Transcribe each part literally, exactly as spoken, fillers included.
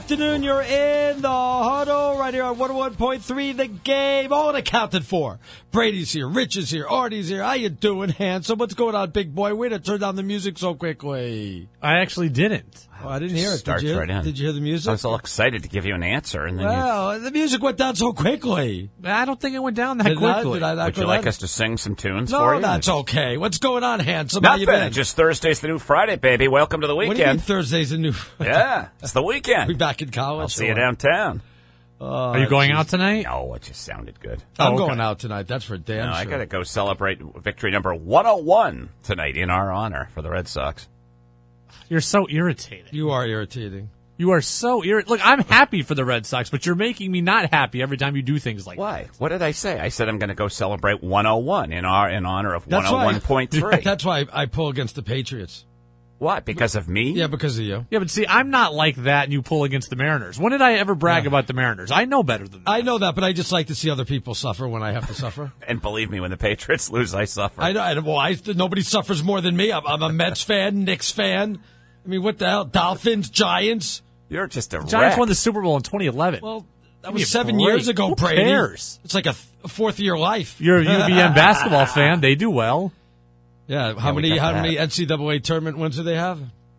afternoon. You're in the huddle right here on one oh one point three The Game. All accounted for. Brady's here. Rich is here. Artie's here. How you doing, handsome? What's going on, big boy? Way to turn down the music so quickly. I actually didn't. Oh, I didn't hear it. Starts Did you? right in. Did you hear the music? I was all excited to give you an answer, and then Well, the music went down so quickly. I don't think it went down that Did I- quickly. did I you, not would go you like down? us to sing some tunes No, for you? that's okay. What's going on, handsome? How you Nothing. been? Just Thursday's the new Friday, baby. Welcome to the What do you mean weekend. Thursday's a new... Yeah, it's the We weekend. back in college? I'll see or you what? downtown. Are you going out tonight? No, it just sounded good. I'm Oh, okay. going out tonight. That's for damn No, sure. I got to go celebrate victory number one oh one tonight in our honor for the Red Sox. You're so irritating. You are irritating. You are so irritating. Look, I'm happy for the Red Sox, but you're making me not happy every time you do things like Why? What did I say? I said I'm going to go celebrate one oh one in our in honor of That's why- one oh one point three. That's why I pull against the Patriots. What? Because of me? Yeah, because of you. Yeah, but see, I'm not like that, and you pull against the Mariners. When did I ever brag Yeah. about the Mariners? I know better than that. I know that, but I just like to see other people suffer when I have to suffer. And believe me, when the Patriots lose, I suffer. I know. I, well, I, nobody suffers more than me. I'm, I'm a Mets fan, Knicks fan. I mean, what the hell? Dolphins, Giants. You're just a Giants wreck. won the Super Bowl in twenty eleven. Well, that Give me was a seven break. years ago, Who Brady. cares? It's like a, th- a fourth year life. You're a U V M basketball fan. They do well. Yeah. How Yeah, we many? got How that. many N C double A tournament wins do they have?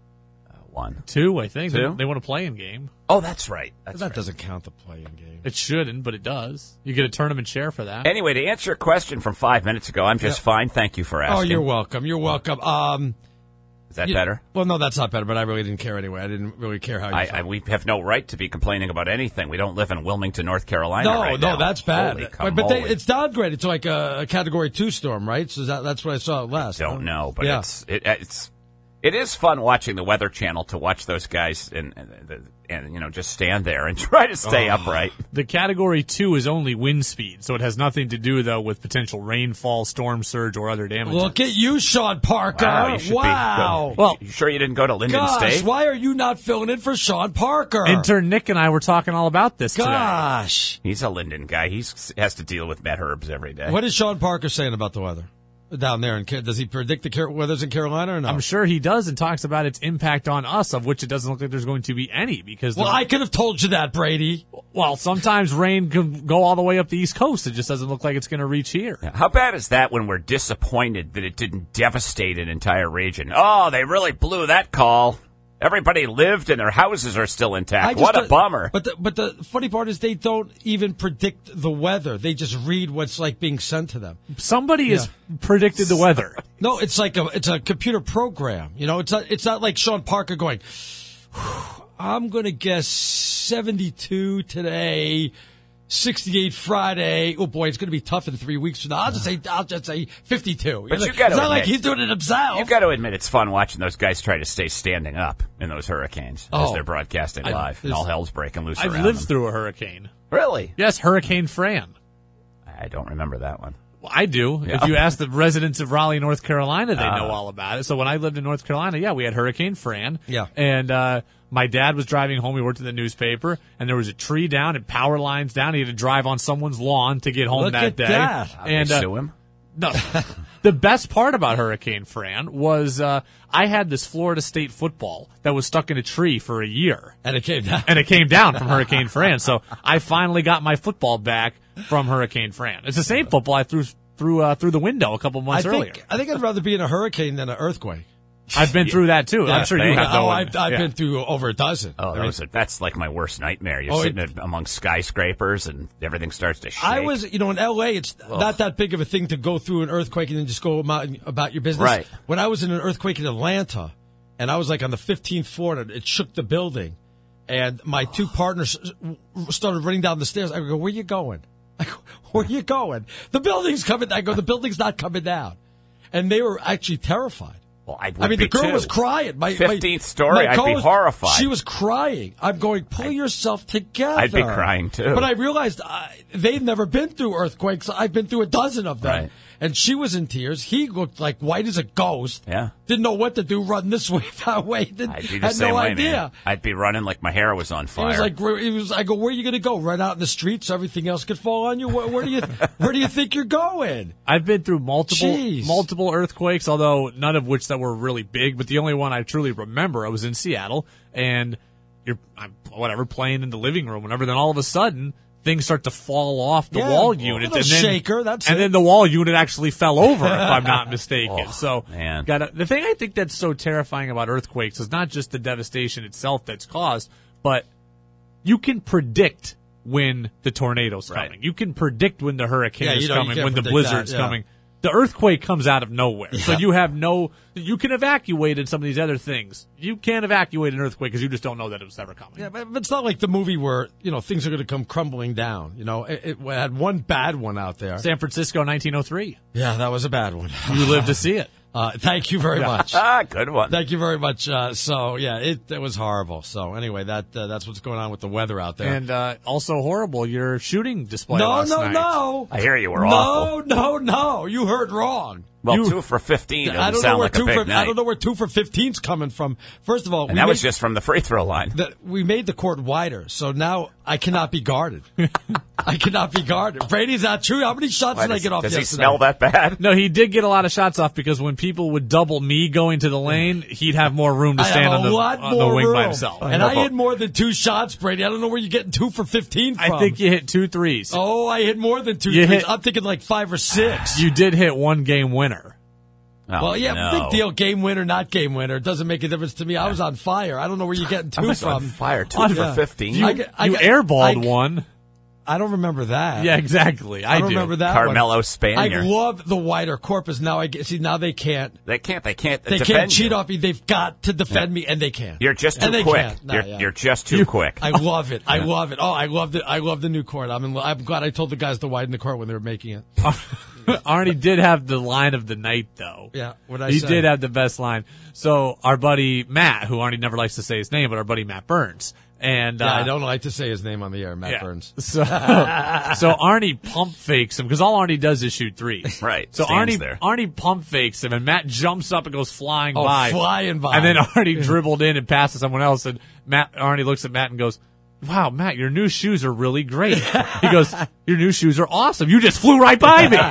One. Two, I think. Two? They, they won a playing game. Oh, that's right. That's that right. doesn't count the playing game. It shouldn't, but it does. You get a tournament share for that. Anyway, to answer your question from five minutes ago, I'm just Yeah. fine. Thank you for asking. Oh, you're welcome. You're welcome. Um, Is that you- better? Well, no, that's not better. But I really didn't care anyway. I didn't really care how you I, felt. I, we have no right to be complaining about anything. We don't live in Wilmington, North Carolina. No, right no, now. that's bad. Holy but but they, camoly. it's downgraded to like a, a Category Two storm, right? So that, that's what I saw last. Don't know, but yeah. it's it, it's it is fun watching the Weather Channel to watch those guys and and, and you know just stand there and try to stay Oh. upright. The Category two is only wind speed, so it has nothing to do, though, with potential rainfall, storm surge, or other damage. Look at you, Sean Parker. Wow, you should Wow. be. Well- you sure you didn't go to Linden Gosh, State? why are you not filling in for Sean Parker? Intern Nick and I were talking all about this today. Gosh. He's a Linden guy. He has to deal with met herbs every day. What is Sean Parker saying about the weather down there? In, Ca- does he predict the Car- weather's in Carolina or no? I'm sure he does and talks about its impact on us, of which it doesn't look like there's going to be any. Because Well, the- I could have told you that, Brady. well, sometimes rain can go all the way up the East Coast. It just doesn't look like it's going to reach here. How bad is that when we're disappointed that it didn't devastate an entire region? Oh, they really blew that call. Everybody lived and their houses are still I intact. just What a don't- bummer. But the, but the funny part is they don't even predict the weather. They just read what's like being sent to them. Somebody has predicted the weather. No, it's like a it's a computer program. You know, it's not it's not like Sean Parker going, I'm going to guess seventy-two today, sixty-eight Friday. Oh boy, it's going to be tough in three weeks from now. I'll just say I'll just say fifty-two. But know, you gotta it's not like admit- he's doing it himself. You've got to admit it's fun watching those guys try to stay standing up in those hurricanes as Oh. they're broadcasting I- live and this- all hell's breaking loose I've around lived them. through a hurricane. Really? Yes, Hurricane Fran. I don't remember that one. Well, I do. Yeah. If you ask the residents of Raleigh, North Carolina, they know Ah. all about it. So when I lived in North Carolina, yeah, we had Hurricane Fran. Yeah. And uh, my dad was driving home. He worked in the newspaper, and there was a tree down and power lines down. He had to drive on someone's lawn to get home Look that at day. that. How And they uh, sue him? no, the best part about Hurricane Fran was uh, I had this Florida State football that was stuck in a tree for a year. and it came down. And it came down from Hurricane Fran. So I finally got my football back from Hurricane Fran. It's the same football I threw through uh, through the window a couple I months think earlier. I think I'd rather be in a hurricane than an earthquake. I've been through that too. Yeah. I'm sure you have. Oh, though. I've, I've Yeah. been through over a dozen. Oh, I that mean, was a, that's like my worst nightmare. You're Oh, sitting it- among skyscrapers and everything starts to shake. I was, you know, in L A, it's not that big of a thing to go through an earthquake and then just go about, about your business. Right. When I was in an earthquake in Atlanta, and I was like on the fifteenth floor, and it shook the building, and my two partners started running down the stairs. I go, "Where you going? I go, Where you going? The building's coming." I go, "The building's not coming down," and they were actually terrified. Well, I, would I mean, be the girl too. was crying. My fifteenth my, story, my I'd be co-host, horrified. She was crying. I'm going, pull yourself together. I'd be crying, too. But I realized uh, they'd never been through earthquakes. I've been through a dozen of them. Right. And she was in tears. He looked like white as a ghost. Yeah. Didn't know what to do, run this way, that way. Didn't, I'd be the had same no way, idea. man. I'd be running like my hair was on He fire. was like, where, he was, I go, where are you going to go? Right out in the street so everything else could fall on you? Where, where do you, where do you think you're going? I've been through multiple Jeez. multiple earthquakes, although none of which that were really big. But the only one I truly remember, I was in Seattle, and you're I'm, whatever playing in the living room, whatever. Then all of a sudden, things start to fall off the Yeah, wall well, unit, a little and then shaker, that's and it. then the wall unit actually fell over, if I'm not mistaken. Oh, so, man. gotta, the thing I think that's so terrifying about earthquakes is not just the devastation itself that's caused, but you can predict when the tornado's Right. coming. You can predict when the hurricane Yeah, is you know, you coming, can't when the predict blizzard's that, yeah. coming. The earthquake comes out of nowhere. So Yeah. you have no, you can evacuate in some of these other things. You can't evacuate an earthquake because you just don't know that it was ever coming. Yeah, but but it's not like the movie where, you know, things are going to come crumbling down. You know, it, it had one bad one out there. San Francisco, nineteen oh three. Yeah, that was a bad one. You lived to see it. Uh, thank you very much. Ah, good one. Thank you very much. Uh, so, yeah, it, it was horrible. So, anyway, that uh, that's what's going on with the weather out there. And uh, also horrible, your shooting display no, last no, night. no. I hear you were no, awful. No, no, no. You heard wrong. Well, You- two for fifteen doesn't I don't know sound where like a two big for night. I don't know where two for fifteen's coming from. First of all, and we that made, was just from the free throw line. the, we made the court wider, so now I cannot be guarded. I cannot be guarded. Brady's not true. How many shots Why, did I does get off does yesterday? he smell that bad? No, he did get a lot of shots off because when people would double me going to the lane, he'd have more room to I stand have on a the, lot on the more wing room. by himself. And I hit more than two shots, Brady. I don't know where you're getting two for fifteen from. I think you hit two threes. Oh, I hit more than two You threes. hit- I'm thinking like five or six. You did hit one game winner. Oh, well, yeah, no. big deal. Game winner, not game winner. It doesn't make a difference to me. I was on fire. I don't know where you're getting I two was on from. fire. Two On- for yeah. fifteen. You, I get- I you get- airballed I- one. I don't remember that. Yeah, exactly. I, I don't do. remember that Carmelo one. Spanier. I love the wider corpus. Now I get, see, now they can't. They can't. They can't. They defend can't cheat you. off me. They've got to defend me, and they can't. You're just too and they quick. can't. No, you're, yeah. you're just too quick. I love it. I love it. Oh, I love it. I love the new court. I'm in, I'm glad I told the guys to widen the court when they were making it. Arnie did have the line of the night, though. Yeah, what I He say? did have the best line. So our buddy Matt, who Arnie never likes to say his name, but our buddy Matt Burns. And Yeah, uh, I don't like to say his name on the air, Matt yeah. Burns. So, so Arnie pump fakes him because all Arnie does is shoot threes. Right, So stands Arnie there. Arnie pump fakes him, and Matt jumps up and goes flying Oh, by, flying by. and then Arnie dribbled in and passed to someone else, and Matt Arnie looks at Matt and goes, "Wow, Matt, your new shoes are really great." He goes, "Your new shoes are awesome. You just flew right by me."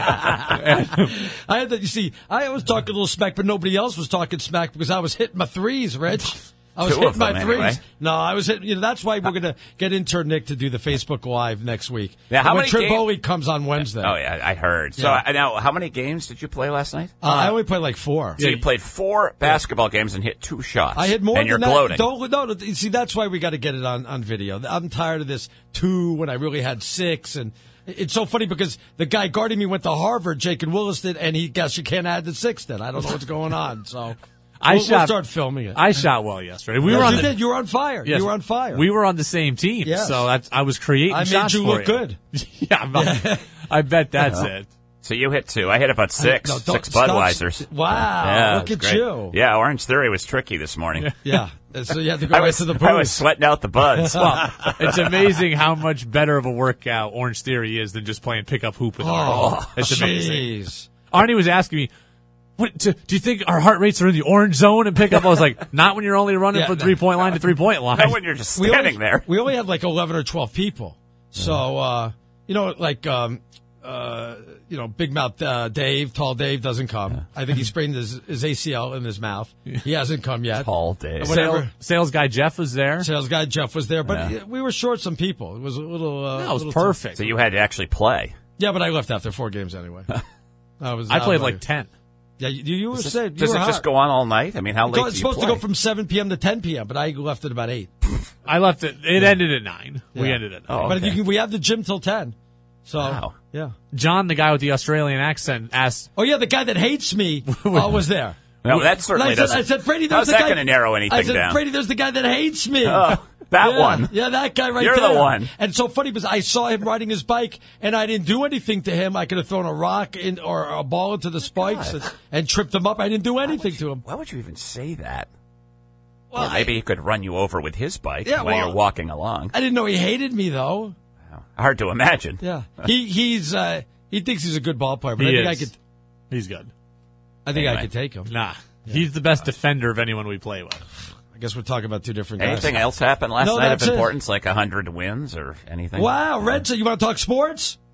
I had that. You see, I was talking a little smack, but nobody else was talking smack because I was hitting my threes, Rich. I was Two hitting of my them, threes. anyway. No, I was hitting. You know, that's why we're going to get intern Nick to do the Facebook Live next week. Yeah, how when many Tripoli comes on Wednesday. Oh yeah, I heard. So Yeah. I now, how many games did you play last night? Uh, I only played like four. So you played four basketball games and hit two shots. I hit more and than you're that. gloating. Don't, no, no, see, that's why we got to get it on, on video. I'm tired of this two when I really had six. And it's so funny because the guy guarding me went to Harvard, Jake and Williston, and he guess you can't add the six then. I don't know what's going on. So I we'll, shot. we'll start filming it. I shot well yesterday. We Yes, were on you the, did. You were on fire. yes, you were on fire. We were on the same team, Yes. so that's, I was creating I made shots you for look good. yeah, I'm- I bet that's it. So you hit two. I hit about six. No, don't- six stop. Budweisers. Wow, Yeah, look it at was great. you. Yeah, Orange Theory was tricky this morning. Yeah. So you had to go I right was, to the I was booth. sweating out the buds. Well, it's amazing how much better of a workout Orange Theory is than just playing pickup hoop with Arnie. Oh, It's amazing. jeez. Arnie was asking me, what, to, do you think our heart rates are in the orange zone and pickup? I was like, not when you're only running Yeah, from no. three-point line to three-point line. Not when you're just We standing only, there. We only had like eleven or twelve people. So, uh, you know, like, um, uh, you know, Big Mouth uh, Dave, Tall Dave doesn't come. I think he sprained his, his A C L in his mouth. He hasn't come yet. Tall Dave. Whatever. Sales, sales guy Jeff was there. Sales guy Jeff was there, but Yeah. we were short some people. It was a little. Uh, That was little perfect. So you had to actually play. tough. Yeah, but I left after four games anyway. I was. I played was like ten. Yeah, you, you were Does, said it, you does were it just hot. go on all night? I mean, how late It's do you supposed play? to go from seven p.m. to ten p.m., but I left at about eight. I left it. It ended at nine. We Yeah. ended at nine. Oh, But okay. you can, we have the gym till ten. So, Wow. yeah. John, the guy with the Australian accent, asked, Oh, yeah, the guy that hates me uh, was there. No, that And certainly I said, doesn't. I said, Brady, there's how's the that guy. going to narrow anything I said, down? Brady, there's the guy that hates me. Oh, that yeah, one. Yeah, that guy right You're there. the one. And it's so funny because I saw him riding his bike and I didn't do anything to him. I could have thrown a rock in or a ball into the spikes and, and tripped him up. I didn't do anything to him. Why would you even say that? Well, Or maybe he could run you over with his bike Yeah, while well- you're walking along. I, I didn't know he hated me though. Hard to imagine. Yeah. He he's uh, he thinks he's a good ball player, but he I think is. I could He's good. I think I Anyway. could take him. Nah. He's the best defender of anyone we play with. I guess we're talking about two different guys. Anything else happen last No, night of that's it. importance, like a hundred wins or anything? Wow, Red, so you want to talk sports?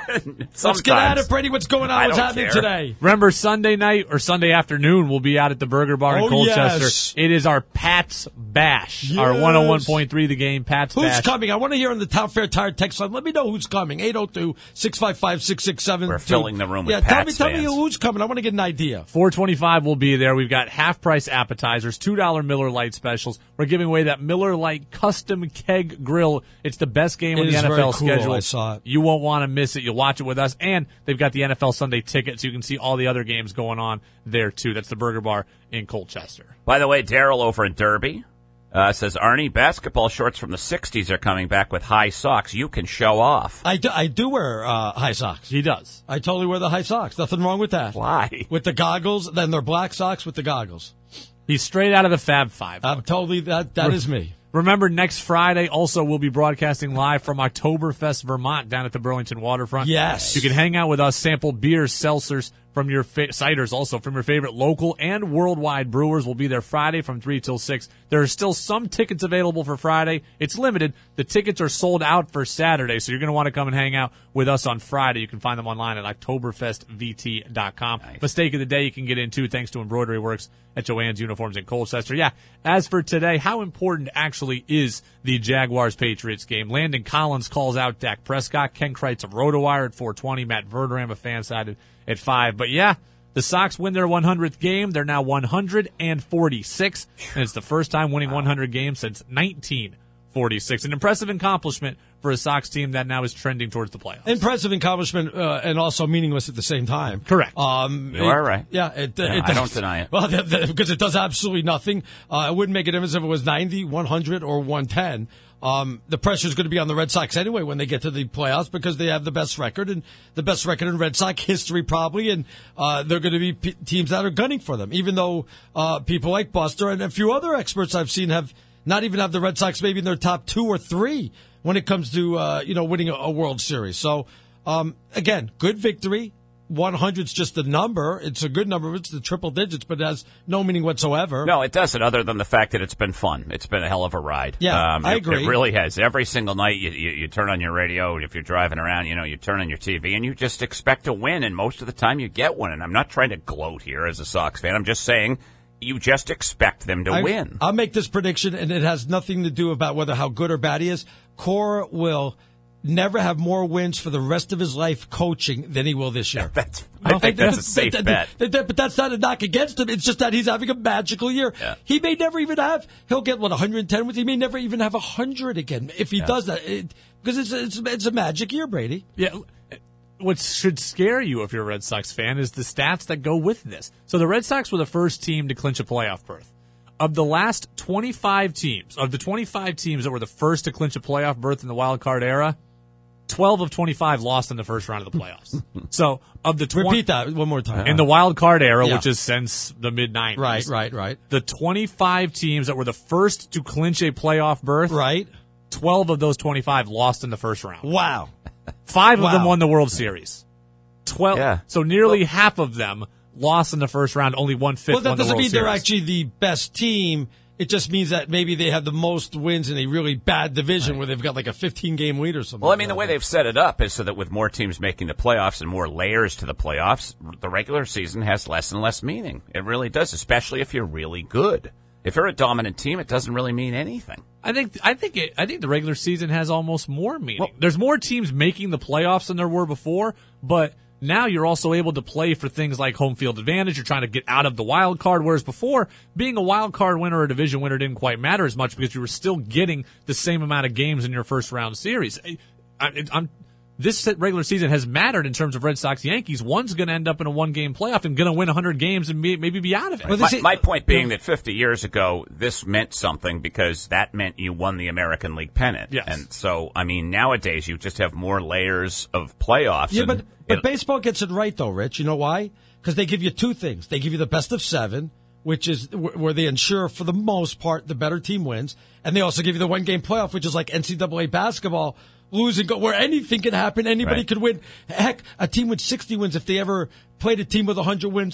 Sometimes. Let's get at it, Brady. What's going on? I What's don't happening care. today? Remember Sunday night or Sunday afternoon, we'll be out at the Burger Bar in Oh, Colchester. yes. It is our Pat's Bash, our Yes. one oh one point three The Game Pat's Who's Bash. coming? I want to hear on the Town Fair Tire text line. Let me know who's coming. eight oh two, six five five, six six seven two. We're filling the room with Yeah, tell me, Pats tell me fans. who's coming. I want to get an idea. four twenty-five will be there. We've got half-price appetizers, two dollar Miller Lite specials. We're giving away that Miller Lite custom keg grill. It's the best game It on the is N F L very cool. schedule. I saw it. You won't want to miss it. You'll watch it with us. And they've got the N F L Sunday ticket, so you can see all the other games going on there, too. That's the Burger Bar in Colchester. By the way, Daryl over in Derby uh, says, Arnie, basketball shorts from the sixties are coming back with high socks. You can show off. I do, I do wear uh, high socks. He does. I totally wear the high socks. Nothing wrong with that. Why? With the goggles, then they're black socks with the goggles. He's straight out of the Fab Five. I'm totally, that. that is me. Remember, next Friday, also, we'll be broadcasting live from Oktoberfest, Vermont, down at the Burlington Waterfront. Yes. You can hang out with us, sample beers, seltzers from your fa- ciders, also from your favorite local and worldwide brewers. We'll be there Friday from three till six. There are still some tickets available for Friday. It's limited. The tickets are sold out for Saturday, so you're going to want to come and hang out with us on Friday. You can find them online at oktoberfest v t dot com. Nice. Mistake of the day you can get into thanks to Embroidery Works at Joann's Uniforms in Colchester. Yeah, as for today, how important actually is the Jaguars-Patriots game? Landon Collins calls out Dak Prescott. Ken Kreitz of RotoWire at four twenty. Matt Verderam of Fansided at five. But yeah, the Sox win their one hundredth game. They're now one hundred forty-six, and it's the first time winning one hundred games since nineteen forty-six. An impressive accomplishment for a Sox team that now is trending towards the playoffs. Impressive accomplishment uh, and also meaningless at the same time. Correct. Um, You it- are right. Yeah, it, Yeah, it I don't deny it. Well, that, that, because it does absolutely nothing. Uh, it wouldn't make a difference if it was ninety, one hundred, or one ten. Um, the pressure is going to be on the Red Sox anyway when they get to the playoffs because they have the best record and the best record in Red Sox history probably, and uh, they're going to be p- teams that are gunning for them. Even though uh, people like Buster and a few other experts I've seen have not even have the Red Sox maybe in their top two or three when it comes to uh, you know winning a, a World Series. So um, again, good victory. one hundred's just a number. It's a good number. It's the triple digits, but it has no meaning whatsoever. No, it doesn't, other than the fact that it's been fun. It's been a hell of a ride. Yeah, um, I it, agree. It really has. Every single night you, you, you turn on your radio, if you're driving around, you know, you turn on your T V, and you just expect to win, and most of the time you get one. And I'm not trying to gloat here as a Sox fan. I'm just saying you just expect them to I, win. I'll make this prediction, and it has nothing to do about whether how good or bad he is. Cora will never have more wins for the rest of his life coaching than he will this year. That's, I think that's a safe but, bet. But, but that's not a knock against him. It's just that he's having a magical year. Yeah. He may never even have. He'll get what one hundred ten wins. He may never even have one hundred again if he Yeah. does that. It, because it's it's it's a magic year, Brady. Yeah. What should scare you if you're a Red Sox fan is the stats that go with this. So the Red Sox were the first team to clinch a playoff berth. Of the last twenty-five teams, of the twenty-five teams that were the first to clinch a playoff berth in the wild card era, twelve of twenty-five lost in the first round of the playoffs. So of the twenty Repeat that one more time. in the wild card era, Yeah. which is since the mid nineties. Right, right, right, The twenty-five teams that were the first to clinch a playoff berth, right. twelve of those twenty-five lost in the first round. Wow. Five of them Wow. won the World Series. Twelve. Yeah. So nearly half of them lost in the first round. Only one fifth Well, that won the doesn't World mean Series. they're actually the best team. It just means that maybe they have the most wins in a really bad division where they've got like a fifteen game lead or something. Well, I mean, the like way that. they've set it up is so that with more teams making the playoffs and more layers to the playoffs, the regular season has less and less meaning. It really does, especially if you're really good. If you're a dominant team, it doesn't really mean anything. I think. I think. It, I think the regular season has almost more meaning. There's more teams making the playoffs than there were before, but now you're also able to play for things like home field advantage. You're trying to get out of the wild card, whereas before, being a wild card winner or a division winner didn't quite matter as much because you were still getting the same amount of games in your first round series. I, I, I'm, this regular season has mattered in terms of Red Sox Yankees. One's going to end up in a one game playoff and going to win one hundred games and be, maybe be out of it. Well, My, this is- my point being that fifty years ago, this meant something because that meant you won the American League pennant. Yes. And so, I mean, nowadays you just have more layers of playoffs. Yeah, and but but it- baseball gets it right though, Rich. You know why? Because they give you two things. They give you the best of seven, which is wh- where they ensure for the most part the better team wins, and they also give you the one game playoff, which is like N C double A basketball. Losing, go where anything can happen. Anybody Right. could win. Heck, a team with sixty wins, if they ever played a team with one hundred wins,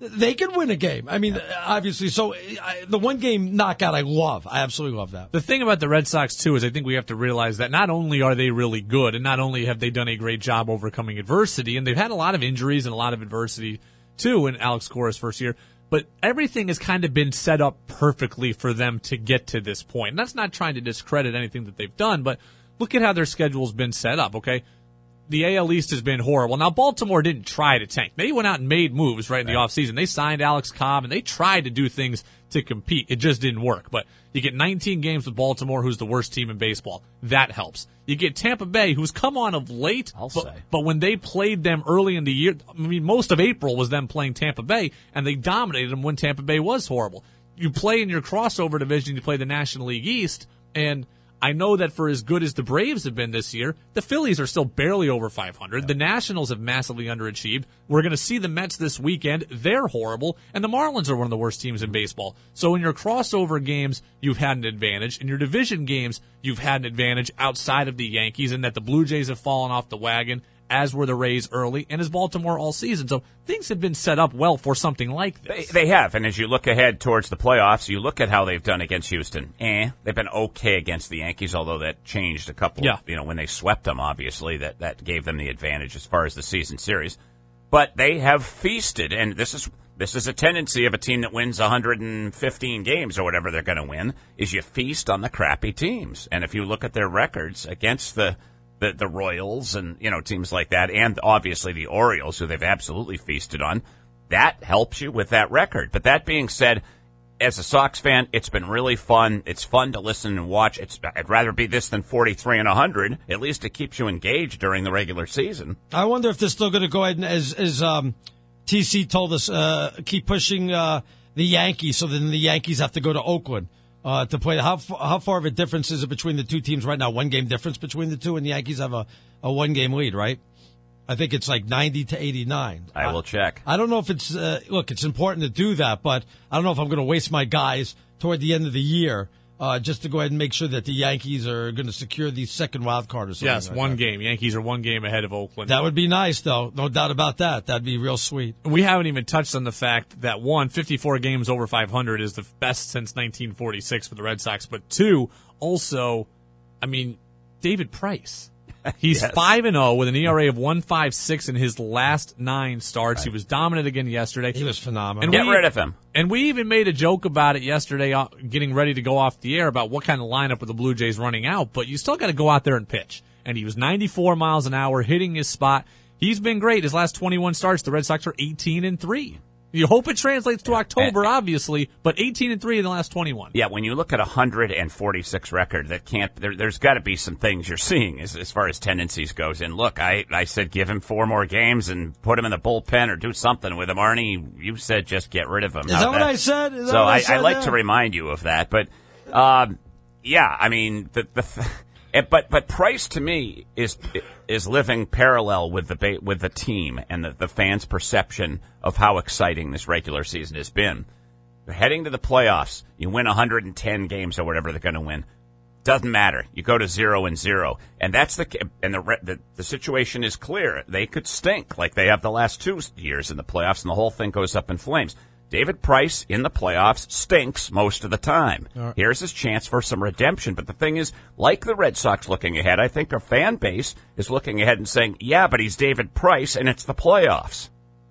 they could win a game. I mean, obviously. So I, the one game knockout, I love. I absolutely love that. The thing about the Red Sox, too, is I think we have to realize that not only are they really good, and not only have they done a great job overcoming adversity, and they've had a lot of injuries and a lot of adversity, too, in Alex Cora's first year, but everything has kind of been set up perfectly for them to get to this point. And that's not trying to discredit anything that they've done, but look at how their schedule's been set up, okay? The A L East has been horrible. Now, Baltimore didn't try to tank. They went out and made moves right in the offseason. They signed Alex Cobb, and they tried to do things to compete. It just didn't work. But you get nineteen games with Baltimore, who's the worst team in baseball. That helps. You get Tampa Bay, who's come on of late. I'll but, say. But when they played them early in the year, I mean, most of April was them playing Tampa Bay, and they dominated them when Tampa Bay was horrible. You play in your crossover division, you play the National League East, and I know that for as good as the Braves have been this year, the Phillies are still barely over five hundred. Yeah. The Nationals have massively underachieved. We're going to see the Mets this weekend. They're horrible. And the Marlins are one of the worst teams in baseball. So in your crossover games, you've had an advantage. In your division games, you've had an advantage outside of the Yankees, and that the Blue Jays have fallen off the wagon, as were the Rays early, and as Baltimore all season. So things have been set up well for something like this. They, they have, and as you look ahead towards the playoffs, you look at how they've done against Houston. Eh, they've been okay against the Yankees, although that changed a couple. Yeah. Of, you know, when they swept them, obviously, that, that gave them the advantage as far as the season series. But they have feasted, and this is this is a tendency of a team that wins one hundred fifteen games or whatever they're going to win, is you feast on the crappy teams. And if you look at their records against the The, the Royals and, you know, teams like that, and obviously the Orioles, who they've absolutely feasted on, that helps you with that record. But that being said, as a Sox fan, it's been really fun. It's fun to listen and watch. It's, I'd rather be this than forty-three and one hundred. At least it keeps you engaged during the regular season. I wonder if they're still going to go ahead and, as, as um, T C told us, uh, keep pushing uh, the Yankees, so then the Yankees have to go to Oakland. Uh, to play, how how far of a difference is it between the two teams right now? One game difference between the two, and the Yankees have a, a one game lead, right? I think it's like ninety to eighty-nine. I will check. I don't know if it's uh, look. It's important to do that, but I don't know if I'm going to waste my guys toward the end of the year uh, just to go ahead and make sure that the Yankees are going to secure the second wild card or something. Yes, like one that. game. Yankees are one game ahead of Oakland. That would be nice, though. No doubt about that. That'd be real sweet. We haven't even touched on the fact that, one, fifty-four games over five hundred is the best since nineteen forty-six for the Red Sox. But, two, also, I mean, David Price. He's Yes. five and oh with an E R A of one point five six in his last nine starts. Right. He was dominant again yesterday. He was phenomenal. And Get we, rid of him. And we even made a joke about it yesterday, uh, getting ready to go off the air, about what kind of lineup with the Blue Jays running out. But you still got to go out there and pitch. And he was ninety-four miles an hour, hitting his spot. He's been great. His last twenty-one starts, the Red Sox are eighteen and three. You hope it translates to October, obviously, but eighteen and three in the last twenty-one. Yeah, when you look at a one hundred forty-six record, that can't. There, there's got to be some things you're seeing as, as far as tendencies goes. And look, I, I said give him four more games and put him in the bullpen or do something with him. Arnie, you said just get rid of him. Is that, that what I said? Is that so what I, I, said I like there? to remind you of that. But um, yeah, I mean the the. But but Price to me is is living parallel with the with the team and the, the fans' perception of how exciting this regular season has been. You're heading to the playoffs, you win one hundred ten games or whatever they're going to win. Doesn't matter. You go to zero and zero, and that's the and the, the the situation is clear. They could stink like they have the last two years in the playoffs, and the whole thing goes up in flames. David Price in the playoffs stinks most of the time. Right. Here's his chance for some redemption. But the thing is, like the Red Sox looking ahead, I think our fan base is looking ahead and saying, yeah, but he's David Price, and it's the playoffs.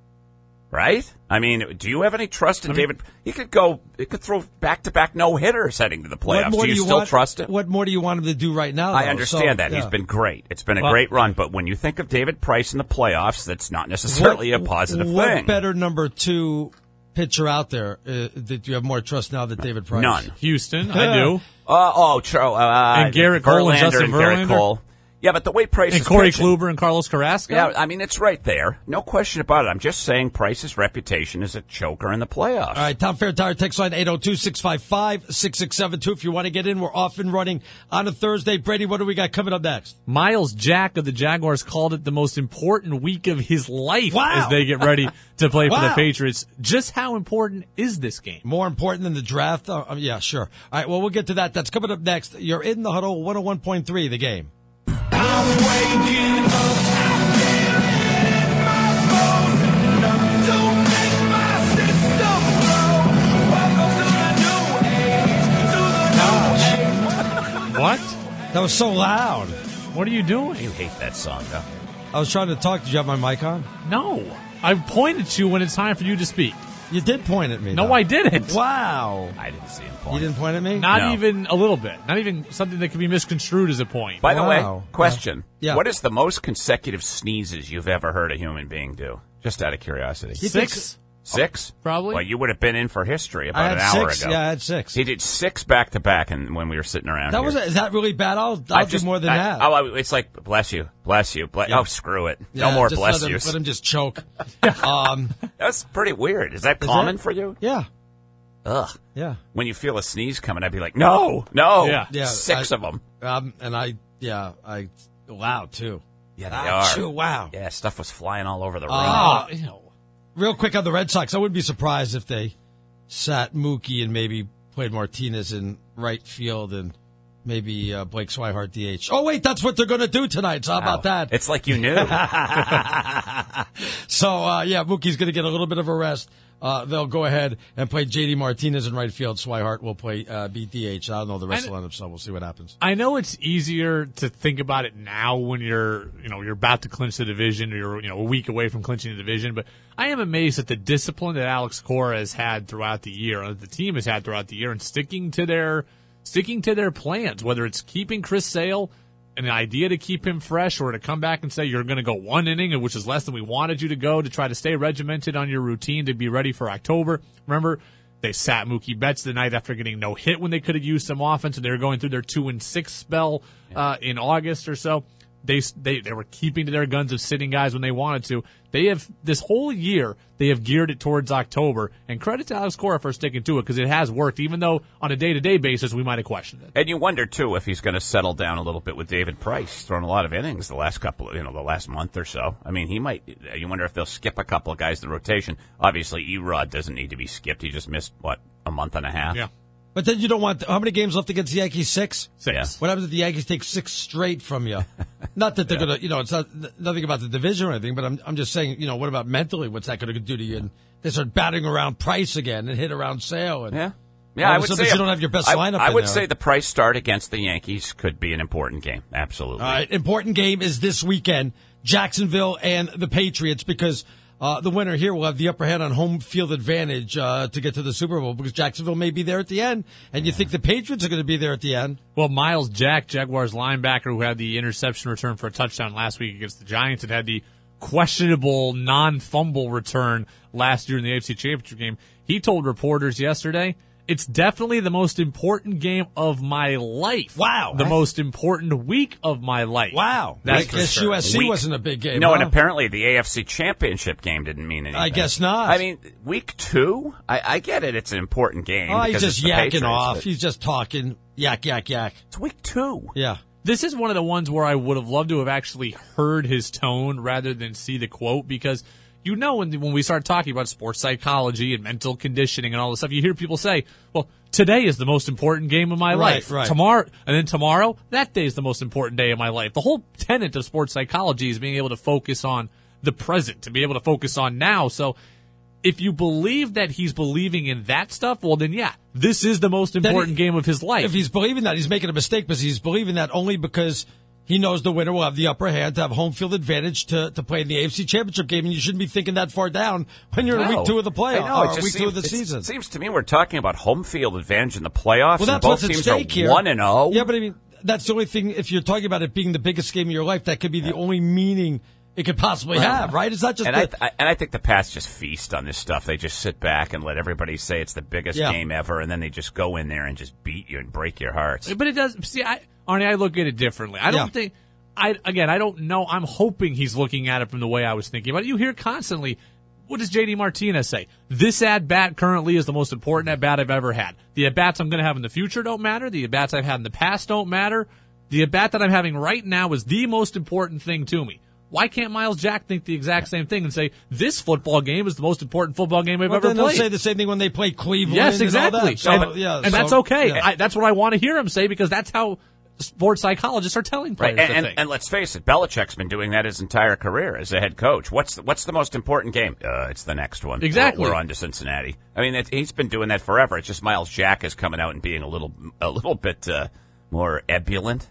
Right? I mean, do you have any trust in I mean, David? He could go, he could throw back-to-back no-hitters heading to the playoffs. Do you, do you still want, trust it? What more do you want him to do right now, though? I understand so, that. Yeah. He's been great. It's been a well, great run. But when you think of David Price in the playoffs, that's not necessarily what, a positive what thing. What better number two pitcher out there uh, that you have more trust now than David Price? None. Houston, I do. Uh, oh, Charles. Uh, and Garrett Cole and Justin and Garrett Verlander. Cole. Yeah, but the way Price and is Corey pitching, Kluber and Carlos Carrasco. Yeah, I mean, it's right there. No question about it. I'm just saying Price's reputation is a choker in the playoffs. All right, Tom Fair Tire text line eight oh two, six five five, six six seven two. If you want to get in, we're off and running on a Thursday. Brady, what do we got coming up next? Miles Jack of the Jaguars called it the most important week of his life wow. as they get ready to play wow. for the Patriots. Just how important is this game? More important than the draft? Uh, um, yeah, sure. All right, well, we'll get to that. That's coming up next. You're in the huddle, one oh one point three, The Game. I'm waking up, I'm getting my phone, don't make my That was so loud. What are you doing? You hate that song, though. I was trying to talk. Did you have my mic on? No. I pointed to you when it's time for you to speak. You did point at me. No, though. I didn't. Wow. I didn't see him point. You didn't point at me? Not No. even a little bit. Not even something that could be misconstrued as a point. By the Wow. way, question. Yeah. What is the most consecutive sneezes you've ever heard a human being do? Just out of curiosity. You think Six? Six? Probably. Well, you would have been in for history I about had an hour six. ago. Yeah, I had six. He did six back to back, and when we were sitting around That here. was. Is that really bad? I'll. I'll I do just- more than I- that. Oh, I- it's like bless you, bless you, bless. Yeah. Oh, screw it. Yeah, no more just bless let him, yous. Let him just choke. um, That's pretty weird. Is that is common that- for you? Yeah. Ugh. Yeah. When you feel a sneeze coming, I'd be like, no, no. Yeah. Yeah, Six I- of them. Um, and I. Yeah. I. Loud too. Yeah, they Ah, are. too, wow. Yeah, stuff was flying all over the room. Ah. Oh, you know. Real quick on the Red Sox, I wouldn't be surprised if they sat Mookie and maybe played Martinez in right field and maybe uh, Blake Swihart D H. Oh, wait, that's what they're going to do tonight. So how about Wow. that? It's like you knew. So, uh, yeah, Mookie's going to get a little bit of a rest. Uh, they'll go ahead and play J D Martinez in right field. Swihart will play uh, B D H. I don't know the rest of the lineup, so we'll see what happens. I know it's easier to think about it now when you're, you know, you're about to clinch the division or you're, you know, a week away from clinching the division. But I am amazed at the discipline that Alex Cora has had throughout the year, or the team has had throughout the year, and sticking to their, sticking to their plans. Whether it's keeping Chris Sale, an idea to keep him fresh, or to come back and say you're going to go one inning, which is less than we wanted you to go, to try to stay regimented on your routine to be ready for October. Remember, they sat Mookie Betts the night after getting no hit when they could have used some offense, and they were going through their two and six spell uh, in August or so. They, they they were keeping to their guns of sitting guys when they wanted to. They have, this whole year, they have geared it towards October, and credit to Alex Cora for sticking to it, because it has worked, even though on a day-to-day basis we might have questioned it. And you wonder, too, if he's going to settle down a little bit with David Price. He's thrown a lot of innings the last couple of, you know, the last month or so. I mean, he might, you wonder if they'll skip a couple of guys in the rotation. Obviously, Erod doesn't need to be skipped. He just missed, what, a month and a half? Yeah. But then you don't want, how many games left against the Yankees? Six? Six. Yeah. What happens if the Yankees take six straight from you? Not that they're Yeah. going to, you know, it's not nothing about the division or anything, but I'm I'm just saying, you know, what about mentally? What's that going to do to you? And they start batting around Price again and hit around Sale. And Yeah. Yeah, all I of a would sudden say you don't have your best I, lineup I in would there. say the Price start against the Yankees could be an important game. Absolutely. All right, important game is this weekend, Jacksonville and the Patriots, because uh, the winner here will have the upper hand on home field advantage uh, to get to the Super Bowl, because Jacksonville may be there at the end, and you think the Patriots are going to be there at the end. Well, Miles Jack, Jaguars linebacker, who had the interception return for a touchdown last week against the Giants and had the questionable non-fumble return last year in the A F C Championship game, he told reporters yesterday, it's definitely the most important game of my life. Wow. The most important week of my life. Wow. That's I for guess sure. U S C Week- wasn't a big game. No, huh? and apparently the A F C Championship game didn't mean anything. I guess not. I mean, week two, I, I get it. It's an important game. Oh, he's because just it's the yakking Patriots, off. but He's just talking. Yak, yak, yak. It's week two. Yeah. This is one of the ones where I would have loved to have actually heard his tone rather than see the quote, because you know when when we start talking about sports psychology and mental conditioning and all this stuff, you hear people say, well, today is the most important game of my Right, life. right. Tomorrow, and then tomorrow, that day is the most important day of my life. The whole tenet of sports psychology is being able to focus on the present, to be able to focus on now. So if you believe that he's believing in that stuff, well, then yeah, this is the most important he- game of his life. If he's believing that, he's making a mistake, because he's believing that only because he knows the winner will have the upper hand to have home field advantage to, to play in the A F C Championship game, and you shouldn't be thinking that far down when you're in No. week two of the playoff, I know, it or just week seems, two of the it's- season. It seems to me we're talking about home field advantage in the playoffs. Well, and that's both what's at teams stake are here. one and zero. Yeah, but I mean, that's the only thing. If you're talking about it being the biggest game of your life, that could be the only meaning it could possibly have, right? It's not just and the, I, I and I think the Pats just feast on this stuff. They just sit back and let everybody say it's the biggest Yeah. game ever, and then they just go in there and just beat you and break your hearts. But it does. See, I, Arnie, I look at it differently. I don't Yeah. think. I again, I don't know. I'm hoping he's looking at it from the way I was thinking about it. You hear constantly, what does J D Martinez say? This at bat currently is the most important at bat I've ever had. The at bats I'm going to have in the future don't matter. The at bats I've had in the past don't matter. The at bat that I'm having right now is the most important thing to me. Why can't Miles Jack think the exact same thing and say this football game is the most important football game I've well, ever then they'll played? say the same thing when they play Cleveland. Yes, and all exactly. that. So, and yeah, and so- that's okay. yeah. I, that's what I want to hear him say, because that's how sports psychologists are telling players Right, to and, think. and, and let's face it, Belichick's been doing that his entire career as a head coach. What's the, what's the most important game? Uh, it's the next one. Exactly. We're, we're on to Cincinnati. I mean, it, he's been doing that forever. It's just Miles Jack is coming out and being a little a little bit uh, more ebullient.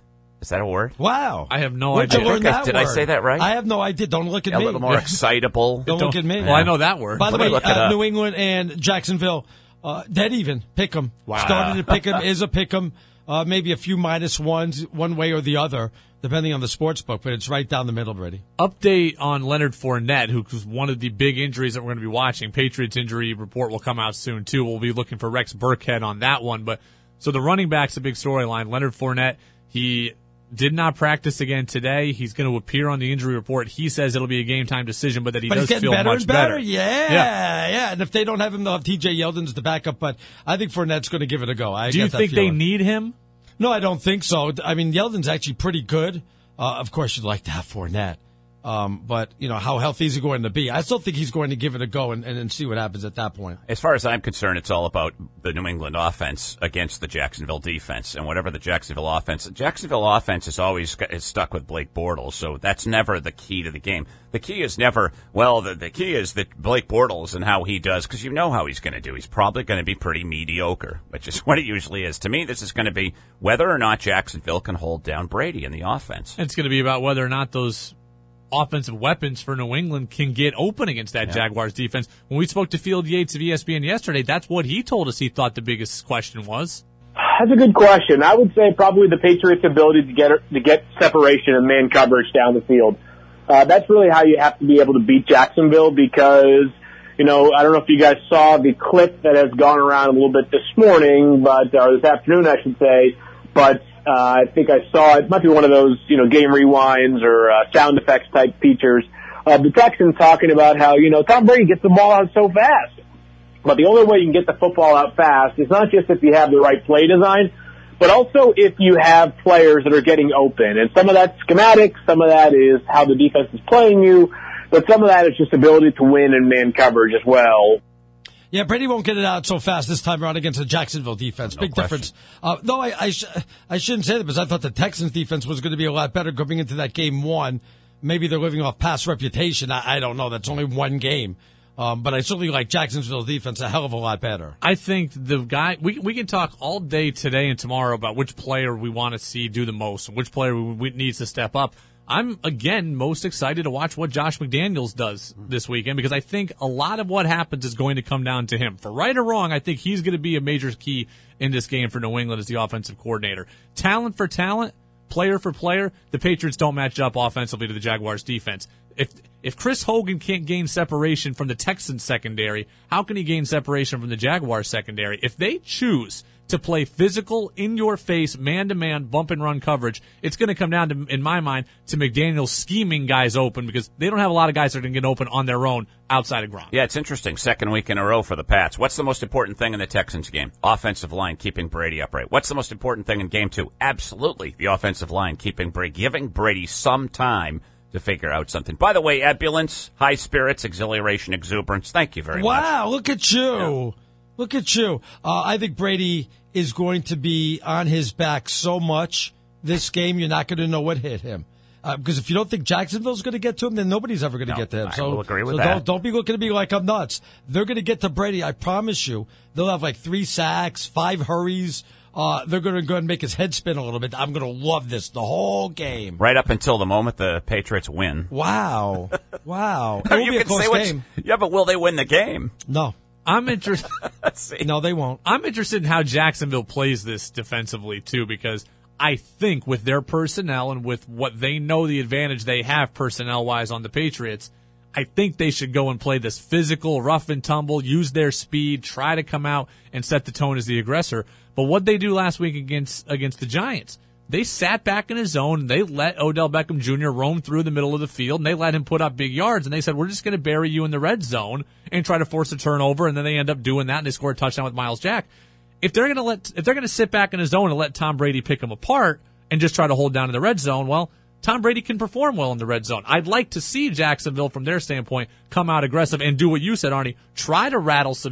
Is that a word? Wow. I have no Where'd idea. you learn I think I- that did I word? say that right? I have no idea. Don't look at A me. little more excitable. Don't look at me. Well, I know that word. By the Let me way, look it uh, up. New England and Jacksonville, uh, dead even. Pick 'em. Wow. Started to pick 'em, is a pick 'em. Uh, maybe a few minus ones, one way or the other, depending on the sports book, but it's right down the middle, Brady. Update on Leonard Fournette, who's one of the big injuries that we're going to be watching. Patriots injury report will come out soon, too. We'll be looking for Rex Burkhead on that one. But so the running back's a big storyline. Leonard Fournette, he did not practice again today. He's going to appear on the injury report. He says it'll be a game-time decision, but that he But does he's getting feel better much and better. better. Yeah, Yeah. yeah, And if they don't have him, they'll have T J Yeldon as the backup, but I think Fournette's going to give it a go. I Do you get that think they feeling. need him? No, I don't think so. I mean, Yeldon's actually pretty good. Uh, of course, you'd like to have Fournette. Um, but, you know, how healthy is he going to be? I still think he's going to give it a go and, and, and see what happens at that point. As far as I'm concerned, it's all about the New England offense against the Jacksonville defense. And whatever the Jacksonville offense, Jacksonville offense is always is stuck with Blake Bortles, so that's never the key to the game. The key is never, well, the, the key is that Blake Bortles and how he does, because you know how he's going to do. He's probably going to be pretty mediocre, which is what it usually is. To me, this is going to be whether or not Jacksonville can hold down Brady in the offense. It's going to be about whether or not those offensive weapons for New England can get open against that Yeah. Jaguars defense. When we spoke to Field Yates of E S P N yesterday, that's what he told us he thought the biggest question was. That's a good question. I would say probably the Patriots' ability to get to get separation and man coverage down the field. Uh, that's really how you have to be able to beat Jacksonville because, you know, I don't know if you guys saw the clip that has gone around a little bit this morning, but or this afternoon, I should say. But uh, I think I saw it might be one of those, you know, game rewinds or uh, sound effects type features. Uh, the Texans talking about how, you know, Tom Brady gets the ball out so fast. But the only way you can get the football out fast is not just if you have the right play design, but also if you have players that are getting open. And some of that's schematic, some of that is how the defense is playing you, but some of that is just ability to win in man coverage as well. Yeah, Brady won't get it out so fast this time around against the Jacksonville defense. No Big question. difference. Uh, no, I I, sh- I shouldn't say that because I thought the Texans defense was going to be a lot better going into that game one. Maybe they're living off past reputation. I, I don't know. That's only one game. Um, but I certainly like Jacksonville's defense a hell of a lot better. I think the guy we we can talk all day today and tomorrow about which player we want to see do the most, which player we, we needs to step up. I'm again most excited to watch what Josh McDaniels does this weekend because I think a lot of what happens is going to come down to him. For right or wrong, I think he's going to be a major key in this game for New England as the offensive coordinator. Talent for talent, player for player, the Patriots don't match up offensively to the Jaguars defense. If if Chris Hogan can't gain separation from the Texans secondary, how can he gain separation from the Jaguars secondary? If they choose to play physical, in-your-face, man-to-man, bump-and-run coverage, it's going to come down to, in my mind, to McDaniels scheming guys open because they don't have a lot of guys that are going to get open on their own outside of Gronk. Yeah, it's interesting. Second week in a row for the Pats. What's the most important thing in the Texans game? Offensive line, keeping Brady upright. What's the most important thing in game two? Absolutely, the offensive line, keeping Brady, giving Brady some time to figure out something. By the way, ebullience, high spirits, exhilaration, exuberance. Thank you very much. Wow, look at you. Yeah. Look at you. Uh, I think Brady is going to be on his back so much this game, you're not going to know what hit him. Uh, because if you don't think Jacksonville's going to get to him, then nobody's ever going to No, get to him. I So, will agree with so that. Don't, don't be looking at me like I'm nuts. They're going to get to Brady. I promise you. They'll have like three sacks, five hurries. Uh, they're going to go and make his head spin a little bit. I'm going to love this the whole game. Right up until the moment the Patriots win. Wow. Wow. It I will mean, be you a can close say what game. you- yeah, but will they win the game? No. I'm interested. Let's see. No, they won't. I'm interested in how Jacksonville plays this defensively too, because I think with their personnel and with what they know the advantage they have personnel wise on the Patriots, I think they should go and play this physical, rough and tumble, use their speed, try to come out and set the tone as the aggressor. But what they do last week against against the Giants, they sat back in his zone and they let Odell Beckham Junior roam through the middle of the field and they let him put up big yards and they said, we're just going to bury you in the red zone and try to force a turnover, and then they end up doing that and they score a touchdown with Myles Jack. If they're going to let if they're going to sit back in his zone and let Tom Brady pick them apart and just try to hold down in the red zone, well, Tom Brady can perform well in the red zone. I'd like to see Jacksonville, from their standpoint, come out aggressive and do what you said, Arnie, try to rattle some heads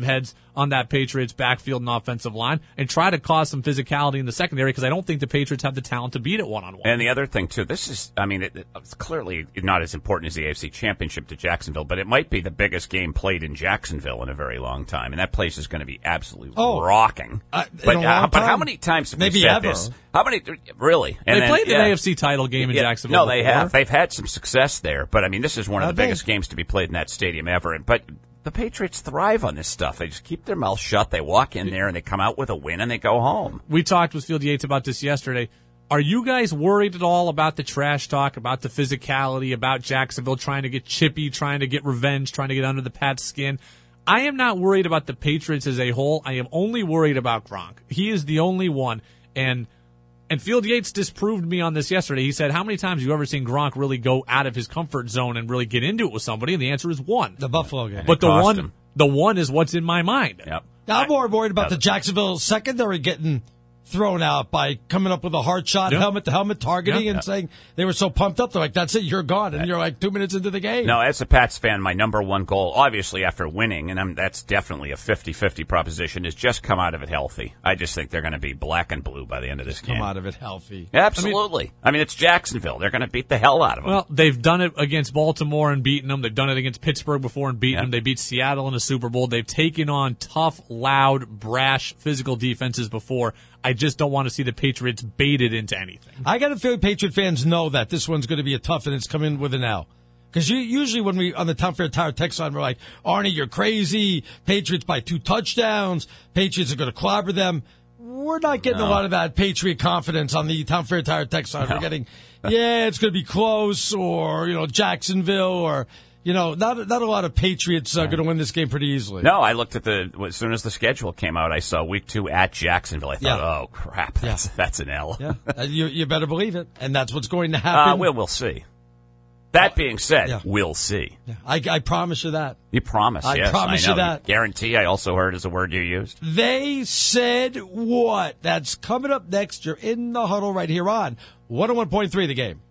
on that Patriots backfield and offensive line and try to cause some physicality in the secondary because I don't think the Patriots have the talent to beat it one-on-one. And the other thing, too, this is, I mean, it, it's clearly not as important as the A F C Championship to Jacksonville, but it might be the biggest game played in Jacksonville in a very long time, and that place is going to be absolutely Oh, rocking. uh, in but, a long uh, but how time? many times have Maybe we said ever. this? How many, really? And they then, played yeah. an A F C title game in Yeah, Jacksonville No, they before. have. They've had some success there, but I mean, this is one of Have the they? biggest games to be played in that stadium ever. But the Patriots thrive on this stuff. They just keep their mouth shut. They walk in there and they come out with a win and they go home. We talked with Field Yates about this yesterday. Are you guys worried at all about the trash talk, about the physicality, about Jacksonville trying to get chippy, trying to get revenge, trying to get under the Pats' skin? I am not worried about the Patriots as a whole. I am only worried about Gronk. He is the only one. And and Field Yates disproved me on this yesterday. He said, how many times have you ever seen Gronk really go out of his comfort zone and really get into it with somebody? And the answer is one. The Buffalo game. But the cost one, him. the one is what's in my mind. Yep. I'm more worried about the Jacksonville secondary getting thrown out by coming up with a hard shot, Yeah. helmet to helmet targeting, Yeah. and saying they were so pumped up. They're like, that's it, you're gone. And you're like two minutes into the game. No, as a Pats fan, my number one goal, obviously after winning, and I'm, that's definitely a fifty-fifty proposition, is just come out of it healthy. I just think they're going to be black and blue by the end of this game. Come out of it healthy. Absolutely. I mean, it's Jacksonville. They're going to beat the hell out of them. Well, they've done it against Baltimore and beaten them. They've done it against Pittsburgh before and beaten Yeah. them. They beat Seattle in a Super Bowl. They've taken on tough, loud, brash, physical defenses before. I just don't want to see the Patriots baited into anything. I got a feeling Patriot fans know that this one's going to be a tough and it's coming with an L. Because usually when we, on the Town Fair Tire text line, we're like, Arnie, you're crazy. Patriots by two touchdowns. Patriots are going to clobber them. We're not getting No. a lot of that Patriot confidence on the Town Fair Tire text line. No. We're getting, yeah, it's going to be close, or, you know, Jacksonville, or, you know, not, not a lot of Patriots are going to win this game pretty easily. No, I looked at the, as soon as the schedule came out, I saw week two at Jacksonville. I thought, Yeah. oh, crap, that's, Yeah. that's an L. Yeah, uh, you, you better believe it. And that's what's going to happen. Uh, we'll, we'll see. That being said, yeah. we'll see. Yeah, I, I promise you that. You promise, I yes. promise I you know. that. Guarantee, I also heard is a word you used. They said what? That's coming up next. You're in the huddle right here on one oh one point three The Game.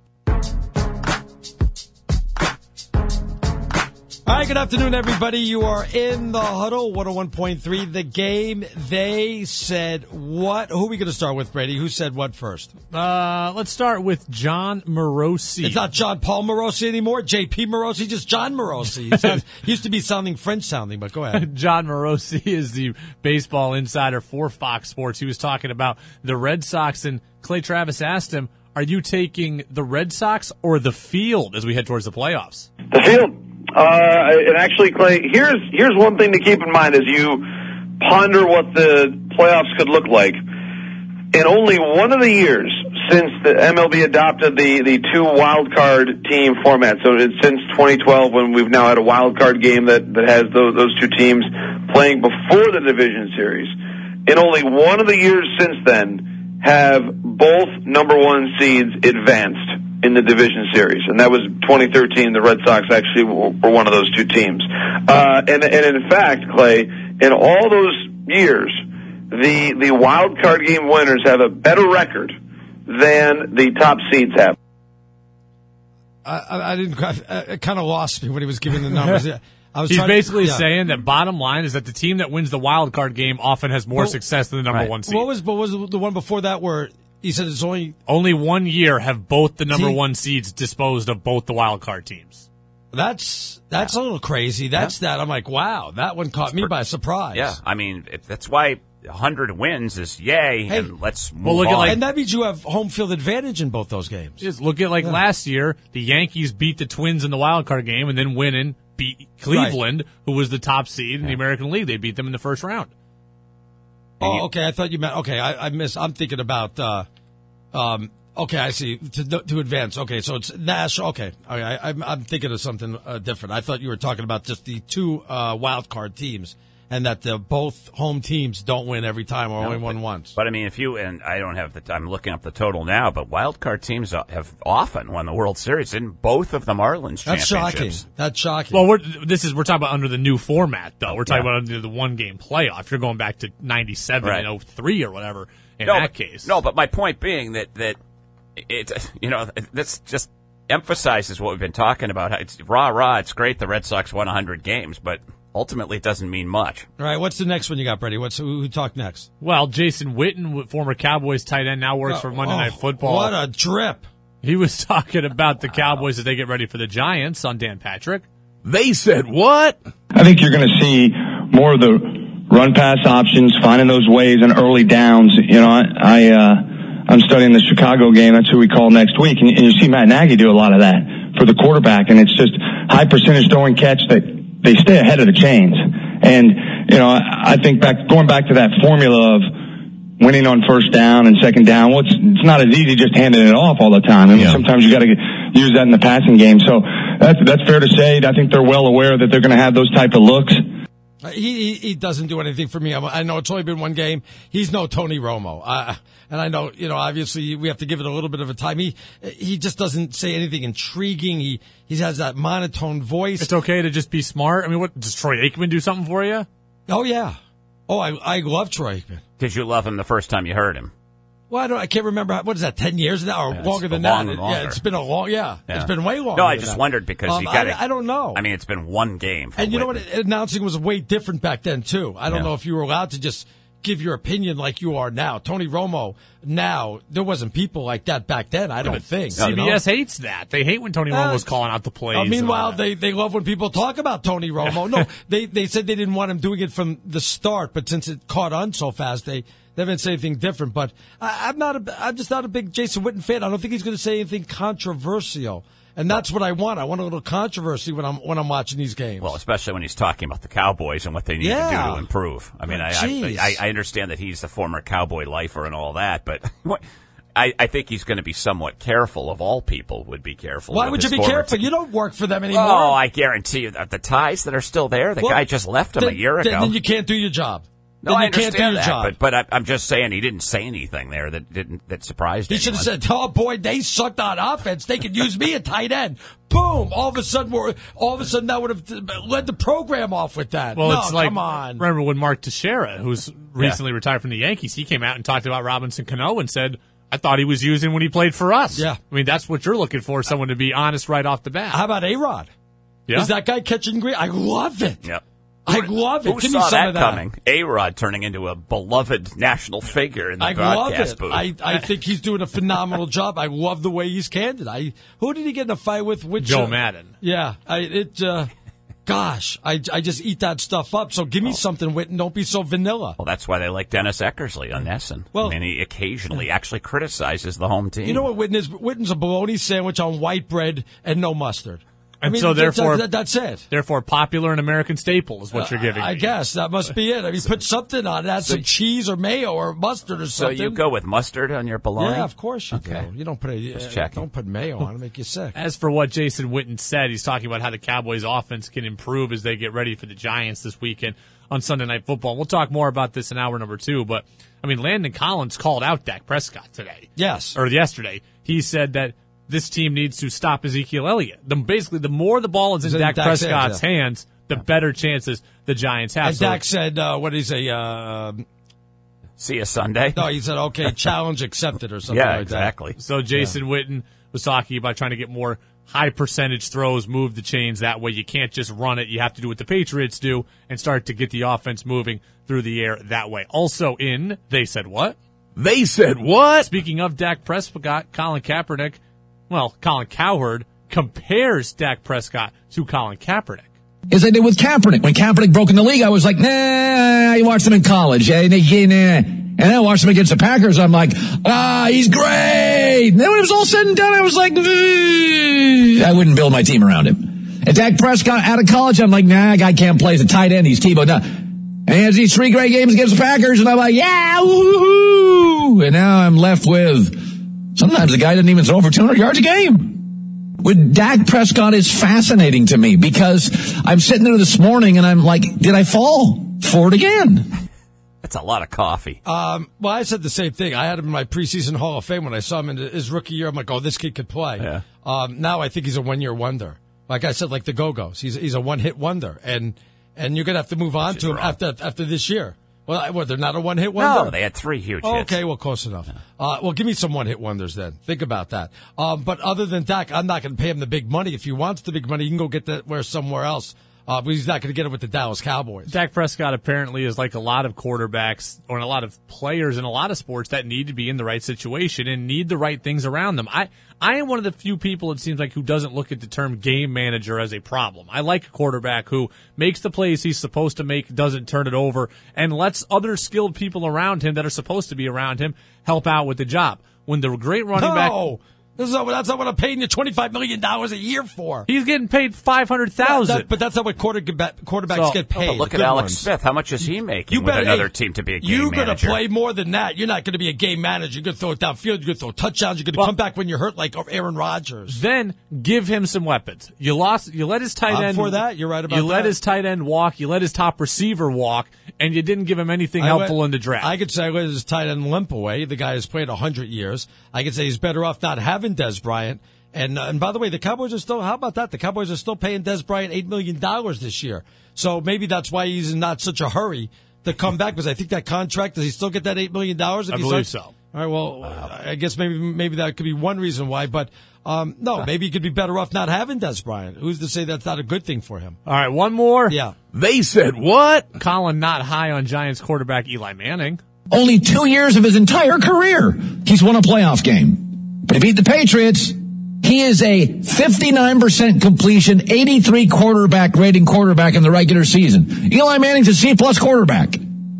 All right, good afternoon, everybody. You are in the huddle, one oh one point three The Game. They said what? Who are we going to start with, Brady? Who said what first? Uh, let's start with John Morosi. It's not John Paul Morosi anymore, J P Morosi, just John Morosi. He, sounds, he used to be sounding French sounding, but go ahead. John Morosi is the baseball insider for Fox Sports. He was talking about the Red Sox, and Clay Travis asked him, are you taking the Red Sox or the field as we head towards the playoffs? The field. Uh, and actually, Clay, here's here's one thing to keep in mind as you ponder what the playoffs could look like. In only one of the years since the M L B adopted the, the two wild card team format, so it's since twenty twelve when we've now had a wild card game that, that has those, those two teams playing before the division series. In only one of the years since then have both number one seeds advanced in the division series, and that was twenty thirteen. The Red Sox actually were one of those two teams. Uh, and, and in fact, Clay, in all those years, the the wild card game winners have a better record than the top seeds have. I, I, I didn't. I, it kind of lost me when he was giving the numbers. Yeah, I was He's trying- basically yeah. saying that bottom line is that the team that wins the wild card game often has more Well, success than the number right. one seed. What was what was the one before that where he said it's only Only one year have both the number Team- one seeds disposed of both the wild card teams. that's that's a little crazy. That's that. I'm like, wow, that one caught me by surprise. Yeah, I mean, if, that's why one hundred wins is yay, Hey, and let's move well, look at, on. like- and that means you have home field advantage in both those games. Just look at like last year, the Yankees beat the Twins in the wild card game and then win and beat Cleveland, who was the top seed in the American League. They beat them in the first round. Oh, okay. I thought you meant okay. I, I miss. I'm thinking about. Uh, um, okay, I see. To to advance. Okay, so it's national. Okay, okay. I, I'm I'm thinking of something uh, different. I thought you were talking about just the two uh, wild card teams, and that the both home teams don't win every time or only won once. But I mean, if you and I don't have the, I'm looking up the total now, but wild card teams have often won the World Series in both of the Marlins That's shocking. championships. That's shocking. Well, we're, this is we're talking about under the new format, though. We're talking Yeah. about under the one game playoff. You're going back to ninety-seven Right. and oh three or whatever in no, that but, case. No, but my point being that that it, you know, this just emphasizes what we've been talking about. It's rah rah. It's great the Red Sox won one hundred games, but ultimately it doesn't mean much. All right, what's the next one you got, Brady? What's who, who talked next? Well, Jason Witten, former Cowboys tight end, now works for Monday Oh, Night Football. What a drip. He was talking about the Cowboys as they get ready for the Giants on Dan Patrick. They said what? I think you're going to see more of the run pass options, finding those ways in early downs. You know, I, I uh, I'm studying the Chicago game. That's who we call next week. And, and you see Matt Nagy do a lot of that for the quarterback. And it's just high percentage throwing catch that they stay ahead of the chains. And, you know, I, I think back, going back to that formula of winning on first down and second down, well, it's, it's not as easy just handing it off all the time. I mean, yeah. Sometimes you got to use that in the passing game. So that's, that's fair to say. I think they're well aware that they're going to have those type of looks. He, he he doesn't do anything for me. I know it's only been one game. He's no Tony Romo, uh, and I know, you know, obviously we have to give it a little bit of a time. He he just doesn't say anything intriguing. He he has that monotone voice. It's okay to just be smart. I mean, what does Troy Aikman do something for you? Oh yeah. Oh, I I love Troy Aikman. Did you love him the first time you heard him? Well, I don't. I can't remember. What is that? Ten years now, or yeah, longer than long, that? Longer. Yeah, it's been a long. Yeah, yeah. it's been way longer. No, I than just that. wondered because um, you got. I, I don't know. I mean, it's been one game. For and you Whitman. know what? Announcing was way different back then too. I don't yeah. know if you were allowed to just give your opinion like you are now. Tony Romo. Now there wasn't people like that back then. I don't but think. C B S you know? hates that. They hate when Tony Uh, Romo's calling out the plays. Uh, meanwhile, that. they they love when people talk about Tony Romo. No, they they said they didn't want him doing it from the start, but since it caught on so fast, they. They haven't said anything different, but I, I'm not. A, I'm just not a big Jason Witten fan. I don't think he's going to say anything controversial, and that's what I want. I want a little controversy when I'm when I'm watching these games. Well, especially when he's talking about the Cowboys and what they need yeah. to do to improve. I mean, I, I, I I understand that he's the former Cowboy lifer and all that, but what, I I think he's going to be somewhat careful. Of all people, would be careful. Why would you be careful? Team. You don't work for them anymore. Oh, I guarantee you that the ties that are still there. The well, guy just left them then, a year ago. Then, then you can't do your job. No, then I you can't do understand your that, job. but, but I, I'm just saying he didn't say anything there that didn't that surprised He should have said, "Oh boy, they sucked on offense. They could use me at tight end." Boom! All of a sudden, we're, all of a sudden that would have led the program off with that. Well, no, it's like come on. Remember when Mark Teixeira, who's recently yeah. retired from the Yankees, he came out and talked about Robinson Cano and said, "I thought he was using when he played for us." Yeah, I mean that's what you're looking for, someone to be honest right off the bat. How about A-Rod? Yeah, is that guy catching green? I love it. Yep. I love it. Who Give saw me some that, of that coming? A-Rod turning into a beloved national figure in the I love broadcast it. booth. I, I think he's doing a phenomenal job. I love the way he's candid. I who did he get in a fight with? Which, Joe uh, Madden. Yeah, I, it. Uh, gosh, I I just eat that stuff up. So give me oh. something, Witten. Don't be so vanilla. Well, that's why they like Dennis Eckersley on Nesson. Well, I mean, he occasionally actually criticizes the home team. You know what Witten is? Witten's a bologna sandwich on white bread and no mustard. And I mean, so therefore, that, that, that's it. Therefore, popular and American staple is what you're giving uh, I me. guess that must be it. I mean, put something on it. Add so, some cheese or mayo or mustard or something. So you go with mustard on your bologna? Yeah, of course you okay. do. You don't put a, Just uh, checking. Don't put mayo on it; make you sick. As for what Jason Witten said, he's talking about how the Cowboys' offense can improve as they get ready for the Giants this weekend on Sunday Night Football. We'll talk more about this in hour number two. But I mean, Landon Collins called out Dak Prescott today. Yes, or yesterday. He said that this team needs to stop Ezekiel Elliott. The, basically, the more the ball is in Dak Dak's Prescott's hands, yeah. hands, the yeah. better chances the Giants have. And so Dak said, uh, what did he say? Uh, See you Sunday? No, he said, okay, challenge accepted or something yeah, like exactly. that. exactly. So Jason yeah. Witten was talking about trying to get more high percentage throws, move the chains. That way you can't just run it. You have to do what the Patriots do and start to get the offense moving through the air that way. Also in, they said what? They said what? Speaking of Dak Prescott, Colin Kaepernick, well, Colin Cowherd compares Dak Prescott to Colin Kaepernick. As I did with Kaepernick. When Kaepernick broke in the league, I was like, nah, I watched him in college. And then I watched him against the Packers. I'm like, ah, he's great. And then when it was all said and done, I was like, I wouldn't build my team around him. And Dak Prescott out of college, I'm like, nah, guy can't play as a tight end. He's Tebow. No. And he has these three great games against the Packers, and I'm like, yeah, woohoo. And now I'm left with... Sometimes the guy doesn't even throw for two hundred yards a game. With Dak Prescott is fascinating to me because I'm sitting there this morning and I'm like, did I fall for it again? That's a lot of coffee. Um, well, I said the same thing. I had him in my preseason Hall of Fame when I saw him in his rookie year. I'm like, oh, this kid could play. Yeah. Um, now I think he's a one-year wonder. Like I said, like the Go-Go's. He's he's a one-hit wonder, and and you're gonna have to move on to him wrong. after after this year. Well, what, they're not a one-hit wonder? No, they had three huge oh, hits. Okay, well, close enough. Uh, well, give me some one-hit wonders then. Think about that. Um, but other than Dak, I'm not going to pay him the big money. If he wants the big money, he can go get that where somewhere else. Uh, but he's not going to get it with the Dallas Cowboys. Dak Prescott apparently is like a lot of quarterbacks or a lot of players in a lot of sports that need to be in the right situation and need the right things around them. I, I am one of the few people, it seems like, who doesn't look at the term game manager as a problem. I like a quarterback who makes the plays he's supposed to make, doesn't turn it over, and lets other skilled people around him that are supposed to be around him help out with the job. When the great running back... No! This is not, that's not what I'm paying you twenty-five million dollars a year for. He's getting paid five hundred thousand dollars. Yeah, but that's not what quarterback, quarterbacks So- get paid. But look the at good Alex ones. Smith. How much is he making You with bet- another hey, team to be a game You're manager? going to play more than that. You're not going to be a game manager. You're going to throw it downfield. You're going to throw touchdowns. You're going to Well- come back when you're hurt like Aaron Rodgers. Then give him some weapons. You lost. You let his tight I'm end. for that. You're right about You let that. his tight end walk. You let his top receiver walk, and you didn't give him anything I helpful went- in the draft. I could say I let his tight end limp away. The guy has played one hundred years. I could say he's better off not having Des Bryant. And uh, and by the way, the Cowboys are still, how about that? The Cowboys are still paying Des Bryant eight million dollars this year. So maybe that's why he's in not such a hurry to come back, because I think that contract, does he still get that eight million dollars? If I he believe starts- so. All right, well, I guess maybe maybe that could be one reason why. But um, no, maybe he could be better off not having Des Bryant. Who's to say that's not a good thing for him? All right, one more. Yeah. They said what? Colin not high on Giants quarterback Eli Manning. Only two years of his entire career, he's won a playoff game. But he beat the Patriots. He is a fifty-nine percent completion, eighty-three quarterback rating quarterback in the regular season. Eli Manning's a C-plus quarterback.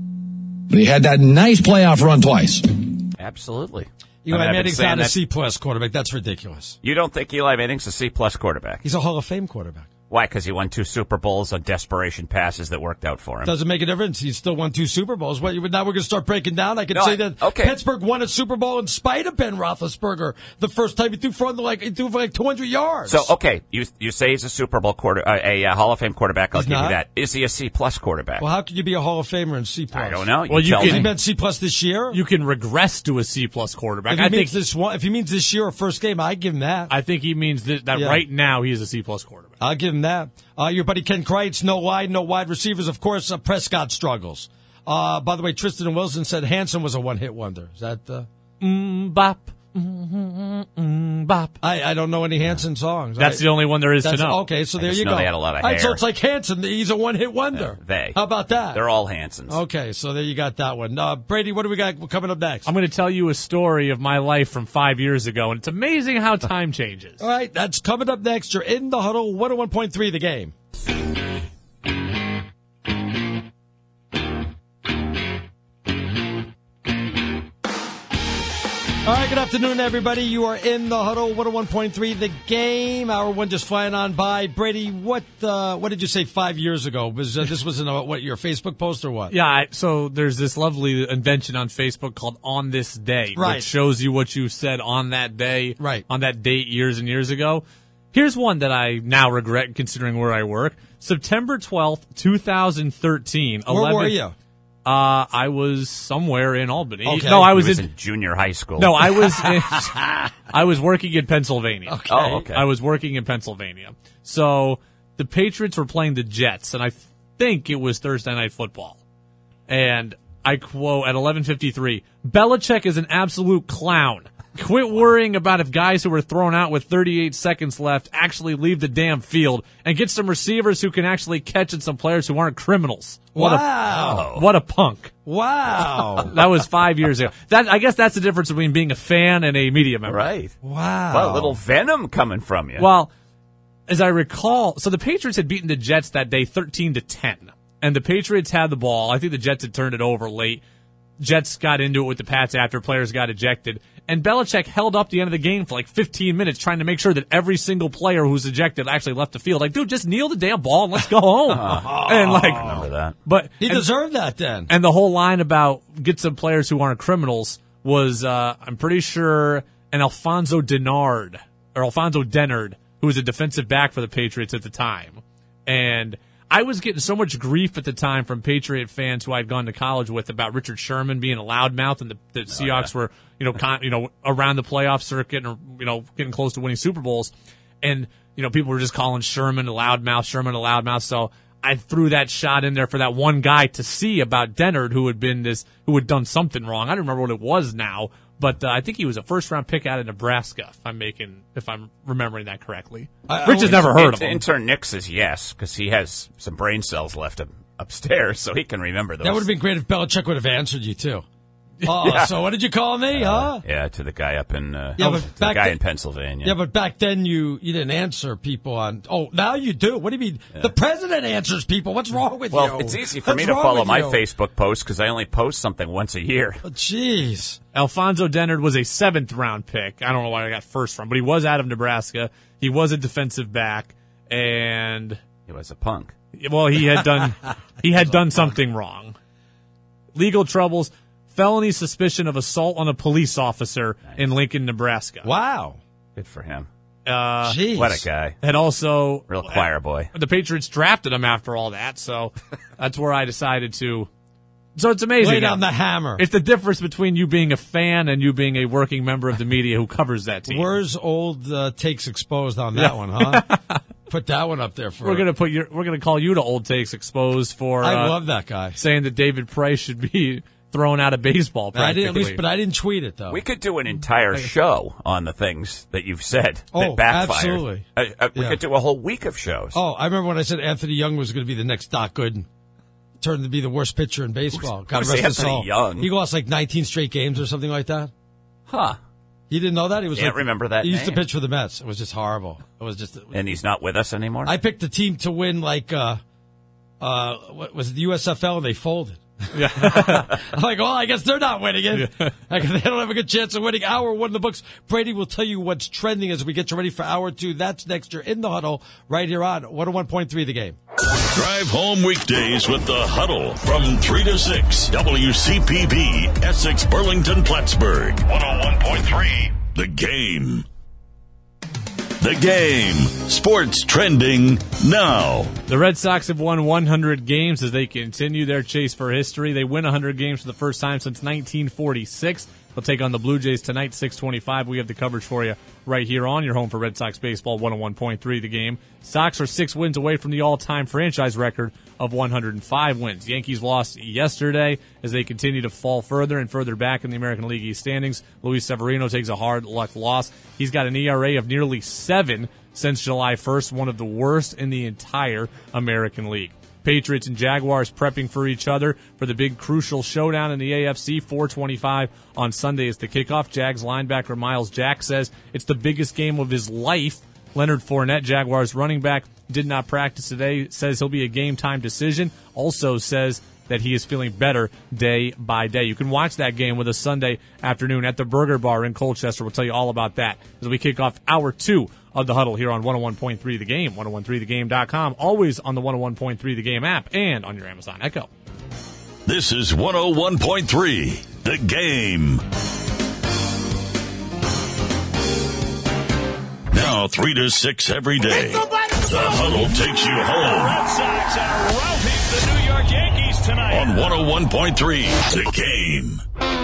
But he had that nice playoff run twice. Absolutely. Eli I mean, I've been Manning's saying not a that- C-plus quarterback. That's ridiculous. You don't think Eli Manning's a C-plus quarterback? He's a Hall of Fame quarterback. Why? Because he won two Super Bowls on desperation passes that worked out for him. Doesn't make a difference. He still won two Super Bowls. What, now we're going to start breaking down. I could No, say I- that okay. Pittsburgh won a Super Bowl in spite of Ben Roethlisberger the first time he threw for like he threw for like two hundred yards. So, okay, you you say he's a Super Bowl quarter, uh, a, uh Hall of Fame quarterback. I'll He's give not? you that. Is he a C-plus quarterback? Well, how could you be a Hall of Famer in C plus? I don't know. You Well, you tell can- He me. meant C plus this year. You can regress to a C-plus quarterback. if he I means think. this one, if he means this year or first game, I give him that. I think he means that, that Yeah. right now he is a C-plus quarterback. I'll give him that. Uh, your buddy Ken Kreitz, no wide, no wide receivers. Of course, uh, Prescott struggles. Uh, by the way, Tristan and Wilson said Hanson was a one-hit wonder. Is that? Uh, Mm, bop. Mm, mm, bop. I, I don't know any Hanson songs. That's I, the only one there is to That's, know. okay, so I there just you know go. they had a lot of All right, so hair. it's like Hanson. He's a one-hit wonder. Uh, they. How about that? They're all Hansons. Okay, so there you got that one. Uh, Brady, what do we got coming up next? I'm going to tell you a story of my life from five years ago, and it's amazing how time changes. All right, that's coming up next. You're in the huddle, one oh one point three The Game. All right, good afternoon, everybody. You are in the huddle, one oh one point three The Game. Hour one just flying on by. Brady, what uh, what did you say five years ago? Was uh, this was in a, what, your Facebook post or what? Yeah, I, so there's this lovely invention on Facebook called On This Day, Right. which shows you what you said on that day, Right. on that date years and years ago. Here's one that I now regret considering where I work. September twelfth, twenty thirteen. Where eleven were you? Uh, I was somewhere in Albany. Okay. No, I He was, was in, in junior high school. no, I was in, I was working in Pennsylvania. Okay. Oh, okay. I was working in Pennsylvania. So the Patriots were playing the Jets, and I think it was Thursday Night Football. And I quote at eleven fifty-three, Belichick is an absolute clown. Quit worrying about if guys who were thrown out with thirty-eight seconds left actually leave the damn field, and get some receivers who can actually catch and some players who aren't criminals. What Wow. a what a punk. Wow. That was five years ago. That I guess that's the difference between being a fan and a media member. Right. Wow. Well, a little venom coming from you. Well, as I recall, so the Patriots had beaten the Jets that day thirteen to ten. And the Patriots had the ball. I think the Jets had turned it over late. Jets got into it with the Pats after players got ejected. And Belichick held up the end of the game for like fifteen minutes trying to make sure that every single player who was ejected actually left the field. Like, dude, just kneel the damn ball and let's go home. And like, remember that. but He and- deserved that then. and the whole line about get some players who aren't criminals was, uh, I'm pretty sure, an Alfonso Denard, or Alfonso Dennard, who was a defensive back for the Patriots at the time. And I was getting so much grief at the time from Patriot fans who I'd gone to college with about Richard Sherman being a loudmouth, and the, the Seahawks were, you know, con, you know, around the playoff circuit and, you know, getting close to winning Super Bowls. And, you know, people were just calling Sherman a loudmouth, Sherman a loudmouth. So I threw that shot in there for that one guy to see about Dennard, who had been this, who had done something wrong. I don't remember what it was now, but uh, I think he was a first round pick out of Nebraska. If I'm making, if I'm remembering that correctly. I, Rich I has never heard of him. Intern Nick says yes because he has some brain cells left up, upstairs, so he can remember those. That would have been great if Belichick would have answered you too. Oh, yeah. So what did you call me, uh, huh? Yeah, to the guy up in uh, yeah, oh, but to the back guy then, in Pennsylvania. Yeah, but back then you, you didn't answer people on. Oh, now you do. What do you mean? Yeah. The president answers people. What's wrong with well, you? Well, it's easy for What's me to follow my you? Facebook post because I only post something once a year. Jeez. Oh, Alfonso Dennard was a seventh round pick. I don't know why I got first from, but he was out of Nebraska. He was a defensive back, and he was a punk. Well, he had done he had done something wrong. Legal troubles. Felony suspicion of assault on a police officer nice. in Lincoln, Nebraska. Wow. Good for him. Uh, Jeez. What a guy. And also... Real choir boy. The Patriots drafted him after all that, so that's where I decided to... So it's amazing. Lay down the hammer. It's the difference between you being a fan and you being a working member of the media who covers that team. Where's old uh, takes exposed on that one, huh? Put that one up there for. We're gonna put your. We're gonna call you to old takes exposed for. I uh, love that guy saying that David Price should be thrown out of baseball. I didn't, at least, but I didn't tweet it though. We could do an entire show on the things that you've said oh, that backfired. Absolutely. Uh, uh, we yeah. could do a whole week of shows. Oh, I remember when I said Anthony Young was going to be the next Doc Gooden. Turned to be the worst pitcher in baseball. God rest his soul. Young? He lost like nineteen straight games or something like that. Huh. You didn't know that? He was Can't like, remember that He used name. to pitch for the Mets. It was just horrible. It was just. It was, and he's not with us anymore? I picked the team to win like, uh, uh, what was it, the U S F L, and they folded. Yeah. I'm like, well, I guess they're not winning it. Yeah. Like, they don't have a good chance of winning. Hour one of the books. Brady will tell you what's trending as we get you ready for hour two. That's next year in the huddle right here on one oh one point three The Game. Drive home weekdays with the Huddle from three to six. W C P B, Essex, Burlington, Plattsburgh. one oh one point three The Game. The Game. Sports trending now. The Red Sox have won one hundred games as they continue their chase for history. They win one hundred games for the first time since nineteen forty-six. They'll take on the Blue Jays tonight, six twenty-five. We have the coverage for you right here on your home for Red Sox baseball, one oh one point three The Game. Sox are six wins away from the all-time franchise record of one hundred five wins. Yankees lost yesterday as they continue to fall further and further back in the American League East standings. Luis Severino takes a hard luck loss. He's got an E R A of nearly seven since July first, one of the worst in the entire American League. Patriots and Jaguars prepping for each other for the big crucial showdown in the A F C. four twenty-five on Sunday is the kickoff. Jags linebacker Miles Jack says it's the biggest game of his life. Leonard Fournette, Jaguars running back, did not practice today, says he'll be a game-time decision. Also says that he is feeling better day by day. You can watch that game with us Sunday afternoon at the Burger Bar in Colchester. We'll tell you all about that as we kick off hour two of the Huddle here on one oh one point three The Game, ten thirteen the game dot com, always on the one oh one point three The Game app and on your Amazon Echo. This is one oh one point three The Game. Now three to six every day. The Huddle takes you home. Red Sox are routing the New York Yankees tonight. On one oh one point three The Game.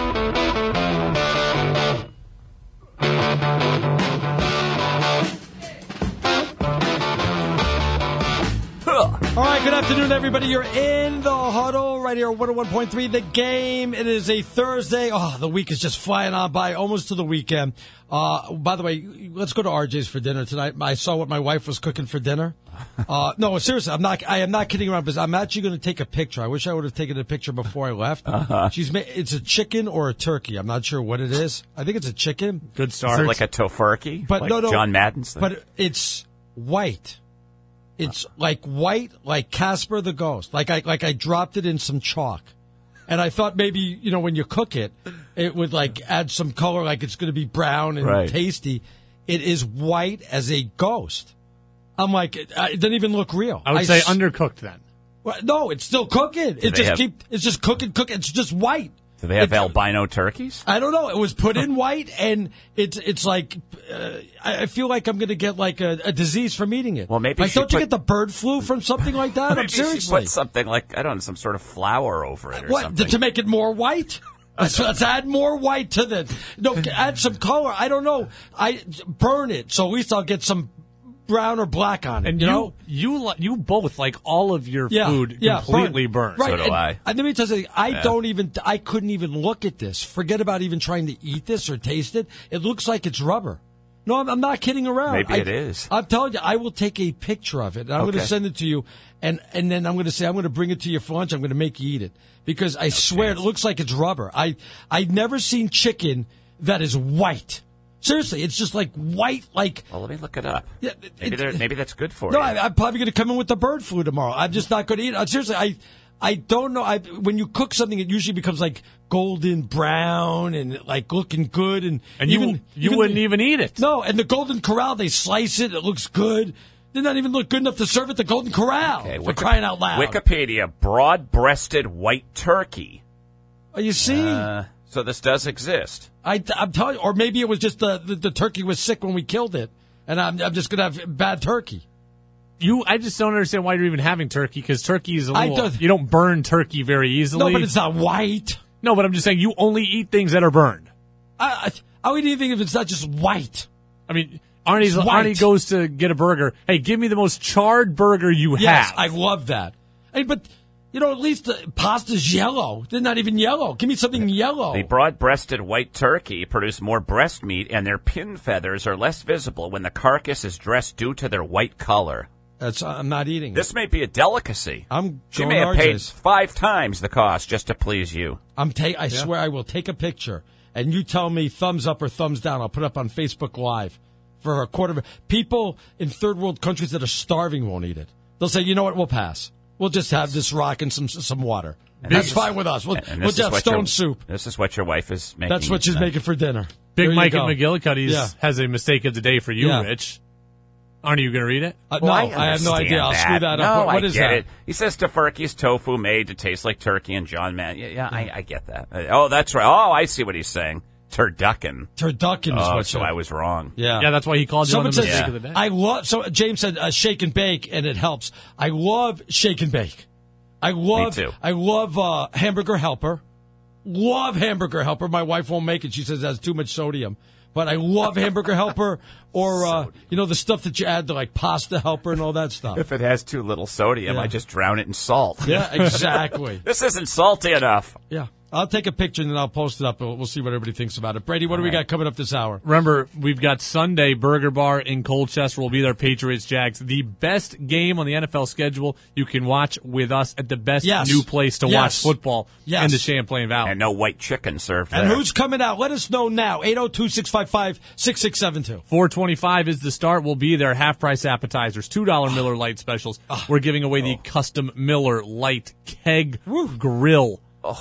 All right, good afternoon, everybody. You're in the Huddle right here, one oh one point three The Game. It is a Thursday. Oh, the week is just flying on by, almost to the weekend. Uh, by the way, let's go to R J's for dinner tonight. I saw what my wife was cooking for dinner. Uh, no, seriously, I'm not. I am not kidding around because I'm actually going to take a picture. I wish I would have taken a picture before I left. Uh-huh. She's made. It's a chicken or a turkey. I'm not sure what it is. I think it's a chicken. Good start. Is it like a tofurkey? But like no, no, John Madden's thing? But it's white. It's like white, like Casper the Ghost. Like I, like I dropped it in some chalk, and I thought maybe, you know, when you cook it, it would like add some color, like it's going to be brown and right. tasty. It is white as a ghost. I'm like, it, it didn't even look real. I would I say s- undercooked then. Well, no, it's still cooking. It just have- keep. It's just cooking, cooking. It's just white. Do they have It- albino turkeys? I don't know. It was put in white, and it's it's like uh, I I feel like I'm going to get like a, a disease from eating it. Well, maybe like she don't you put- get the bird flu from something like that? I'm Maybe she seriously. put something like, I don't know, some sort of flour over it or What something. to make it more white? Let's, let's add more white to the. No, add some color. I don't know. I burn it, so at least I'll get some brown or black on it. And you you, know, you, li- you both like all of your yeah, food yeah, completely burnt. Right. So do and, I. And let me tell you something. I Yeah. don't even. I couldn't even look at this. Forget about even trying to eat this or taste it. It looks like it's rubber. No, I'm, I'm not kidding around. Maybe I, it is. I'm telling you, I will take a picture of it. And I'm going Okay. to send it to you, and and then I'm going to say I'm going to bring it to you for lunch. I'm going to make you eat it because I swear chance. it looks like it's rubber. I I've never seen chicken that is white. Seriously, it's just like white, like. Well, let me look it up. Yeah, maybe, it- they're- maybe that's good for No, you. I, I'm probably going to come in with the bird flu tomorrow. I'm just not going to eat it. Uh, Seriously, I, I don't know. I when you cook something, it usually becomes like golden brown and like looking good, and And even you, you wouldn't even eat it. No, and the Golden Corral, they slice it. It looks good. Did not even look good enough to serve at the Golden Corral. Okay, for Wiki- crying out loud! Wikipedia, broad-breasted white turkey. Oh, you see, Uh, so this does exist. I, I'm telling you, or maybe it was just the, the the turkey was sick when we killed it, and I'm I'm just going to have bad turkey. You, I just don't understand why you're even having turkey because turkey is a I little. don't- You don't burn turkey very easily. No, but it's not white. No, but I'm just saying you only eat things that are burned. I I, I would even think if it's not just white. I mean, Arnie's, It's white. Arnie goes to get a burger. Hey, give me the most charred burger you Yes, have. I love that. Hey, but you know, at least the pasta's yellow. They're not even yellow. Give me something yellow. The broad-breasted white turkey produce more breast meat, and their pin feathers are less visible when the carcass is dressed due to their white color. That's I'm not eating it. This may be a delicacy. I'm She going may have R paid J's. five times the cost just to please you. I'm ta- I swear I will take a picture and you tell me thumbs up or thumbs down. I'll put it up on Facebook Live for a quarter of people in third world countries that are starving won't eat it. They'll say, you know what, we'll pass. We'll just have this rock and some some water. And That's this- fine with us. We'll, and we'll this is just have what stone your- soup. This is what your wife is making. That's what she's tonight. making for dinner. Big There you Mike go. at McGillicuddy's Yeah. has a mistake of the day for you, Yeah. Rich. Aren't you going to read it? Uh, Well, no, I, have no understand idea. I'll screw that no, up. What, what I is get that? it. He says Tofurkey's tofu made to taste like turkey and John Man. Yeah, yeah, I, I get that. Uh, Oh, that's right. Oh, I see what he's saying. Turducken. Turducken is Oh, what so you- I was wrong. Yeah. Yeah, that's why he called you Someone on the says, mistake of the day. I love, so James said uh, shake and bake, and it helps. I love shake and bake. I love, too. I love uh, Hamburger Helper. Love Hamburger Helper. My wife won't make it. She says it has too much sodium. But I love Hamburger Helper or, uh, you know, the stuff that you add to like Pasta Helper and all that stuff. If it has too little sodium, Yeah. I just drown it in salt. Yeah, exactly. This isn't salty enough. Yeah. I'll take a picture and then I'll post it up. We'll, we'll see what everybody thinks about it. Brady, what do we got coming up this hour? Remember, we've got Sunday Burger Bar in Colchester. We'll be there, Patriots Jags. The best game on the N F L schedule you can watch with us at the best Yes. new place to Yes. watch football Yes. in the Champlain Valley. And no white chicken served And there. who's coming out? Let us know now. eight oh two, six five five, six six seven two. four twenty-five is the start. We'll be there. Half price appetizers, two dollar Miller Lite specials. We're giving away the custom Miller Lite keg grill.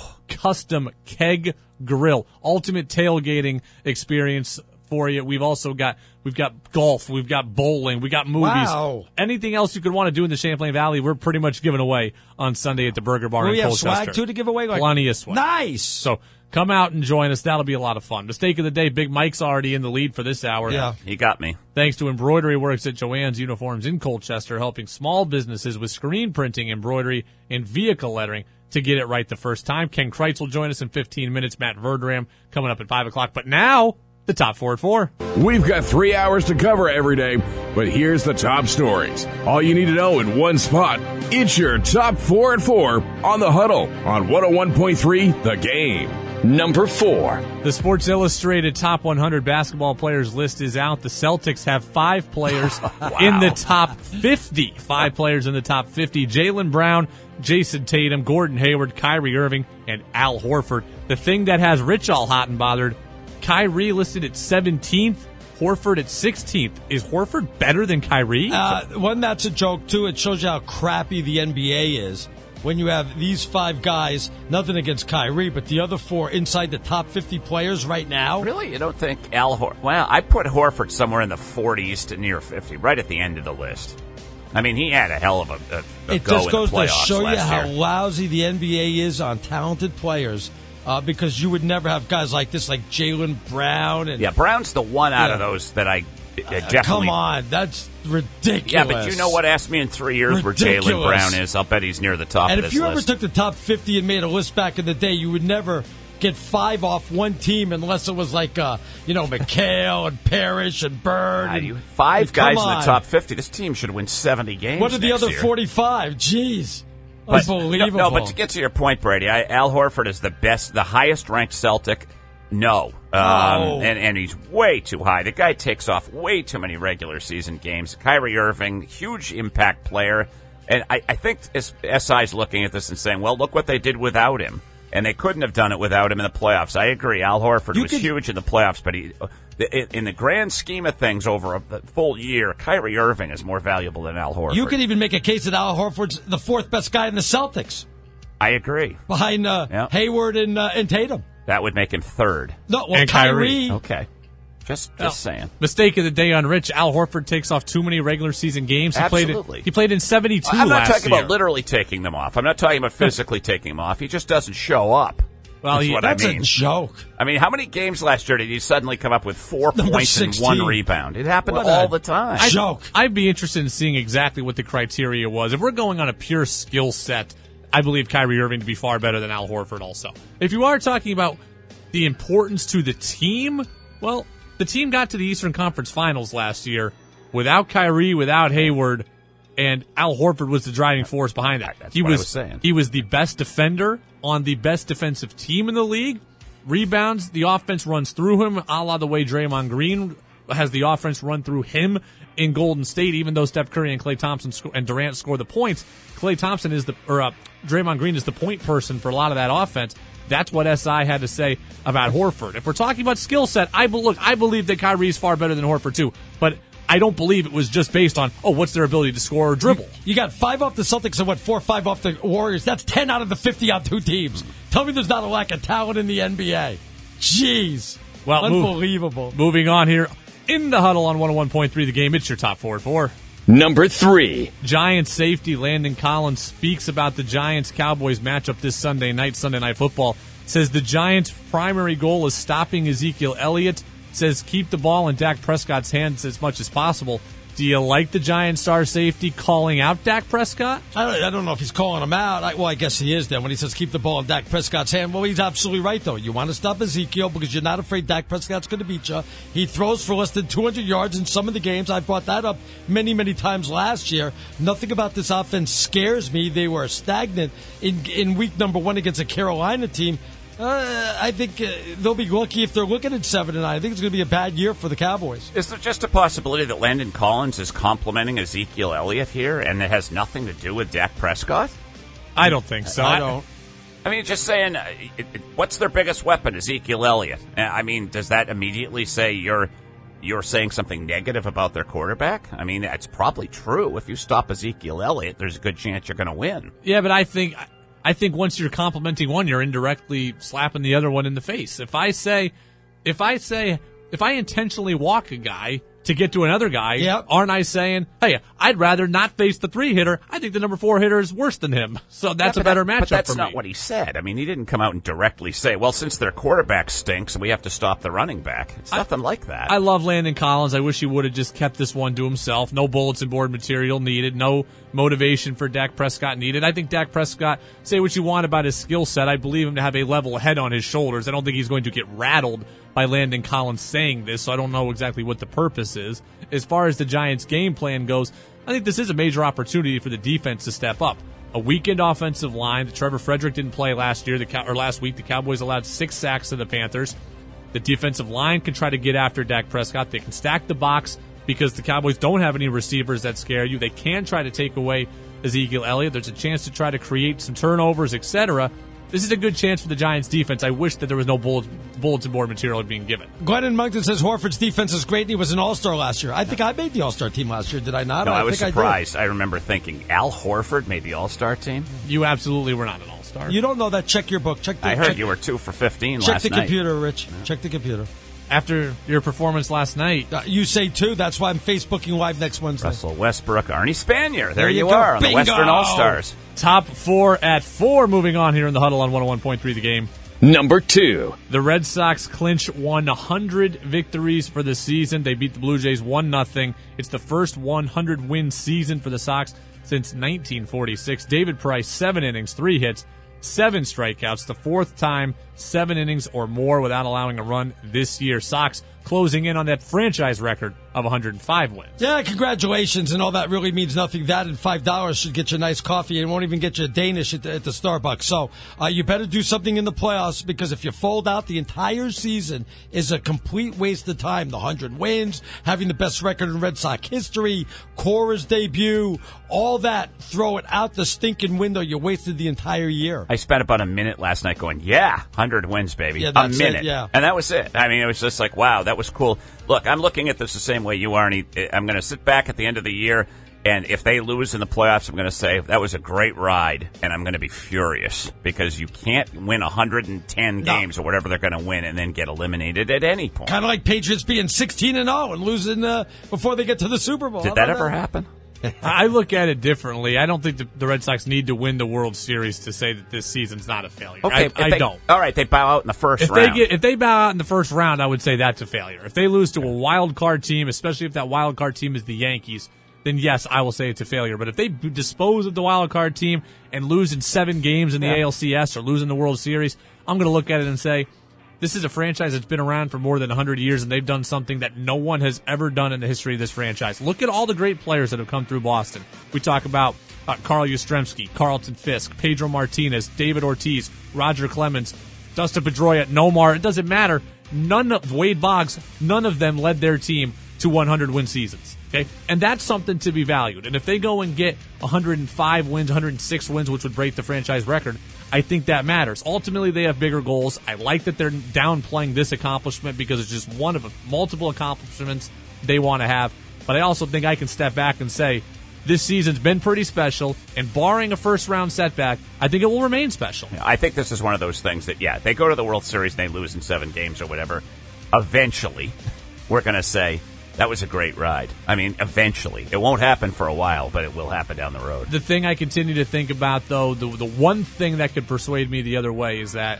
Custom keg grill. Ultimate tailgating experience for you. We've also got we've got golf, we've got bowling, we got movies. Wow. Anything else you could want to do in the Champlain Valley, we're pretty much giving away on Sunday at the Burger Bar Will in we have Colchester. swag too to give away? Like, Plenty of swag. Nice. So come out and join us. That'll be a lot of fun. Mistake of the day, Big Mike's already in the lead for this hour. Yeah. He got me. Thanks to Embroidery Works at Joann's Uniforms in Colchester, helping small businesses with screen printing, embroidery, and vehicle lettering to get it right the first time. Ken Kreitz will join us in fifteen minutes. Matt Verdram coming up at five o'clock. But now, the top four at four. We've got three hours to cover every day, but here's the top stories. All you need to know in one spot. It's your top four at four on The Huddle on one oh one point three The Game. Number four. The Sports Illustrated Top one hundred Basketball Players list is out. The Celtics have five players in the top fifty. Five players in the top fifty. Jaylen Brown, Jason Tatum, Gordon Hayward, Kyrie Irving, and Al Horford. The thing that has Rich all hot and bothered, Kyrie listed at seventeenth, Horford at sixteenth. Is Horford better than Kyrie? Uh, one, that's a joke, too. It shows you how crappy the N B A is. When you have these five guys, nothing against Kyrie, but the other four inside the top fifty players right now. Really? You don't think Al Horford? Well, I put Horford somewhere in the forties to near fifty, right at the end of the list. I mean, he had a hell of a, a, a It go just in goes the to playoffs show you last how year. lousy the N B A is on talented players. Uh, because you would never have guys like this, like Jaylen Brown. And Yeah, Brown's the one out of Yeah. those that I uh, uh, definitely. come on, that's ridiculous. Yeah, but you know what? Ask me in three years where Jaylen Ridiculous. Brown is. I'll bet he's near the top And of if this you ever list. took the top fifty and made a list back in the day, you would never get five off one team unless it was like, uh, you know, McHale and Parrish and Bird. God, and, you, five come guys in on. the top fifty. This team should win seventy games. What are the next other year. forty-five? Jeez. But, Unbelievable. No, no, but to get to your point, Brady, I, Al Horford is the best, the highest ranked Celtic. No. Um, Oh. and, and he's way too high. The guy takes off way too many regular season games. Kyrie Irving, huge impact player. And I, I think S I is looking at this and saying, well, look what they did without him. And they couldn't have done it without him in the playoffs. I agree. Al Horford You was could- huge in the playoffs, but he, in, in the grand scheme of things over a full year, Kyrie Irving is more valuable than Al Horford. You could even make a case that Al Horford's the fourth best guy in the Celtics, I agree. behind uh, Yeah. Hayward and, uh, and Tatum. That would make him third. No, well, And Kyrie. Kyrie. Okay. Just, just Well, saying. Mistake of the day on Rich. Al Horford takes off too many regular season games. He Absolutely. played. He played in seventy-two. I'm not last talking year. about literally taking them off. I'm not talking about physically taking them off. He just doesn't show up. Well, That's he- what That's I mean. a joke. I mean, how many games last year did he suddenly come up with four Number points and one sixteen. rebound? It happened What all a the time. I- joke. I'd be interested in seeing exactly what the criteria was. If we're going on a pure skill set, I believe Kyrie Irving to be far better than Al Horford also. If you are talking about the importance to the team, well, the team got to the Eastern Conference Finals last year without Kyrie, without Hayward, and Al Horford was the driving force behind that. That's he what I was, was saying. He was the best defender on the best defensive team in the league. Rebounds, the offense runs through him, a la the way Draymond Green has the offense run through him in Golden State. Even though Steph Curry and Klay Thompson sco- and Durant score the points, Klay Thompson is the or uh, Draymond Green is the point person for a lot of that offense. That's what S I had to say about Horford. If we're talking about skill set, I be- look, I believe that Kyrie is far better than Horford too, but I don't believe it was just based on, oh, what's their ability to score or dribble. You got five off the Celtics and what, four or five off the Warriors. That's ten out of the fifty on two teams. Tell me there's not a lack of talent in the N B A. Jeez. Well, move- unbelievable. Moving on here in the huddle on one oh one point three The Game, it's your top four at four. Number three. Giants safety Landon Collins speaks about the Giants-Cowboys matchup this Sunday night, Sunday Night Football. Says the Giants' primary goal is stopping Ezekiel Elliott. Says keep the ball in Dak Prescott's hands as much as possible. Do you like the Giants star safety calling out Dak Prescott? I don't, I don't know if he's calling him out. I, well, I guess he is then when he says keep the ball in Dak Prescott's hand. Well, he's absolutely right, though. You want to stop Ezekiel because you're not afraid Dak Prescott's going to beat you. He throws for less than two hundred yards in some of the games. I brought that up many, many times last year. Nothing about this offense scares me. They were stagnant in, in week number one against a Carolina team. Uh, I think uh, they'll be lucky if they're looking at seven and nine. I think it's going to be a bad year for the Cowboys. Is there just a possibility that Landon Collins is complimenting Ezekiel Elliott here, and it has nothing to do with Dak Prescott? I don't think so. I don't. I mean, just saying, uh, it, it, what's their biggest weapon? Ezekiel Elliott. Uh, I mean, does that immediately say you're you're saying something negative about their quarterback? I mean, it's probably true. If you stop Ezekiel Elliott, there's a good chance you're going to win. Yeah, but I think I think once you're complimenting one, you're indirectly slapping the other one in the face. If I say, if I say, if I intentionally walk a guy to get to another guy, Yep. aren't I saying, hey, I'd rather not face the three hitter. I think the number four hitter is worse than him. So that's Yeah, a but better that- matchup But that's for not me. what he said. I mean, he didn't come out and directly say, well, since their quarterback stinks, we have to stop the running back. It's nothing like that. I love Landon Collins. I wish he would have just kept this one to himself. No bulletin board material needed. No motivation for Dak Prescott needed. I think Dak Prescott, say what you want about his skill set, I believe him to have a level head on his shoulders. I don't think he's going to get rattled by Landon Collins saying this, so I don't know exactly what the purpose is. As far as the Giants' game plan goes, I think this is a major opportunity for the defense to step up. A weakened offensive line. Trevor Frederick didn't play last year, the Cow- or last week. The Cowboys allowed six sacks to the Panthers. The defensive line can try to get after Dak Prescott. They can stack the box because the Cowboys don't have any receivers that scare you. They can try to take away Ezekiel Elliott. There's a chance to try to create some turnovers, et cetera. This is a good chance for the Giants' defense. I wish that there was no bullet, bulletin board material being given. Glenn in Moncton says Horford's defense is great and he was an all-star last year. I think I made the all-star team last year, did I not? no, I, I was think surprised. I, I remember thinking, Al Horford made the All-Star team? You absolutely were not an all-star. I did. You don't know that. Check your book. Check the, I heard check, you were two for fifteen check last the night. computer, Rich. Check the computer. After your performance last night, Uh, you say two. That's why I'm Facebooking live next Wednesday. Russell Westbrook, Arnie Spanier. There, There you you go. are on Bingo. the Western All-Stars. top four at four. Moving on here in the huddle on one oh one point three The Game. Number two. The Red Sox clinch one hundred victories for the season. They beat the Blue Jays one nothing. It's the first one hundred win season for the Sox since nineteen forty-six. David Price, seven innings, three hits, seven strikeouts. The fourth time seven innings or more without allowing a run this year. Sox closing in on that franchise record of one hundred five wins. Yeah, congratulations, and all that really means nothing. That and five dollars should get you a nice coffee, and won't even get you a Danish at the, at the Starbucks. So uh, you better do something in the playoffs, because if you fold out, the entire season is a complete waste of time. The one hundred wins, having the best record in Red Sox history, Cora's debut, all that, throw it out the stinking window. You wasted the entire year. I spent about a minute last night going, yeah, one hundred wins, baby. Yeah, a that's minute. it, yeah. And that was it. I mean, it was just like, wow, that was cool. Look, I'm looking at this the same way you are, and I'm going to sit back at the end of the year, and if they lose in the playoffs, I'm going to say, that was a great ride, and I'm going to be furious, because you can't win one hundred ten No. games or whatever they're going to win and then get eliminated at any point. Kind of like Patriots being sixteen and oh and losing uh, before they get to the Super Bowl. Did How that about ever happen? I look at it differently. I don't think the, the Red Sox need to win the World Series to say that this season's not a failure. Okay, I, if I they- don't. All right, they bow out in the first If round. they get if they bow out in the first round, I would say that's a failure. If they lose to a wild card team, especially if that wild card team is the Yankees, then yes, I will say it's a failure. But if they b- dispose of the wild card team and lose in seven games in the Yeah. A L C S or lose in the World Series, I'm going to look at it and say, this is a franchise that's been around for more than one hundred years, and they've done something that no one has ever done in the history of this franchise. Look at all the great players that have come through Boston. We talk about uh, Carl Yastrzemski, Carlton Fisk, Pedro Martinez, David Ortiz, Roger Clemens, Dustin Pedroia, Nomar. It doesn't matter. None of Wade Boggs, none of them led their team to one hundred win seasons. Okay, and that's something to be valued. And if they go and get one hundred five wins, one hundred six wins, which would break the franchise record, I think that matters. Ultimately, they have bigger goals. I like that they're downplaying this accomplishment because it's just one of multiple accomplishments they want to have. But I also think I can step back and say this season's been pretty special, and barring a first-round setback, I think it will remain special. I think this is one of those things that, yeah, they go to the World Series and they lose in seven games or whatever. Eventually, we're going to say, that was a great ride. I mean, eventually. It won't happen for a while, but it will happen down the road. The thing I continue to think about, though, the, the one thing that could persuade me the other way is that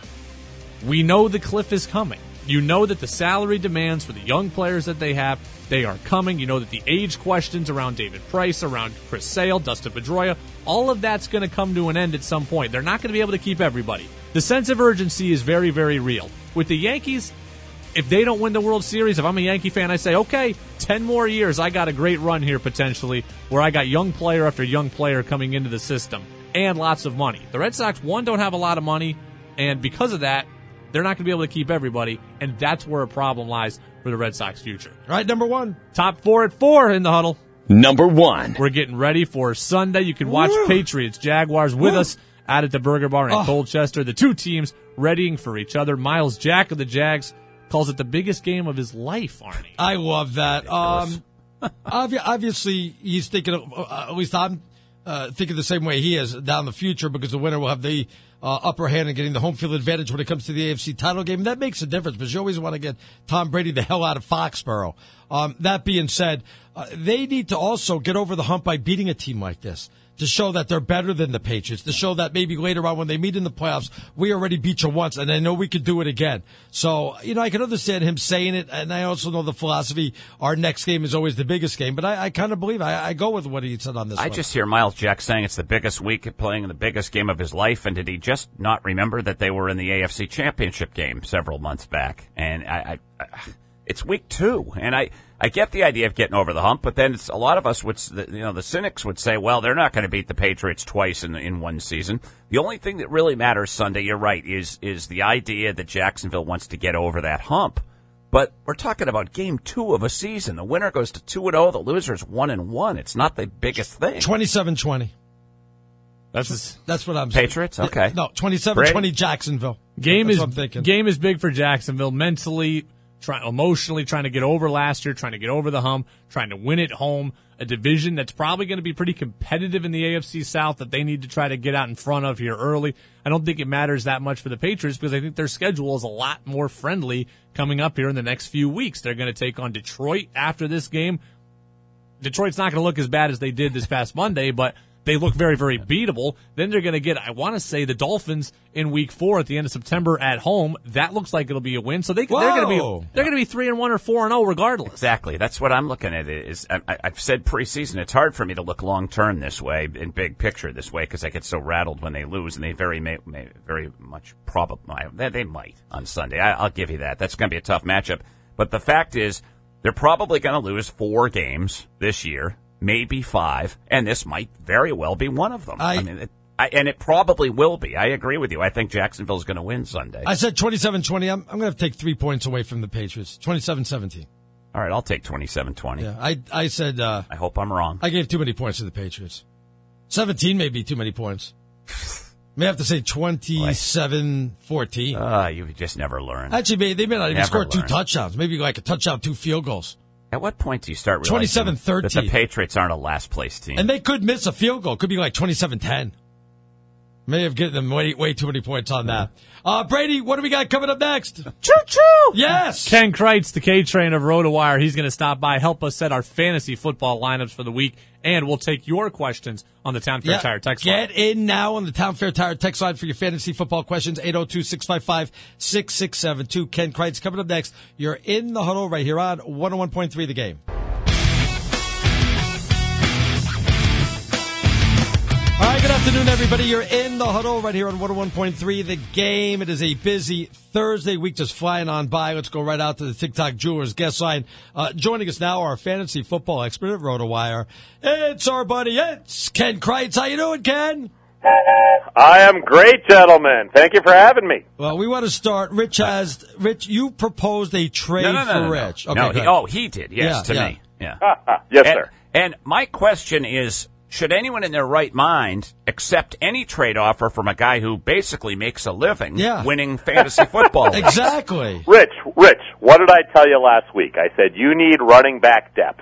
we know the cliff is coming. You know that the salary demands for the young players that they have, they are coming. You know that the age questions around David Price, around Chris Sale, Dustin Pedroia, all of that's going to come to an end at some point. They're not going to be able to keep everybody. The sense of urgency is very, very real. With the Yankees, if they don't win the World Series, if I'm a Yankee fan, I say, okay, ten more years, I got a great run here potentially where I got young player after young player coming into the system and lots of money. The Red Sox, one, don't have a lot of money, and because of that, they're not going to be able to keep everybody, and that's where a problem lies for the Red Sox future. Right, number one. Top four at four in the huddle. Number one. We're getting ready for Sunday. You can watch Woo. Patriots, Jaguars with Woo. us out at the Burger Bar in Oh. Colchester. The two teams readying for each other. Miles Jack of the Jags calls it the biggest game of his life, Arnie. I love that. Um, obvi- obviously, he's thinking, of, uh, at least I'm uh, thinking the same way he is down the future, because the winner will have the uh, upper hand in getting the home field advantage when it comes to the A F C title game. And that makes a difference, because you always want to get Tom Brady the hell out of Foxborough. Um, that being said, uh, they need to also get over the hump by beating a team like this, to show that they're better than the Patriots, to show that maybe later on when they meet in the playoffs, we already beat you once, and I know we could do it again. So, you know, I can understand him saying it, and I also know the philosophy, our next game is always the biggest game, but I, I kind of believe, I, I go with what he said on this I one. just hear Miles Jack saying it's the biggest week playing in the biggest game of his life, and did he just not remember that they were in the A F C Championship game several months back? And I, I, I it's week two, and I, I get the idea of getting over the hump, but then it's, a lot of us would, you know, the cynics would say, well, they're not going to beat the Patriots twice in in one season. The only thing that really matters Sunday, you're right, is is the idea that Jacksonville wants to get over that hump. But we're talking about game two of a season. The winner goes to two and zero. The loser's one and one. It's not the biggest thing. twenty-seven twenty. That's That's what I'm saying. Patriots? Okay. No, twenty-seven twenty Jacksonville. Game That's is what I'm thinking. game is big for Jacksonville mentally, try, emotionally, trying to get over last year, trying to get over the hump, trying to win at home. A division that's probably going to be pretty competitive in the A F C South that they need to try to get out in front of here early. I don't think it matters that much for the Patriots because I think their schedule is a lot more friendly coming up here in the next few weeks. They're going to take on Detroit after this game. Detroit's not going to look as bad as they did this past Monday, but they look very, very beatable. Then they're going to get, I want to say, the Dolphins in week four at the end of September at home. That looks like it'll be a win. So they, they're going to be they're going to be three and one or four and zero regardless. Exactly. That's what I'm looking at. Is I, I've said preseason. It's hard for me to look long term this way, in big picture this way, because I get so rattled when they lose, and they very may, may very much probably they, they might on Sunday. I, I'll give you that. That's going to be a tough matchup. But the fact is, they're probably going to lose four games this year. Maybe five, and this might very well be one of them. I, I mean, it, I, and it probably will be. I agree with you. I think Jacksonville's going to win Sunday. I said twenty-seven twenty. I'm, I'm going to take three points away from the Patriots. twenty-seven seventeen. All right, I'll take twenty-seven twenty. Yeah, I, I said... Uh, I hope I'm wrong. I gave too many points to the Patriots. seventeen may be too many points. May have to say twenty-seven fourteen. Uh, you just never learn. Actually, may, they may not even Never score learn. two touchdowns. Maybe like a touchdown, two field goals. At what point do you start realizing twenty-seven thirteen. that the Patriots aren't a last-place team? And they could miss a field goal. Could be like twenty-seven ten. May have given them way, way too many points on that. Uh, Brady, what do we got coming up next? Choo-choo! Yes! Ken Kreitz, the K-Train of RotoWire, he's going to stop by, help us set our fantasy football lineups for the week, and we'll take your questions on the Town Fair Yeah, Tire text line. Get in now on the Town Fair Tire text line for your fantasy football questions, eight oh two, six five five, six six seven two. Ken Kreitz coming up next. You're in the huddle right here on one oh one point three The Game. All right, good afternoon, everybody. You're in the huddle right here on one oh one point three The Game. It is a busy Thursday week just flying on by. Let's go right out to the TikTok Jewelers guest line. Uh, joining us now, our fantasy football expert at RotoWire. It's our buddy, it's Ken Kreitz. How you doing, Ken? I am great, gentlemen. Thank you for having me. Well, we want to start. Rich has, Rich, you proposed a trade no, no, no, for no, no. Rich. Okay, no, he, good. oh, he did, yes, Yeah, to yeah. me. Yeah. yes, and, sir. And my question is, should anyone in their right mind accept any trade offer from a guy who basically makes a living Yeah. winning fantasy football? Exactly. Rich, Rich, what did I tell you last week? I said you need running back depth.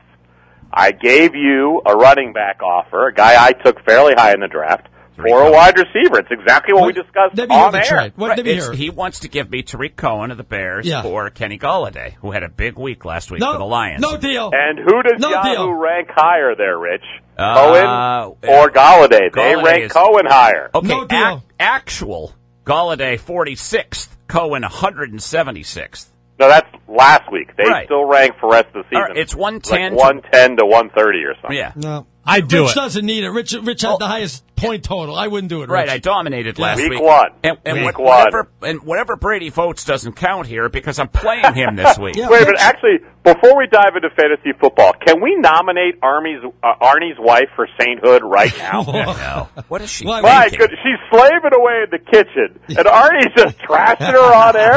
I gave you a running back offer, a guy I took fairly high in the draft, for a wide receiver. It's exactly what, what we discussed let me hear on the air. trade. What, Right, let me it's- hear. he wants to give me Tariq Cohen of the Bears Yeah. for Kenny Galladay, who had a big week last week No, for the Lions. no deal. And who does No Yahoo deal. rank higher there, Rich? Uh, Cohen or Galladay? They Galladay rank is- Cohen higher. Okay, No deal. ac- actual Galladay forty-sixth, Cohen one hundred seventy-sixth. No, that's last week. They Right. still rank for the rest of the season. All right, it's one ten like one ten to one thirty or something. Yeah. No. I'd do Rich it. doesn't need it. Rich, Rich had Well, the highest point total. I wouldn't do it, Rich. Right, I dominated last Week week. one. And, and Week what- one. whatever and whatever Brady votes doesn't count here because I'm playing him this week. Yeah. Wait a minute. Actually, before we dive into fantasy football, can we nominate Army's, uh, Arnie's wife for sainthood right now? No. What is she Why- My thinking? goodness, she's slaving away in the kitchen, and Arnie's just trashing her on air.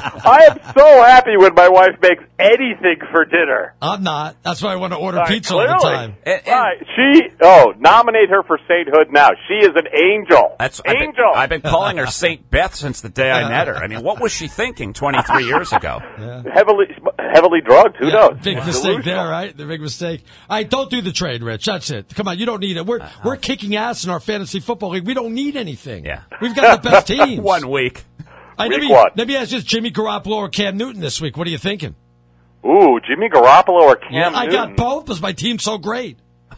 I am so happy when my wife makes anything for dinner. I'm not. That's why I want to order Right, pizza all the clearly. time. And- and- Right, she, oh, nominate her for sainthood now. She is an angel. That's I've been, angel. I've been calling her Saint Beth since the day I met her. I mean, what was she thinking twenty-three years ago? heavily, heavily drugged. Who Yeah, knows? Big It's mistake delusional. there, right? The big mistake. All right, don't do the trade, Rich. That's it. Come on, you don't need it. We're we're kicking ass in our fantasy football league. We don't need anything. Yeah. We've got the best teams. One week. All right, let Week me, one. let me ask you this: Jimmy Garoppolo or Cam Newton this week? What are you thinking? Ooh, Jimmy Garoppolo or Cam I Newton? got both because my team's so great.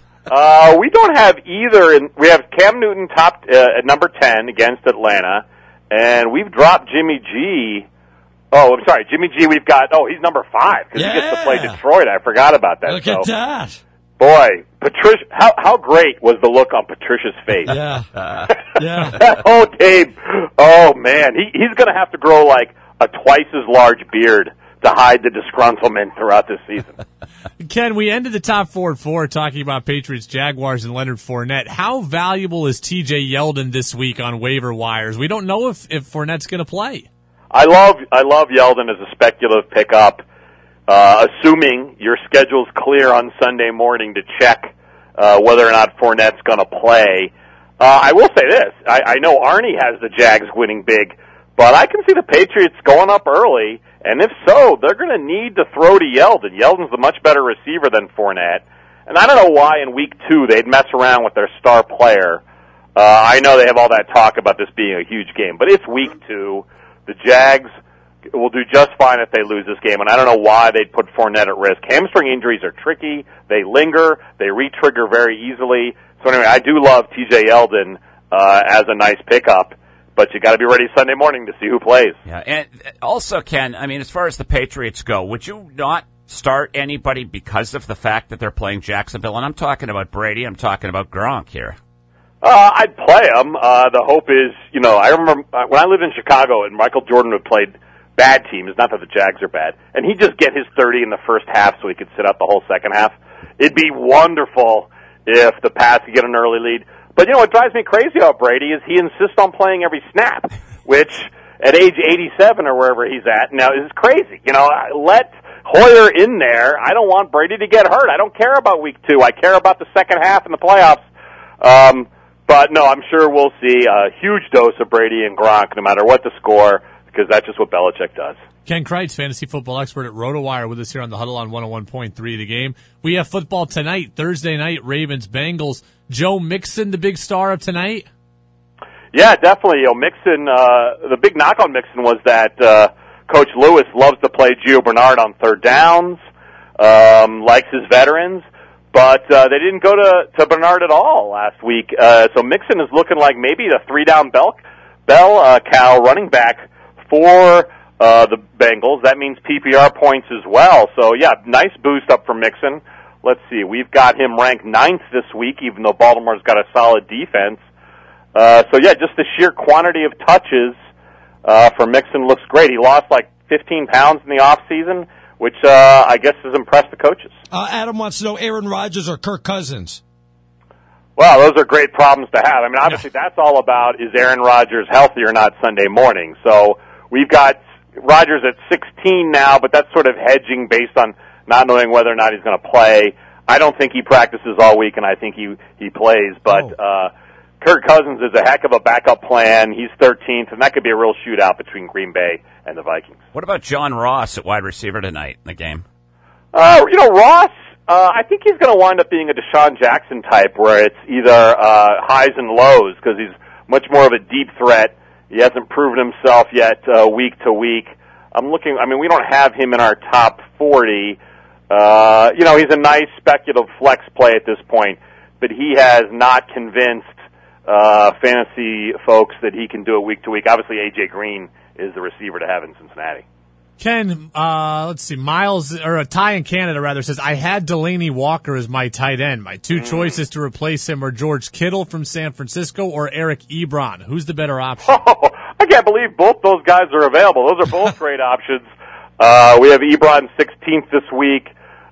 Uh, we don't have either. In, we have Cam Newton top uh, at number ten against Atlanta, and we've dropped Jimmy G. Oh, I'm sorry, Jimmy G. We've got. Oh, he's number five because he gets to play Yeah. Detroit. I forgot about that. Look so, at that. boy, Patricia. How how great was the look on Patricia's face? Yeah, yeah. That whole game. Oh man, he he's going to have to grow like a twice as large beard to hide the disgruntlement throughout this season. Ken, we ended the top four at four talking about Patriots, Jaguars, and Leonard Fournette. How valuable is T J Yeldon this week on waiver wires? We don't know if, if Fournette's going to play. I love I love Yeldon as a speculative pickup, uh, assuming your schedule's clear on Sunday morning to check uh, whether or not Fournette's going to play. Uh, I will say this: I, I know Arnie has the Jags winning big, but I can see the Patriots going up early, and if so, they're going to need to throw to Yeldon. Yeldon's a much better receiver than Fournette, and I don't know why in week two they'd mess around with their star player. Uh, I know they have all that talk about this being a huge game, but it's week two. The Jags will do just fine if they lose this game, and I don't know why they'd put Fournette at risk. Hamstring injuries are tricky. They linger. They re-trigger very easily. So anyway, I do love T J Yeldon uh, as a nice pickup, but you got to be ready Sunday morning to see who plays. Yeah, and also, Ken, I mean, as far as the Patriots go, would you not start anybody because of the fact that they're playing Jacksonville? And I'm talking about Brady. I'm talking about Gronk here. Uh, I'd play him. Uh, the hope is, you know, I remember uh, when I lived in Chicago and Michael Jordan would play bad teams, not that the Jags are bad, and he'd just get his thirty in the first half so he could sit out the whole second half. It'd be wonderful if the Pats could get an early lead. But, you know, what drives me crazy about Brady is he insists on playing every snap, which at age eighty-seven or wherever he's at now is crazy. You know, let Hoyer in there. I don't want Brady to get hurt. I don't care about week two. I care about the second half in the playoffs. Um, but, no, I'm sure we'll see a huge dose of Brady and Gronk no matter what the score, because that's just what Belichick does. Ken Kreitz, fantasy football expert at RotoWire, with us here on the Huddle on one oh one point three The Game. We have football tonight, Thursday night, Ravens-Bengals. Joe Mixon, the big star of tonight? Yeah, definitely. You know, Mixon, uh, the big knock on Mixon was that uh, Coach Lewis loves to play Gio Bernard on third downs, um, likes his veterans, but uh, they didn't go to, to Bernard at all last week. Uh, so Mixon is looking like maybe the three-down bell, bell uh, cow running back for uh, the Bengals. That means P P R points as well. So, yeah, nice boost up for Mixon. Let's see. We've got him ranked ninth this week, even though Baltimore's got a solid defense. Uh, so, yeah, just the sheer quantity of touches uh, for Mixon looks great. He lost like fifteen pounds in the off season, which uh, I guess has impressed the coaches. Uh, Adam wants to know Aaron Rodgers or Kirk Cousins. Well, those are great problems to have. I mean, obviously that's all about is Aaron Rodgers healthy or not Sunday morning. So we've got Rodgers at sixteen now, but that's sort of hedging based on not knowing whether or not he's going to play. I don't think he practices all week, and I think he he plays. But oh. uh, Kirk Cousins is a heck of a backup plan. He's thirteenth, and that could be a real shootout between Green Bay and the Vikings. What about John Ross at wide receiver tonight in the game? Uh, you know, Ross, uh, I think he's going to wind up being a Deshaun Jackson type, where it's either uh, highs and lows, because he's much more of a deep threat. He hasn't proven himself yet uh, week to week. I'm looking, I mean, we don't have him in our top forty. Uh, you know, he's a nice speculative flex play at this point, but he has not convinced uh, fantasy folks that he can do it week to week. Obviously, A J Green is the receiver to have in Cincinnati. Ken, uh, let's see, Miles, or a Ty in Canada rather, says, I had Delaney Walker as my tight end. My two mm. choices to replace him are George Kittle from San Francisco or Eric Ebron. Who's the better option? Oh, I can't believe both those guys are available. Those are both great options. Uh, we have Ebron sixteenth this week,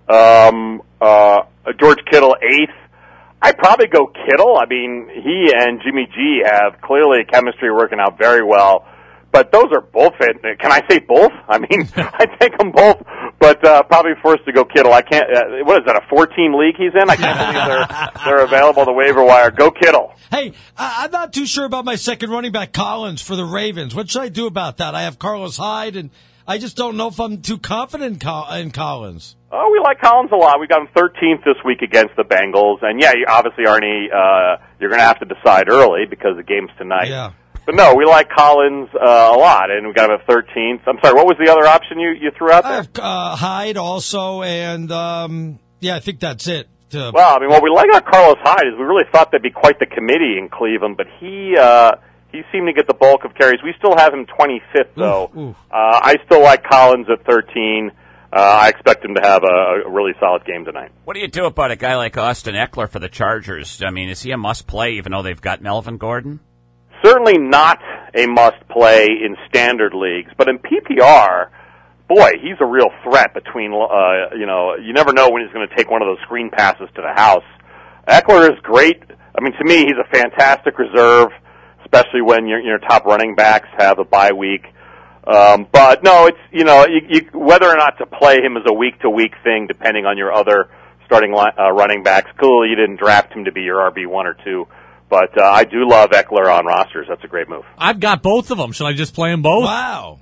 um, uh, George Kittle eighth. I'd probably go Kittle. I mean, he and Jimmy G have clearly chemistry working out very well. But those are both it. Can I say both? I mean, I take them both, but uh, probably forced to go Kittle. I can't. Uh, what is that? A four-team league he's in? I can't believe they're they're available to waiver wire. Go Kittle. Hey, I'm not too sure about my second running back, Collins, for the Ravens. What should I do about that? I have Carlos Hyde, and I just don't know if I'm too confident in, Col- in Collins. Oh, we like Collins a lot. We got him thirteenth this week against the Bengals, and yeah, you, obviously, Arnie, uh, you're going to have to decide early because the game's tonight. Yeah. But no, we like Collins uh, a lot, and we got him at thirteenth. I'm sorry, what was the other option you, you threw out there? I have uh, Hyde also, and um, yeah, I think that's it. To... Well, I mean, what we like about Carlos Hyde is we really thought there'd be quite the committee in Cleveland, but he uh, he seemed to get the bulk of carries. We still have him twenty-fifth, though. Oof, oof. Uh, I still like Collins at thirteen. Uh, I expect him to have a, a really solid game tonight. What do you do about a guy like Austin Eckler for the Chargers? I mean, is he a must-play even though they've got Melvin Gordon? Certainly not a must-play in standard leagues, but in P P R, boy, he's a real threat between, uh, you know, you never know when he's going to take one of those screen passes to the house. Eckler is great. I mean, to me, he's a fantastic reserve, especially when your, your top running backs have a bye week. Um, but, no, it's, you know, you, you, whether or not to play him is a week-to-week thing, depending on your other starting line, uh, running backs. Clearly, you didn't draft him to be your R B one or two. But uh, I do love Eckler on rosters. That's a great move. I've got both of them. Should I just play them both? Wow.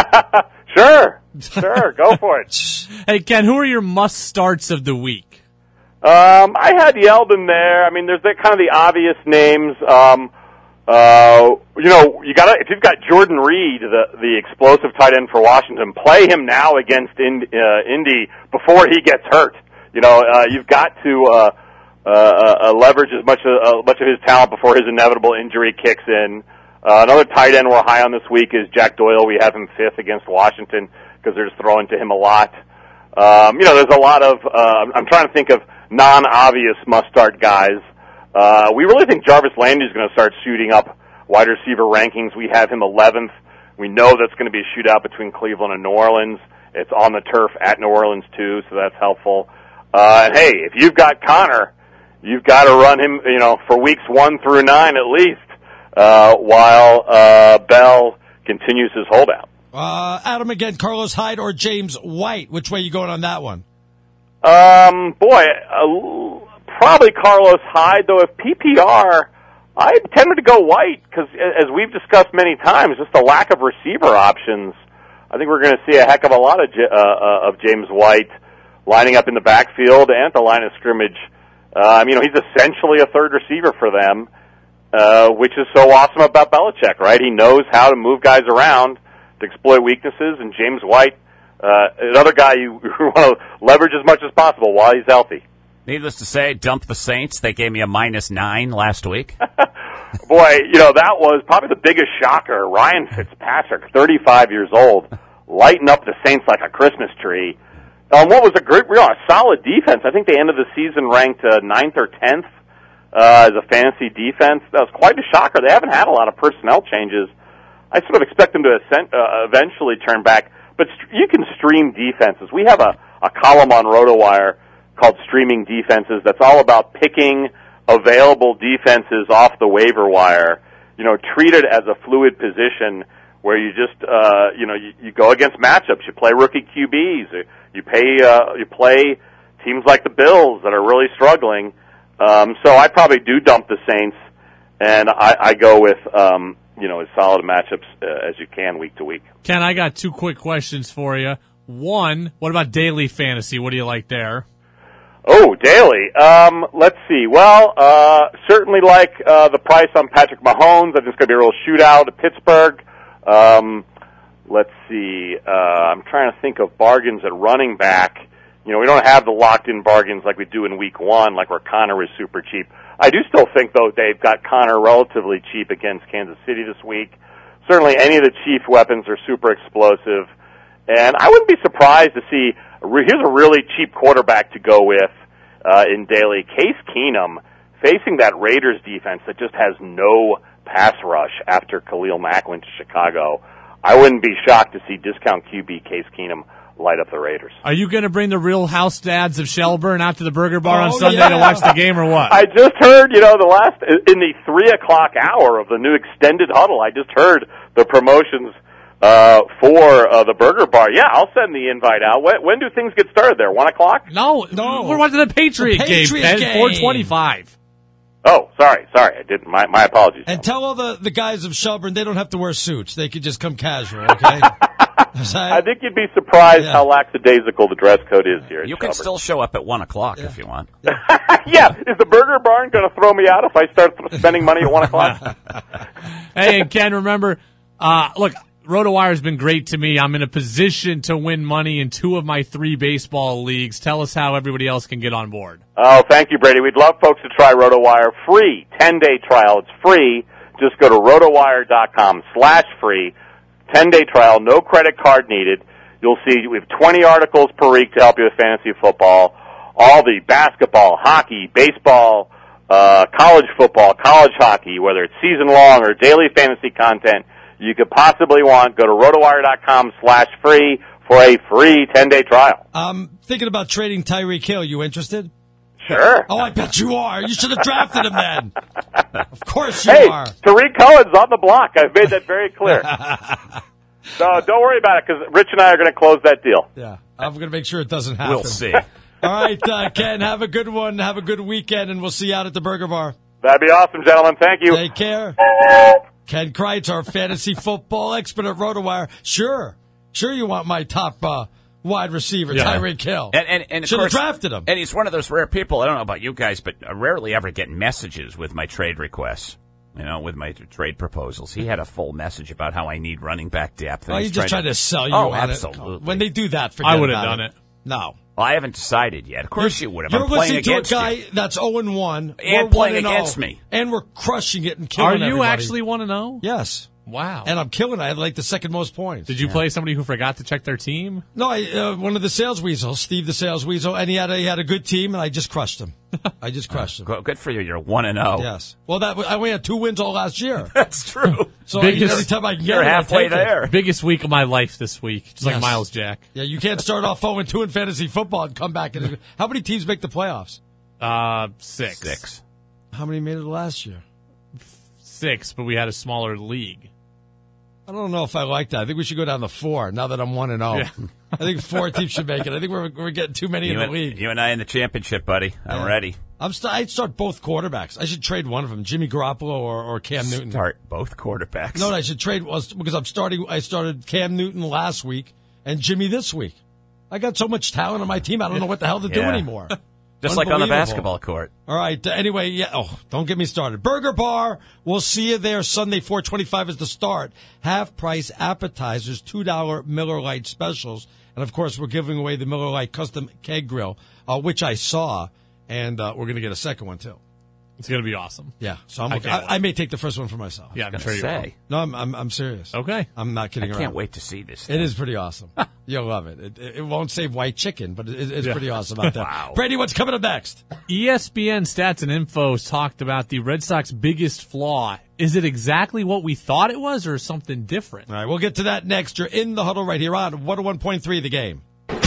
Sure. Sure. Go for it. Hey, Ken, who are your must-starts of the week? Um, I had Yeldon there. I mean, there's that kind of the obvious names. Um, uh, you know, you got if you've got Jordan Reed, the the explosive tight end for Washington, play him now against Indy, uh, Indy before he gets hurt. You know, uh, you've got to. Uh, uh, uh, leverage as much of, uh, much of his talent before his inevitable injury kicks in. Uh, another tight end we're high on this week is Jack Doyle. We have him fifth against Washington because they're just throwing to him a lot. Um, you know, there's a lot of, uh, I'm trying to think of non-obvious must-start guys. Uh, we really think Jarvis Landry is going to start shooting up wide receiver rankings. We have him eleventh. We know that's going to be a shootout between Cleveland and New Orleans. It's on the turf at New Orleans, too, so that's helpful. Uh, and, hey, if you've got Connor, you've got to run him, you know, for weeks one through nine at least, uh, while uh, Bell continues his holdout. Uh, Adam, again, Carlos Hyde or James White? Which way are you going on that one? Um, boy, uh, probably Carlos Hyde, though if P P R, I tended to go White because, as we've discussed many times, just the lack of receiver options. I think we're going to see a heck of a lot of, uh, uh, of James White lining up in the backfield and at the line of scrimmage. Um, you know, he's essentially a third receiver for them, uh, which is so awesome about Belichick, right? He knows how to move guys around to exploit weaknesses, and James White, uh, another guy you want to leverage as much as possible while he's healthy. Needless to say, dump the Saints. They gave me a minus nine last week. Boy, you know, that was probably the biggest shocker. Ryan Fitzpatrick, thirty-five years old, lighting up the Saints like a Christmas tree. Um, what was a great, you know, a solid defense. I think they ended the season ranked uh, ninth or tenth uh, as a fantasy defense. That was quite a shocker. They haven't had a lot of personnel changes. I sort of expect them to ascent, uh, eventually turn back. But st- you can stream defenses. We have a, a column on RotoWire called Streaming Defenses that's all about picking available defenses off the waiver wire. You know, treat it as a fluid position where you just, uh, you know, you, you go against matchups. You play rookie Q Bs. You pay, uh, you play teams like the Bills that are really struggling. Um, so I probably do dump the Saints, and I, I go with, um, you know, as solid matchups uh, as you can week to week. Ken, I got two quick questions for you. One, what about daily fantasy? What do you like there? Oh, daily. Um, let's see. Well, uh, certainly like uh, the price on Patrick Mahomes. I think it's going to be a real shootout at Pittsburgh. Um, let's see. Uh, I'm trying to think of bargains at running back. You know, we don't have the locked-in bargains like we do in week one, like where Connor is super cheap. I do still think, though, Dave, got Connor relatively cheap against Kansas City this week. Certainly any of the Chiefs' weapons are super explosive. And I wouldn't be surprised to see, here's a really cheap quarterback to go with uh, in daily. Case Keenum facing that Raiders defense that just has no pass rush after Khalil Mack went to Chicago. I wouldn't be shocked to see discount Q B Case Keenum light up the Raiders. Are you going to bring the Real House Dads of Shelburne out to the Burger Bar oh, on Sunday yeah. to watch the game or what? I just heard, you know, the last, in the three o'clock hour of the new extended huddle, I just heard the promotions uh, for uh, the Burger Bar. Yeah, I'll send the invite out. When, when do things get started there? One o'clock? No, no. We're watching the Patriot, the Patriot game, game. four twenty-five. Oh, sorry, sorry. I didn't. My, my apologies. And tell all the, the guys of Shelburne they don't have to wear suits. They could just come casual, okay? I think you'd be surprised yeah. how lackadaisical the dress code is here. You can Shelburne. still show up at one o'clock yeah. if you want. Yeah, is the Burger Barn going to throw me out if I start spending money at one o'clock? Hey, and Ken, remember, uh, look, RotoWire has been great to me. I'm in a position to win money in two of my three baseball leagues. Tell us how everybody else can get on board. Oh, thank you, Brady. We'd love folks to try RotoWire. Free ten-day trial. It's free. Just go to rotowire.com slash free. ten-day trial, no credit card needed. You'll see we have twenty articles per week to help you with fantasy football. All the basketball, hockey, baseball, uh, college football, college hockey, whether it's season long or daily fantasy content you could possibly want. Go to rotowire.com slash free for a free ten-day trial. I'm thinking about trading Tyreek Hill. You interested? Sure. Oh, I bet you are. You should have drafted him then. Of course you hey, are. Tariq Cohen's on the block. I've made that very clear. So don't worry about it because Rich and I are going to close that deal. Yeah, I'm going to make sure it doesn't happen. We'll see. All right, uh, Ken, have a good one. Have a good weekend, and we'll see you out at the Burger Bar. That'd be awesome, gentlemen. Thank you. Take care. Ken Kreitz, our fantasy football expert at RotoWire. Sure. Sure you want my top uh, wide receiver, yeah. Tyreek Hill. And, and, and should have course, drafted him. And he's one of those rare people, I don't know about you guys, but I rarely ever get messages with my trade requests. You know, with my trade proposals. He had a full message about how I need running back depth. Oh, he's just trying to, to sell you oh, on absolutely. it. When they do that, forget I would have about done it. it. No. Well, I haven't decided yet. Of course you would have. You're I'm playing listening to a against guy you. that's oh and one. And we're playing one and against oh, me. And we're crushing it and killing Are you everybody. actually one and oh? Yes. Wow. And I'm killing it. I had like the second most points. Did you play somebody who forgot to check their team? No, I, uh, one of the sales weasels, Steve the sales weasel, and he had a, he had a good team, and I just crushed him. I just crushed him. Good for you. You're one and zero. Yes. Well, that I only had two wins all last year. That's true. So Biggest- I, every time I can get You're it, I halfway take it. there. Biggest week of my life this week, just like Yes. Miles Jack. Yeah, you can't start off oh and two in fantasy football and come back. And, how many teams make the playoffs? Uh, six. Six. How many made it last year? Six, but we had a smaller league. I don't know if I like that. I think we should go down to four now that I'm one and zero. Yeah. I think four teams should make it. I think we're we're getting too many You in the and, league. you and I in the championship, buddy. I'm Yeah. ready. I'm st- I'd start both quarterbacks. I should trade one of them, Jimmy Garoppolo or, or Cam Newton. Start both quarterbacks. No, I should trade was because I'm starting. I started Cam Newton last week and Jimmy this week. I got so much talent on my team. I don't know what the hell to do Yeah. anymore. Just like on the Unbelievable. basketball court. All right. Uh, anyway, yeah. Oh, don't get me started. Burger Bar. We'll see you there Sunday. four twenty-five is the start. Half price appetizers, two dollar Miller Lite specials, and of course we're giving away the Miller Lite custom keg grill, uh, which I saw, and uh, we're going to get a second one too. It's going to be awesome. Yeah. So I'm, I I, can't I, may take the first one for myself. Yeah, I'm Gonna sure you will. say. No, I'm I'm, I'm serious. Okay. I'm not I kidding can't around. wait to see this. It thing. is pretty awesome. You'll love it. It, it. it won't save white chicken, but it, it's Yeah. pretty awesome out there. Wow. Brady, what's coming up next? E S P N Stats and Info talked about the Red Sox biggest flaw. Is it exactly what we thought it was or something different? All right, we'll get to that next. You're in the huddle right here on one oh one point three The Game.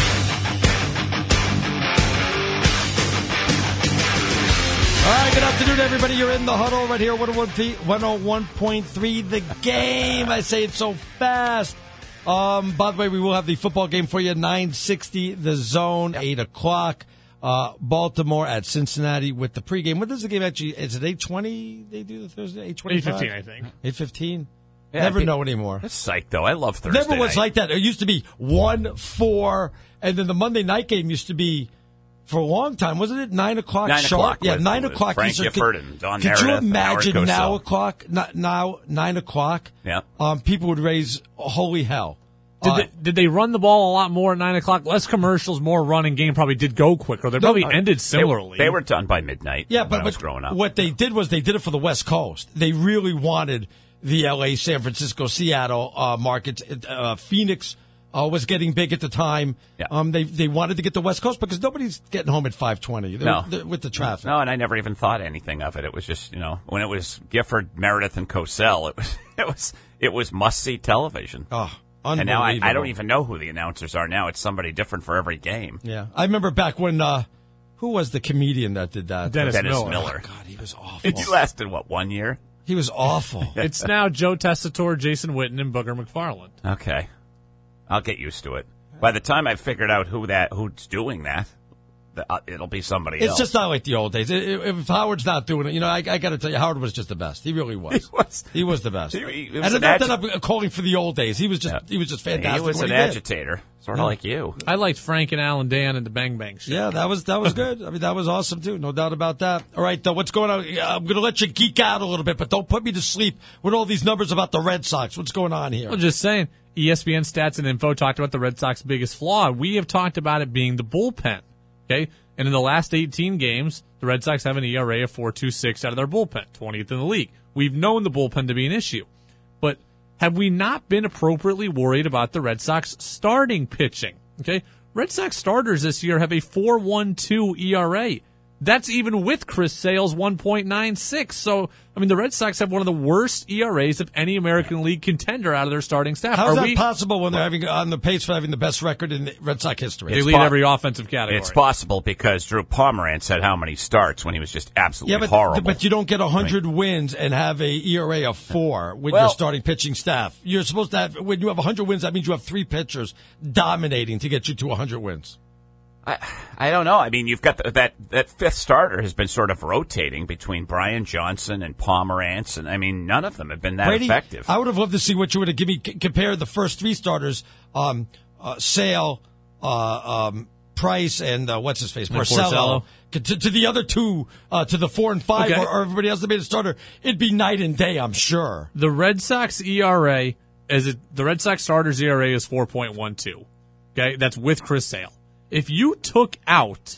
All right, good afternoon, everybody. You're in the huddle right here, one oh one point three The Game. I say it so fast. Um, by the way, we will have the football game for you, nine sixty The Zone, eight o'clock. Uh, Baltimore at Cincinnati with the pregame. What is the game actually? Is it eight twenty they do the Thursday? eight twenty-five? eight fifteen, I think. eight fifteen? Yeah, Never I- know anymore. That's psych, though. I love Thursday Never was night. like that. It used to be one, four, and then the Monday night game used to be for a long time, wasn't it? Nine o'clock Nine sharp. o'clock yeah, with- nine with o'clock. Frank Eastern. Gifford Could- and Don Could you Meredith and Howard imagine now Cosell. o'clock? Not now nine o'clock. Yeah. Um, people would raise holy hell. Did, Uh, they, did they run the ball a lot more at nine o'clock? Less commercials, more running game probably did go quicker. They probably uh, ended They, similarly. they were done by midnight. Yeah, when but, I was but growing up. what they did was they did it for the West Coast. They really wanted the L A, San Francisco, Seattle uh, markets. Uh, Phoenix uh, was getting big at the time. Yeah. Um, they they wanted to get the West Coast because nobody's getting home at five twenty No. with the traffic. No, and I never even thought anything of it. It was just, you know, when it was Gifford, Meredith, and Cosell, it was it was it was must see television. Oh, and now I, I don't unbelievable. even know who the announcers are now. It's somebody different for every game. Yeah, I remember back when uh, who was the comedian that did that? Dennis Dennis Miller. Miller. Oh, God, he was awful. He lasted what, one year? He was awful. It's now Joe Tessitore, Jason Witten, and Booger McFarland. Okay, I'll get used to it. By the time I figured out who that who's doing that, the- uh, it'll be somebody It's else. just not like the old days. If if Howard's not doing it, you know, I, I got to tell you, Howard was just the best. He really was. He was. He was the best. He- he was and an not agi- that I'm calling for the old days. He was just Yeah. he was just fantastic. he was what an he did. agitator, sort of Yeah. like you. I liked Frank and Alan Dan and the Bang Bang Show. Yeah, that was that was good. I mean, that was awesome too. No doubt about that. All right, though, what's going on? I'm going to let you geek out a little bit, but don't put me to sleep with all these numbers about the Red Sox. What's going on here? I'm just saying, E S P N Stats and Info talked about the Red Sox biggest flaw. We have talked about it being the bullpen. Okay? And in the last eighteen games, the Red Sox have an E R A of four point two six out of their bullpen, twentieth in the league. We've known the bullpen to be an issue. But have we not been appropriately worried about the Red Sox starting pitching? Okay? Red Sox starters this year have a four point one two E R A. That's even with Chris Sale's one point nine six. So, I mean, the Red Sox have one of the worst E R As of any American League contender out of their starting staff. How's Are that we, possible when they're having on the pace for having the best record in Red Sox history? They It's lead po- every offensive category. It's possible because Drew Pomerantz had how many starts when he was just absolutely Yeah, but, horrible. but you don't get one hundred wins and have a E R A of four with Well- your starting pitching staff. You're supposed to have, when you have one hundred wins, that means you have three pitchers dominating to get you to one hundred wins. I, I don't know. I mean, you've got the, that that fifth starter has been sort of rotating between Brian Johnson and Pomerantz, and I mean, none of them have been that Brady, effective. I would have loved to see what you would have given me. c- Compare the first three starters, um, uh, Sale, uh, um, Price, and uh, what's his face, And Porcello, Porcello. to, to the other two, uh, to the four and five, Okay. or, or everybody else that made a starter. It'd be night and day, I'm sure. The Red Sox E R A, as it, the Red Sox starters E R A is four point one two. Okay, that's with Chris Sale. If you took out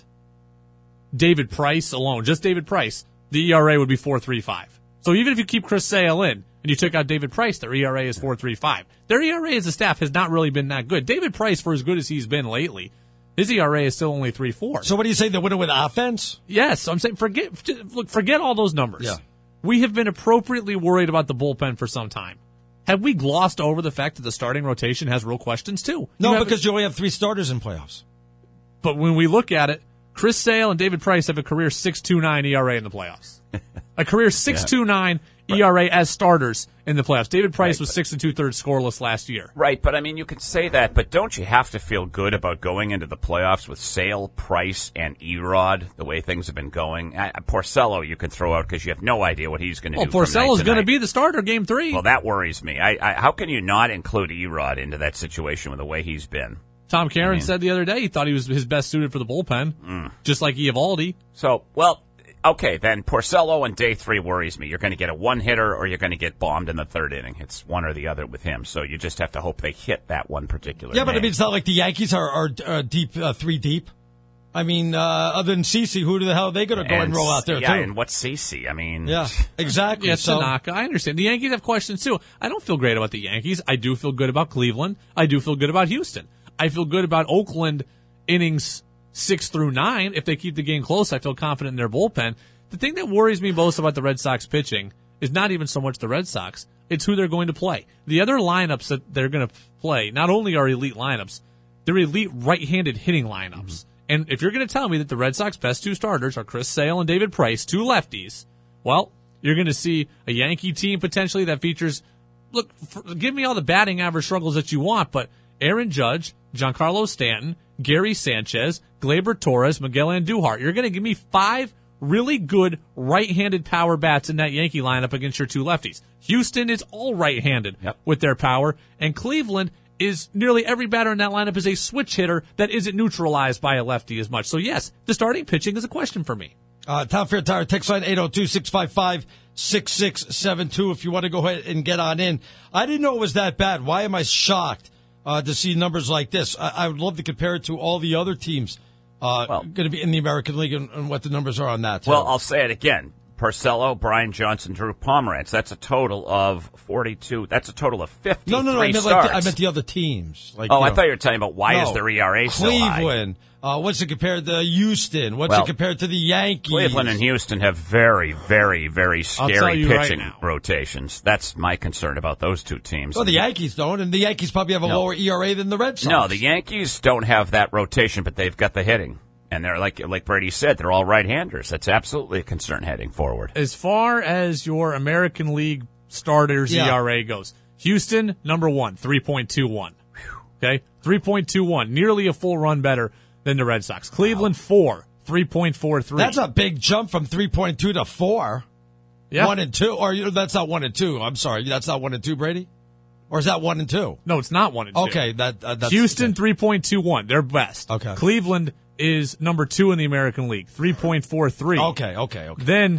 David Price alone, just David Price, the E R A would be four point three five. So even if you keep Chris Sale in and you took out David Price, their E R A is four point three five. Their E R A as a staff has not really been that good. David Price, for as good as he's been lately, his E R A is still only three point four. So what do you say, they winning with offense? Yes, I'm saying forget look, forget all those numbers. Yeah. We have been appropriately worried about the bullpen for some time. Have we glossed over the fact that the starting rotation has real questions too? No, you because you only have three starters in playoffs. But when we look at it, Chris Sale and David Price have a career six point two nine E R A in the playoffs. A career six point two nine E R A as starters in the playoffs. David Price Right, was but- six and two-thirds scoreless last year. Right, but I mean, you can say that, but don't you have to feel good about going into the playoffs with Sale, Price, and Erod, the way things have been going? Uh, Porcello you can throw out because you have no idea what he's going to Well, do. from night Porcello's to going to night. be the starter game three. Well, that worries me. I, I, how can you not include Erod into that situation with the way he's been? Tom Caron I mean- said the other day he thought he was his best suited for the bullpen, Mm. just like Eovaldi. So, well, okay, then Porcello in day three worries me. You're going to get a one-hitter or you're going to get bombed in the third inning. It's one or the other with him. So you just have to hope they hit that one particular Yeah, but I name. mean, it's not like the Yankees are, are uh, deep, uh, three deep. I mean, uh, other than CeCe, who the hell are they going to go and roll out there, yeah, too? and what's CeCe? I mean, Yeah, exactly. Yeah, So- Tanaka. I understand. The Yankees have questions, too. I don't feel great about the Yankees. I do feel good about Cleveland. I do feel good about Houston. I feel good about Oakland innings six through nine. If they keep the game close, I feel confident in their bullpen. The thing that worries me most about the Red Sox pitching is not even so much the Red Sox. It's who they're going to play. The other lineups that they're going to play not only are elite lineups, they're elite right-handed hitting lineups. Mm-hmm. And if you're going to tell me that the Red Sox best two starters are Chris Sale and David Price, two lefties, well, you're going to see a Yankee team potentially that features, look, for, give me all the batting average struggles that you want, but Aaron Judge, Giancarlo Stanton, Gary Sanchez, Gleyber Torres, Miguel Andujar. You're going to give me five really good right-handed power bats in that Yankee lineup against your two lefties. Houston is all right-handed Yep. with their power, and Cleveland is nearly every batter in that lineup is a switch hitter that isn't neutralized by a lefty as much. So yes, the starting pitching is a question for me. Uh, Tom Fair Tire text line eight oh two, six five five, six six seven two if you want to go ahead and get on in. I didn't know it was that bad. Why am I shocked uh, to see numbers like this? I, I would love to compare it to all the other teams uh, Well- going to be in the American League and, and what the numbers are on that. too. Well, I'll say it again. Porcello, Brian Johnson, Drew Pomerantz. That's a total of forty-two. That's a total of fifty-three no, no, no. I meant, starts. like the, I meant the other teams. Like, oh, you I know, thought you were talking about why no. is their E R A so high? Cleveland. Uh, what's it compared to Houston? What's Well, it compared to the Yankees? Cleveland and Houston have very, very, very I'll tell scary you right pitching now. rotations. That's my concern about those two teams. Well, the Yankees don't, and the Yankees probably have a No. lower E R A than the Red Sox. No, the Yankees don't have that rotation, but they've got the hitting. And they're like like Brady said, they're all right-handers. That's absolutely a concern heading forward. As far as your American League starters Yeah. E R A goes, Houston, number one, three point two one. Okay? three point two one, nearly a full run better than the Red Sox. Cleveland, four, three point four three. That's a big jump from three point two to four. Yeah. One and two, or you know, that's not one and two. I'm sorry, that's not one and two, Brady, or is that one and two? No, it's not one and two. Okay, that uh, that's Houston, three point two one. They're best. Okay. Cleveland is number two in the American League, three point four three. Okay, okay, okay. Then,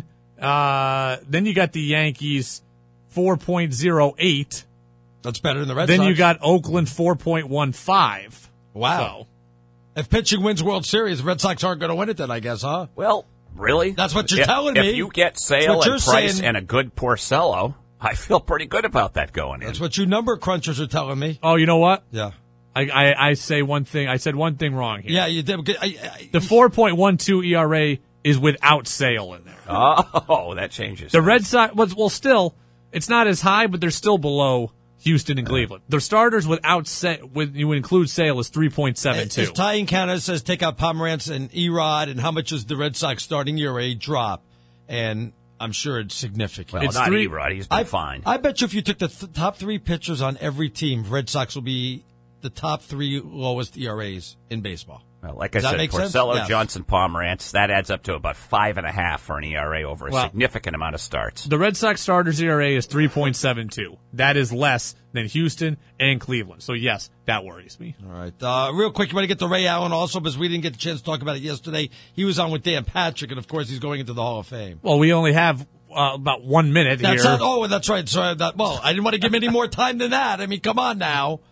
uh, then you got the Yankees, four point oh eight. That's better than the Red Then Sox. you got Oakland, four point one five. Wow. So, If pitching wins World Series, the Red Sox aren't going to win it then, I guess, huh? Well, really? That's what you're if, telling if me. If you get That's Sale what and you're Price saying. and a good Porcello, I feel pretty good about that going in. That's what you number crunchers are telling me. oh, you know what? Yeah. I, I, I say one thing. I said one thing wrong here. Yeah, you did. I, I, The four point one two E R A is without Sale in there. Oh, that changes. The Red Sox, well, well, still, it's not as high, but they're still below Houston and Cleveland. Their starters without Sa- with you include Sale is three point seven two. As Ty in Canada says, take out Pomerantz and Erod, and how much does the Red Sox starting E R A drop? And I'm sure it's significant. well, it's not three- Erod. He's been I, fine. I bet you if you took the th- top three pitchers on every team, Red Sox will be the top three lowest E R As in baseball. Well, like I Does that said, make sense? Porcello, Yes. Johnson, Pomerantz, that adds up to about five and a half for an E R A over a Well, significant amount of starts. The Red Sox starters E R A is three point seven two. That is less than Houston and Cleveland. So yes, that worries me. All right. Uh, real quick, you want to get to Ray Allen also, because we didn't get the chance to talk about it yesterday. He was on with Dan Patrick, and of course he's going into the Hall of Fame. Well, we only have uh, about one minute That's here. not, oh, that's right. Sorry. That, well, I didn't want to give him any more time than that. I mean, come on now.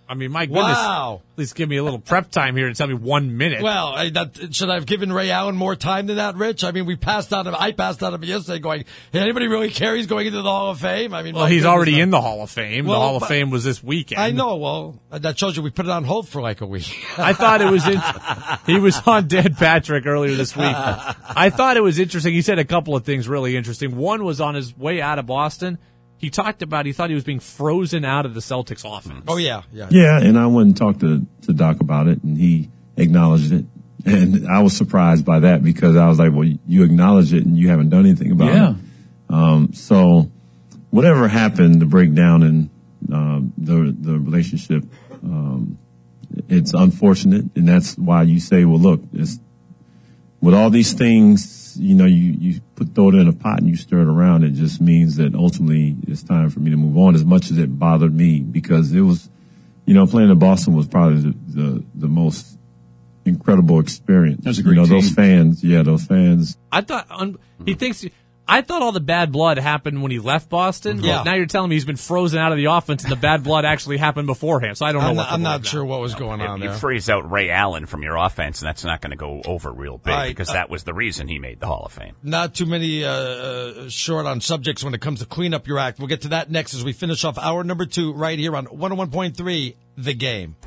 I mean, my goodness. Wow. At least give me a little prep time here and tell me one minute. Well, I, that, should I have given Ray Allen more time than that, Rich? I mean, we passed on him. I passed on him yesterday going, hey, anybody really care he's going into the Hall of Fame? I mean, well, he's already in the Hall of Fame. Well, the Hall of but- Fame was this weekend. I know. Well, that shows you we put it on hold for like a week. I thought it was in, he was on Dan Patrick earlier this week. I thought it was interesting. He said a couple of things really interesting. One was on his way out of Boston. He talked about he thought he was being frozen out of the Celtics offense. Oh, yeah. Yeah. Yeah, and I went and talked to, to Doc about it, and he acknowledged it. And I was surprised by that because I was like, well, you acknowledge it and you haven't done anything about Yeah. it. Um, so whatever happened, the breakdown in um, the the relationship, um, it's unfortunate, and that's why you say, well, look, it's, with all these things, you know, you, you put throw it in a pot and you stir it around. It just means that ultimately it's time for me to move on, as much as it bothered me, because it was, you know, playing in Boston was probably the, the, the most incredible experience. That's a great You know, those team. fans, yeah, those fans. I thought un, he thinks. I thought all the bad blood happened when he left Boston. Yeah. But now you're telling me he's been frozen out of the offense, and the bad blood actually happened beforehand. So I don't know I'm what. not, to I'm believe not now. sure what was going on You there. freeze out Ray Allen from your offense, and that's not going to go over real big All right, because uh, that was the reason he made the Hall of Fame. Not too many uh, uh, short on subjects when it comes to clean up your act. We'll get to that next as we finish off hour number two right here on one oh one point three The Game.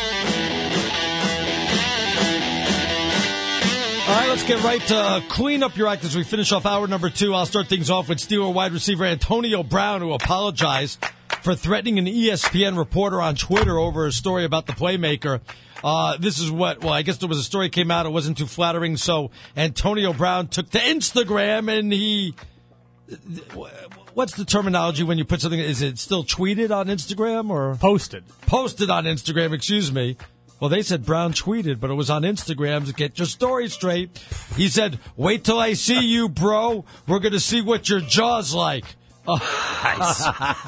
All right, let's get right to uh, clean up your act as we finish off hour number two. I'll start things off with Steeler wide receiver Antonio Brown, who apologized for threatening an E S P N reporter on Twitter over a story about the playmaker. Uh, this is what, well, I guess there was a story came out. It wasn't too flattering. So Antonio Brown took to Instagram and he, what's the terminology when you put something, is it still tweeted on Instagram or? Posted. Posted on Instagram, excuse me. Well, they said Brown tweeted, but it was on Instagram to get your story straight. He said, wait till I see you, bro. We're going to see what your jaw's like. Oh. Nice.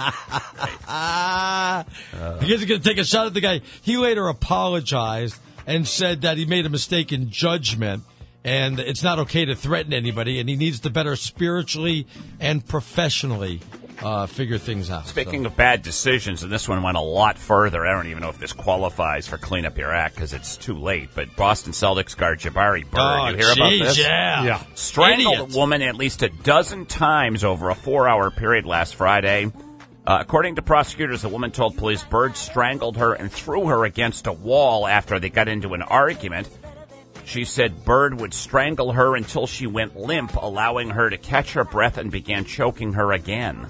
You guys are going to take a shot at the guy. He later apologized and said that he made a mistake in judgment and it's not okay to threaten anybody and he needs to better spiritually and professionally uh, figure things out. Speaking so. of bad decisions, and this one went a lot further. I don't even know if this qualifies for clean up your act because it's too late. But Boston Celtics guard Jabari Bird, Oh, you hear about geez, this? Yeah. Yeah. Strangled Idiot. a woman at least a dozen times over a four-hour period last Friday. Uh, according to prosecutors, the woman told police Bird strangled her and threw her against a wall after they got into an argument. She said Bird would strangle her until she went limp, allowing her to catch her breath and began choking her again.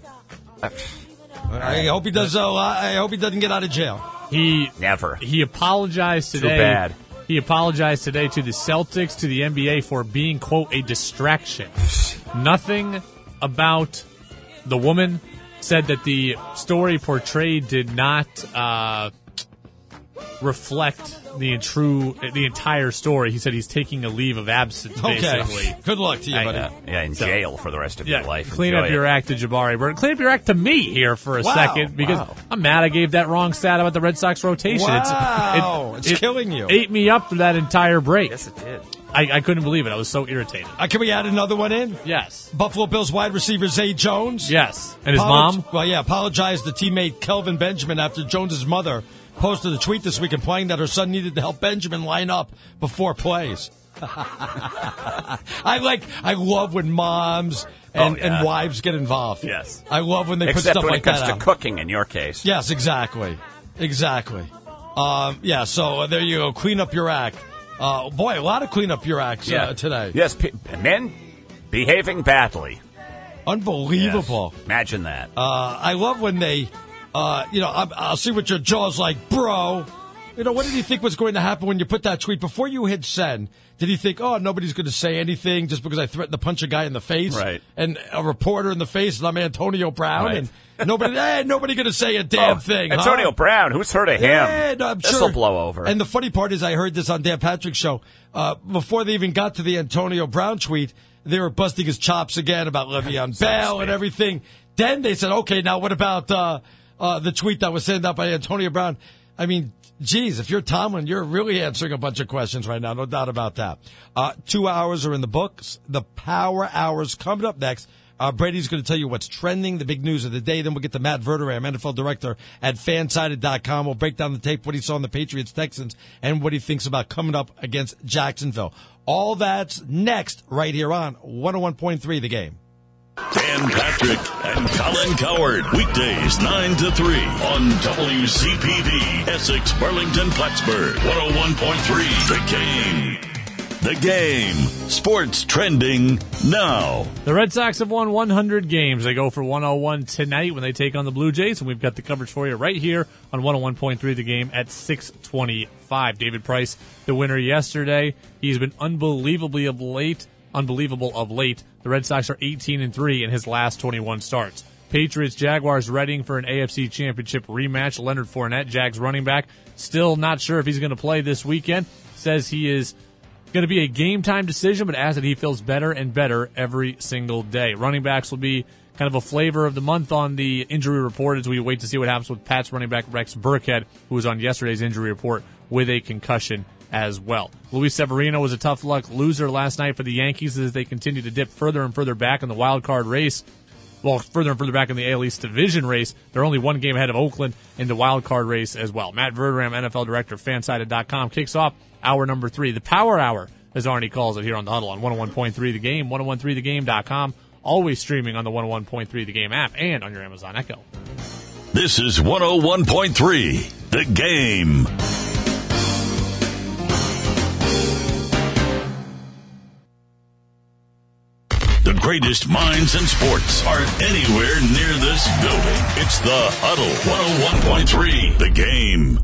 I hope he does. Uh, I hope he doesn't get out of jail. He Never. He apologized Too today. bad. He apologized today to the Celtics, to the N B A for being, quote, a distraction. Nothing about the woman. Said that the story portrayed did not uh, reflect the true the entire story. He said he's taking a leave of absence, basically. Okay. Good luck to you, buddy. Yeah, yeah, in So- jail for the rest of Yeah, your life. clean Enjoy up your it. act to Jabari Bird. Clean up your act to me here for a Wow, second because wow. I'm mad I gave that wrong stat about the Red Sox rotation. Wow, It's, it's killing you. Ate me up for that entire break. Yes, it did. I, I couldn't believe it. I was so irritated. Uh, can we add another one in? Yes. Buffalo Bills wide receiver Zay Jones. Yes. And his Apolog- mom? Well, yeah, apologized to teammate Kelvin Benjamin after Jones's mother posted a tweet this week implying that her son needed to help Benjamin line up before plays. I like, I love when moms and, Oh, yeah. and wives get involved. Yes. I love when they Except put stuff when like it comes that to out. cooking, in your case. Yes, exactly. Exactly. Um, yeah, so uh, there you go. Clean up your act. Uh, boy, a lot of clean up your acts uh, today. Yes, pe- men behaving badly. Unbelievable. Yes. Imagine that. Uh, I love when they, uh, you know, I'll, I'll see what your jaw's like, bro. You know, what did he think was going to happen when you put that tweet? Before you hit send, did he think, oh, nobody's going to say anything just because I threatened to punch a guy in the face? Right. And a reporter in the face, and I'm Antonio Brown, Right. and nobody, eh, nobody going to say a damn Oh, thing. Antonio huh? Brown, who's heard of him? Yeah, no, I'm This sure. will blow over. And the funny part is I heard this on Dan Patrick's show. Uh, before they even got to the Antonio Brown tweet, they were busting his chops again about Le'Veon Bell and everything. Then they said, okay, now what about uh, uh, the tweet that was sent out by Antonio Brown? I mean, geez, if you're Tomlin, you're really answering a bunch of questions right now. No doubt about that. Uh, two hours are in the books. The Power Hours coming up next. Uh, Brady's going to tell you what's trending, the big news of the day. Then we'll get to Matt Verderame, N F L director at fansided dot com. We'll break down the tape, what he saw in the Patriots-Texans, and what he thinks about coming up against Jacksonville. All that's next right here on one oh one point three The Game. Dan Patrick and Colin Cowherd. Weekdays nine to three on W C P V, Essex, Burlington, Plattsburgh. one oh one point three The Game. The Game. Sports trending now. The Red Sox have won one hundred games. They go for one oh one tonight when they take on the Blue Jays, and we've got the coverage for you right here on one oh one point three The Game at six twenty-five. David Price, the winner yesterday. He's been unbelievably of late, unbelievable of late. The Red Sox are eighteen and three in his last twenty-one starts. Patriots, Jaguars readying for an A F C Championship rematch. Leonard Fournette, Jags running back, still not sure if he's going to play this weekend. Says he is going to be a game-time decision, but adds that he feels better and better every single day. Running backs will be kind of a flavor of the month on the injury report as we wait to see what happens with Pats running back Rex Burkhead, who was on yesterday's injury report with a concussion as well. Luis Severino was a tough luck loser last night for the Yankees as they continue to dip further and further back in the wild card race. Well, further and further back in the A L East division race. They're only one game ahead of Oakland in the wild card race as well. Matt Verderame, N F L director, fansided dot com, kicks off hour number three, the Power Hour, as Arnie calls it, here on the Huddle on one oh one point three The Game, one oh one three the game dot com, always streaming on the one oh one point three The Game app and on your Amazon Echo. This is one oh one point three The Game. The greatest minds in sports aren't anywhere near this building. It's the Huddle. one oh one point three The Game.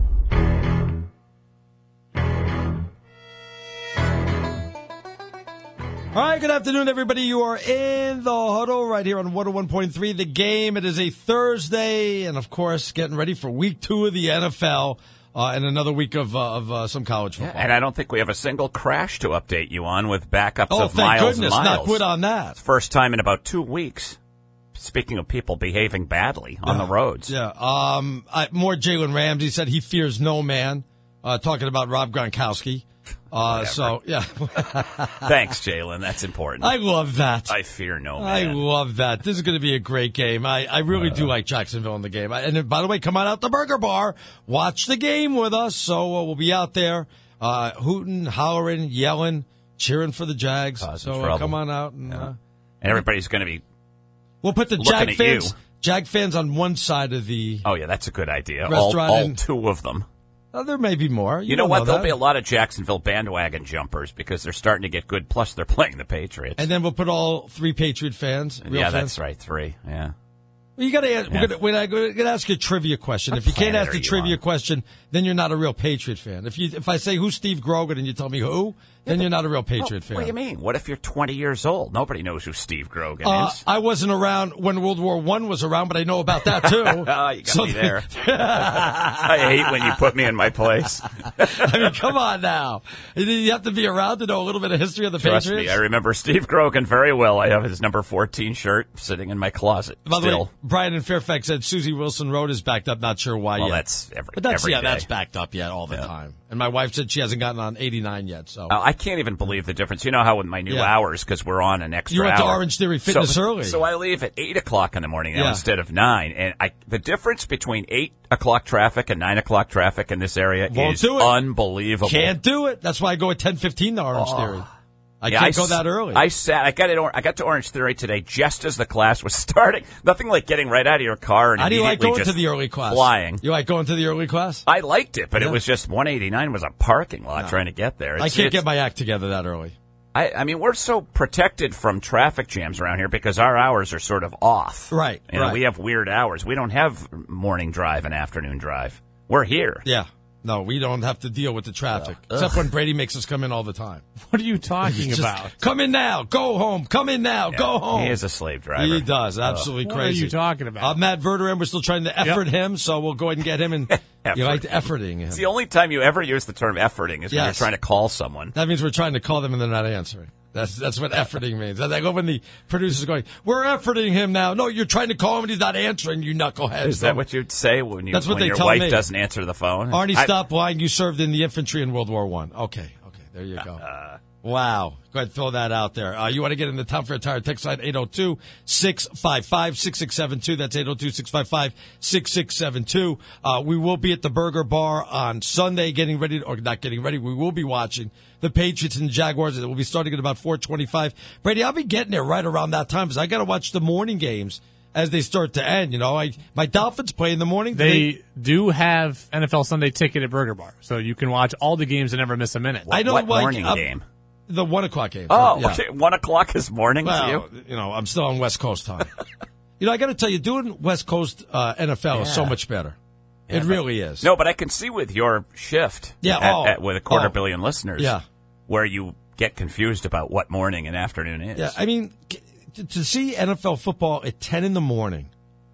All right, good afternoon, everybody. You are in the Huddle right here on one oh one point three The Game. It is a Thursday, and, of course, getting ready for week two of the N F L uh, and another week of, uh, of uh, some college football. Yeah, and I don't think we have a single crash to update you on with backups oh, of thank miles goodness, and miles. not quit on that. First time in about two weeks. Speaking of people behaving badly on yeah. the roads. Yeah. Um, I, more Jalen Ramsey said he fears no man, uh, talking about Rob Gronkowski. Uh, so, yeah. Thanks, Jalen. That's important. I love that. I fear no man. I love that. This is going to be a great game. I, I really uh, do like Jacksonville in the game. I, and then, by the way, come on out to Burger Bar. Watch the game with us. So uh, we'll be out there uh, hooting, hollering, yelling, cheering for the Jags. So uh, come on out. And, yeah. uh, and everybody's going to be We'll put the Jag fans, Jag fans on one side of the Oh, yeah, that's a good idea. All, all two of them. Oh, there may be more. You, you know what? Know There'll that. be a lot of Jacksonville bandwagon jumpers because they're starting to get good. Plus, they're playing the Patriots. And then we'll put all three Patriot fans. Real yeah, fans. that's right. Three. Yeah. Well, you got to. Yeah. We're going to we're gonna ask you a trivia question. What if you can't ask the you trivia on? question, then you're not a real Patriot fan. If you if I say who's Steve Grogan and you tell me who, then you're not a real Patriot well, fan. What do you mean? What if you're twenty years old? Nobody knows who Steve Grogan uh, is. I wasn't around when World War One was around, but I know about that too. oh, you got so me there. I hate when you put me in my place. I mean, come on now. You have to be around to know a little bit of history of the Trust Patriots. me, I remember Steve Grogan very well. I have his number fourteen shirt sitting in my closet. By the still. way, Brian in Fairfax said Susie Wilson Road is backed up. Not sure why well, yet. that's every, but that's every yeah, day. that's backed up yet all the yeah. time. And my wife said she hasn't gotten on eighty-nine yet. So uh, I can't even believe the difference. You know how with my new yeah. hours, because we're on an extra You went hour. to Orange Theory Fitness so, early. So I leave at eight o'clock in the morning now yeah. instead of nine. And I, the difference between eight o'clock traffic and nine o'clock traffic in this area Won't is do it. unbelievable. Can't do it. That's why I go at ten fifteen to Orange oh. Theory. I yeah, can't I go that early. I sat. I got it. I got to Orange Theory today just as the class was starting. Nothing like getting right out of your car and How do you like going just to the early class? Flying. You like going to the early class? I liked it, but yeah. it was just one eighty-nine was a parking lot no. trying to get there. It's, I can't it's, get my act together that early. I, I mean, we're so protected from traffic jams around here because our hours are sort of off. Right. You know, right. we have weird hours. We don't have morning drive and afternoon drive. We're here. Yeah. No, we don't have to deal with the traffic. Ugh. Except when Brady makes us come in all the time. What are you talking Just, about? Come in now. Go home. Come in now. Yeah, go home. He is a slave driver. He does. Absolutely What crazy. are you talking about? Uh, Matt Verderame, we're still trying to effort yep. him, so we'll go ahead and get him. And you like efforting him. It's the only time you ever use the term efforting is when Yes. you're trying to call someone. That means we're trying to call them and they're not answering. That's that's what efforting means. That's like when the producer's going, we're efforting him now. No, you're trying to call him and he's not answering, you knucklehead. Is that what you'd say when, you, That's what when they your tell wife me. doesn't answer the phone? Arnie, I, stop lying. You served in the infantry in World War One. Okay, okay. There you go. Wow. Go ahead, throw that out there. Uh, you want to get in the Tom Fair Tire text line, eight oh two, six five five, six six seven two. That's eight oh two, six five five, six six seven two. Uh, we will be at the Burger Bar on Sunday getting ready, to, or not getting ready. We will be watching the Patriots and Jaguars. It will be starting at about four twenty-five. Brady, I'll be getting there right around that time because I got to watch the morning games as they start to end. You know, I my Dolphins play in the morning. They, they do have N F L Sunday Ticket at Burger Bar, so you can watch all the games and never miss a minute. What, I know what like, morning uh, game? The one o'clock game. Oh, yeah. okay. One o'clock is morning Well, to you? you know, I'm still on West Coast time. You know, I got to tell you, doing West Coast uh, N F L Yeah. is so much better. Yeah, it but- really is. No, but I can see with your shift Yeah, at, oh, at- with a quarter oh. billion listeners Yeah. where you get confused about what morning and afternoon is. Yeah, I mean, c- to, to see N F L football at ten in the morning,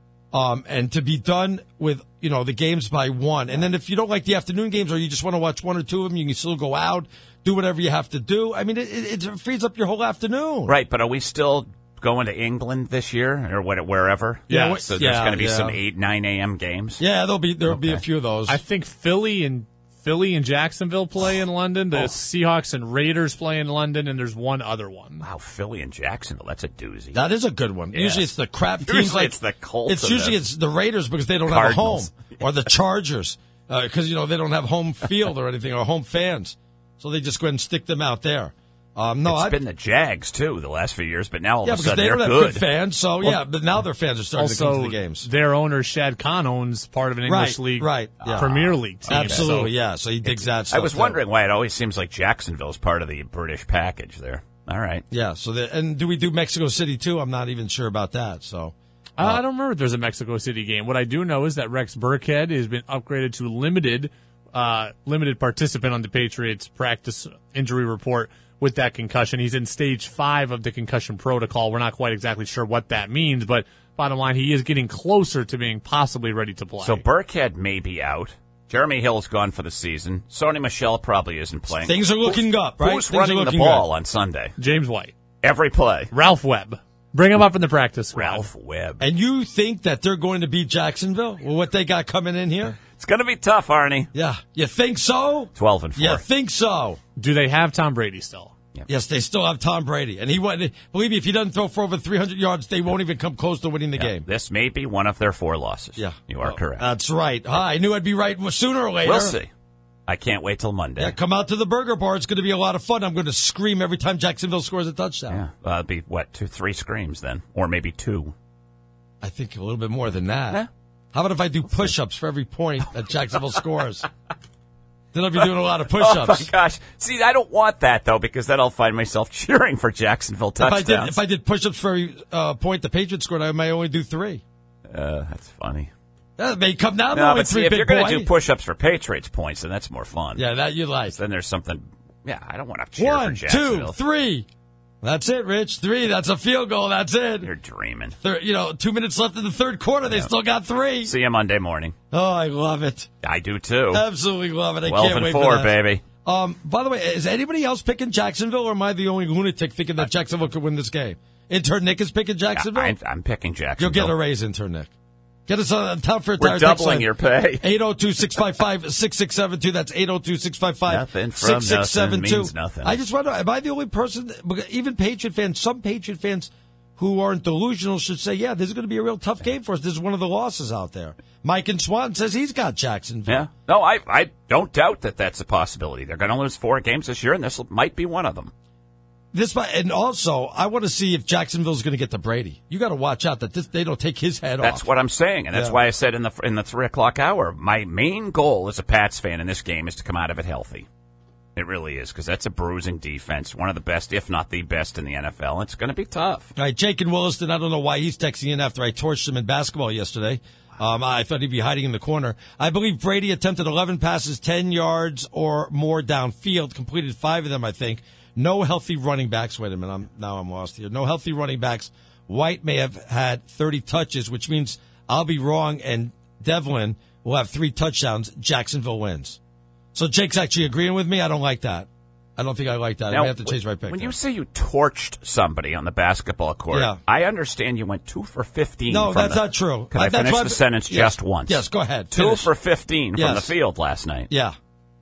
um, and to be done with, you know, the games by one. And then if you don't like the afternoon games or you just want to watch one or two of them, you can still go out, do whatever you have to do. I mean, it, it, it frees up your whole afternoon. Right, but are we still going to England this year or what, wherever? Yeah, Yeah, So there's yeah, going to be yeah. some eight, nine a.m. games? Yeah, there'll be there'll be a Okay. few of those. I think Philly and Philly and Jacksonville play in London. The Oh. Seahawks and Raiders play in London, and there's one other one. Wow, Philly and Jacksonville. That's a doozy. That is a good one. Yeah. Usually it's the crap teams. Usually like, it's the Colts It's and usually the it's the Raiders because they don't Cardinals. have a home, or the Chargers because you know they don't have home field or anything or home fans, so they just go ahead and stick them out there. Um, no, It's I, been the Jags, too, the last few years, but now all yeah, of a because sudden they don't they're have good. good fans. So Well, yeah, but now their fans are starting to come Also, to the games. their owner Shad Khan owns part of an English Right, league, right, yeah. Premier League team. Absolutely, So yeah. So he digs that I stuff. was too. wondering why it always seems like Jacksonville's part of the British package there. All right. Yeah. So the, and do we do Mexico City too? I'm not even sure about that. So. Uh, I don't remember if there's a Mexico City game. What I do know is that Rex Burkhead has been upgraded to limited, uh, limited participant on the Patriots practice injury report with that concussion. He's in stage five of the concussion protocol. We're not quite exactly sure what that means, but bottom line, he is getting closer to being possibly ready to play. So Burkhead may be out. Jeremy Hill's gone for the season. Sony Michel probably isn't playing. Things are looking up, right? Who's Things are running the looking ball good. on Sunday? James White. Every play. Ralph Webb. Bring him up in the practice squad. Ralph Webb. And you think that they're going to beat Jacksonville with what they got coming in here? It's going to be tough, Arnie. Yeah. You think so? twelve and four. You think so? Do they have Tom Brady still? Yep. Yes, they still have Tom Brady. And he went, believe me, if he doesn't throw for over three hundred yards, they won't even come close to winning the Yeah, game. This may be one of their four losses. Yeah. You are Oh, correct. That's right. I knew I'd be right sooner or later. We'll see. I can't wait till Monday. Yeah, come out to the Burger Bar. It's going to be a lot of fun. I'm going to scream every time Jacksonville scores a touchdown. Yeah. Uh, it'll be, what, two, three screams then? Or maybe two. I think a little bit more than that. Huh? How about if I do push-ups for every point that Jacksonville scores? Then I'll be doing a lot of Oh, my push-ups. gosh. See, I don't want that, though, because then I'll find myself cheering for Jacksonville if I touchdowns. did, if I did push-ups for every uh, point the Patriots scored, I might only do three. uh, that's funny. That may come down to No, only but see, three, if big you're going boy. to do push-ups for Patriots points, then that's more fun. Yeah, that you like. Then there's something. Yeah, I don't want to cheer One, for Jacksonville. two, three. That's it, Rich. Three. That's a field goal. That's it. You're dreaming. Third, you know, two minutes left in the third quarter. They Yeah. still got three. See you Monday morning. Oh, I love it. I do too. Absolutely love it. I Twelve can't and wait four, for that. baby. Um, by the way, is anybody else picking Jacksonville, or am I the only lunatic thinking that Jacksonville could win this game? Intern Nick is picking Jacksonville. I, I'm picking You'll Jacksonville. get a raise, Intern Nick. Get us on Town Fair We're Tire. doubling your pay. eight oh two, six five five, six six seven two. That's eight oh two, six five five, Nothing from six six seven two. nothing means nothing. I just wonder, am I the only person, because even Patriot fans, some Patriot fans who aren't delusional should say, yeah, this is going to be a real tough game for us. This is one of the losses out there. Mike and Swan says he's got Jacksonville. Yeah. No, I, I don't doubt that that's a possibility. They're going to lose four games this year, and this might be one of them. This might, and also, I want to see if Jacksonville's going to get to Brady. You got to watch out that this, they don't take his head That's off. what I'm saying, and that's Yeah. why I said in the in the three o'clock hour, my main goal as a Pats fan in this game is to come out of it healthy. It really is, because that's a bruising defense, one of the best, if not the best, in the N F L. It's going to be tough. All right, Jake in Williston, I don't know why he's texting in after I torched him in basketball yesterday. Um, I thought he'd be hiding in the corner. I believe Brady attempted eleven passes, ten yards or more downfield, completed five of them, I think. No healthy running backs. Wait a minute, I'm, now I'm lost here. No healthy running backs. White may have had thirty touches, which means I'll be wrong, and Devlin will have three touchdowns. Jacksonville wins. So Jake's actually agreeing with me. I don't like that. I don't think I like that. I Now, may have to change my pick. When there. you say you torched somebody on the basketball court, Yeah. I understand you went two for fifteen. No, from that's the- not true. Can Uh, I that's finish why- the sentence yes. just once? Yes, go ahead. Two Finish. for fifteen from Yes. the field last night. Yeah.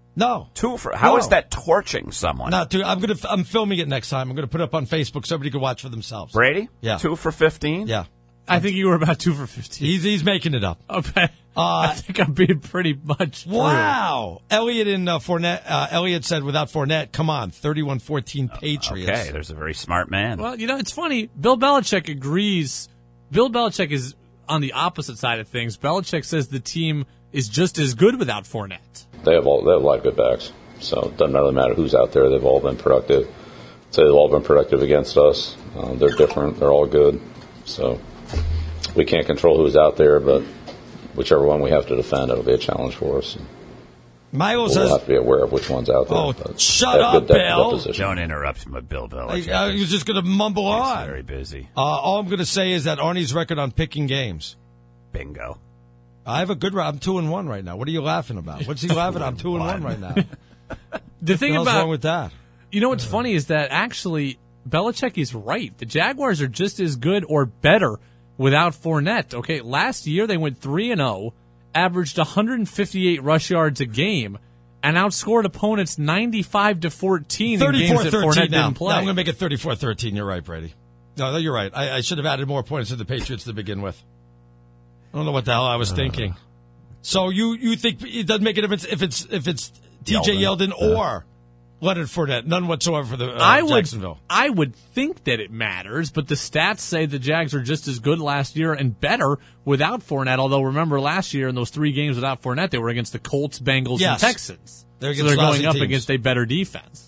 No. Two for how No. is that torching someone? Not two. I'm gonna. I'm filming it next time. I'm gonna put it up on Facebook so everybody can watch for themselves. Brady? Yeah. Two for fifteen? Yeah. I think you were about two for fifteen. He's he's making it up. Okay. Uh, I think I'm being pretty much true. Wow. Elliott and uh, Fournette. Uh, Elliott said without Fournette, come on, thirty-one fourteen Patriots. Okay, there's a very smart man. Well, you know, it's funny. Bill Belichick agrees. Bill Belichick is on the opposite side of things. Belichick says the team is just as good without Fournette. They have all they have a lot of good backs, so it doesn't really matter who's out there. They've all been productive. So they've all been productive against us. Uh, they're different. They're all good. So we can't control who's out there, but whichever one we have to defend, it'll be a challenge for us. Milo we'll says, have to be aware of which one's out there. Oh, but shut they have up, good depth of Bill. position. Don't interrupt my Bill Belichick. I, I was just going to mumble He's on. very busy. Uh, all I'm going to say is that Arnie's record on picking games. Bingo. I have a good. I'm two and one right now. What are you laughing about? What's he laughing? I'm two and one right now. The thing What's about wrong with that? You know what's funny is that actually Belichick is right. The Jaguars are just as good or better without Fournette. Okay, last year they went three and zero, averaged one hundred fifty-eight rush yards a game, and outscored opponents ninety-five to fourteen in games that Fournette now. didn't play. Now I'm going to make it thirty-four thirteen. You're right, Brady. No, no, you're right. I, I should have added more points to the Patriots to begin with. I don't know what the hell I was uh, thinking. So you, you think it doesn't make a difference if it's if it's T J Yeldon, Yeldon or Leonard Fournette? None whatsoever for the uh, I would, Jacksonville. I would think that it matters, but the stats say the Jags are just as good last year and better without Fournette. Although remember last year in those three games without Fournette, they were against the Colts, Bengals, yes. and Texans. They're so they're going up teams. against a better defense.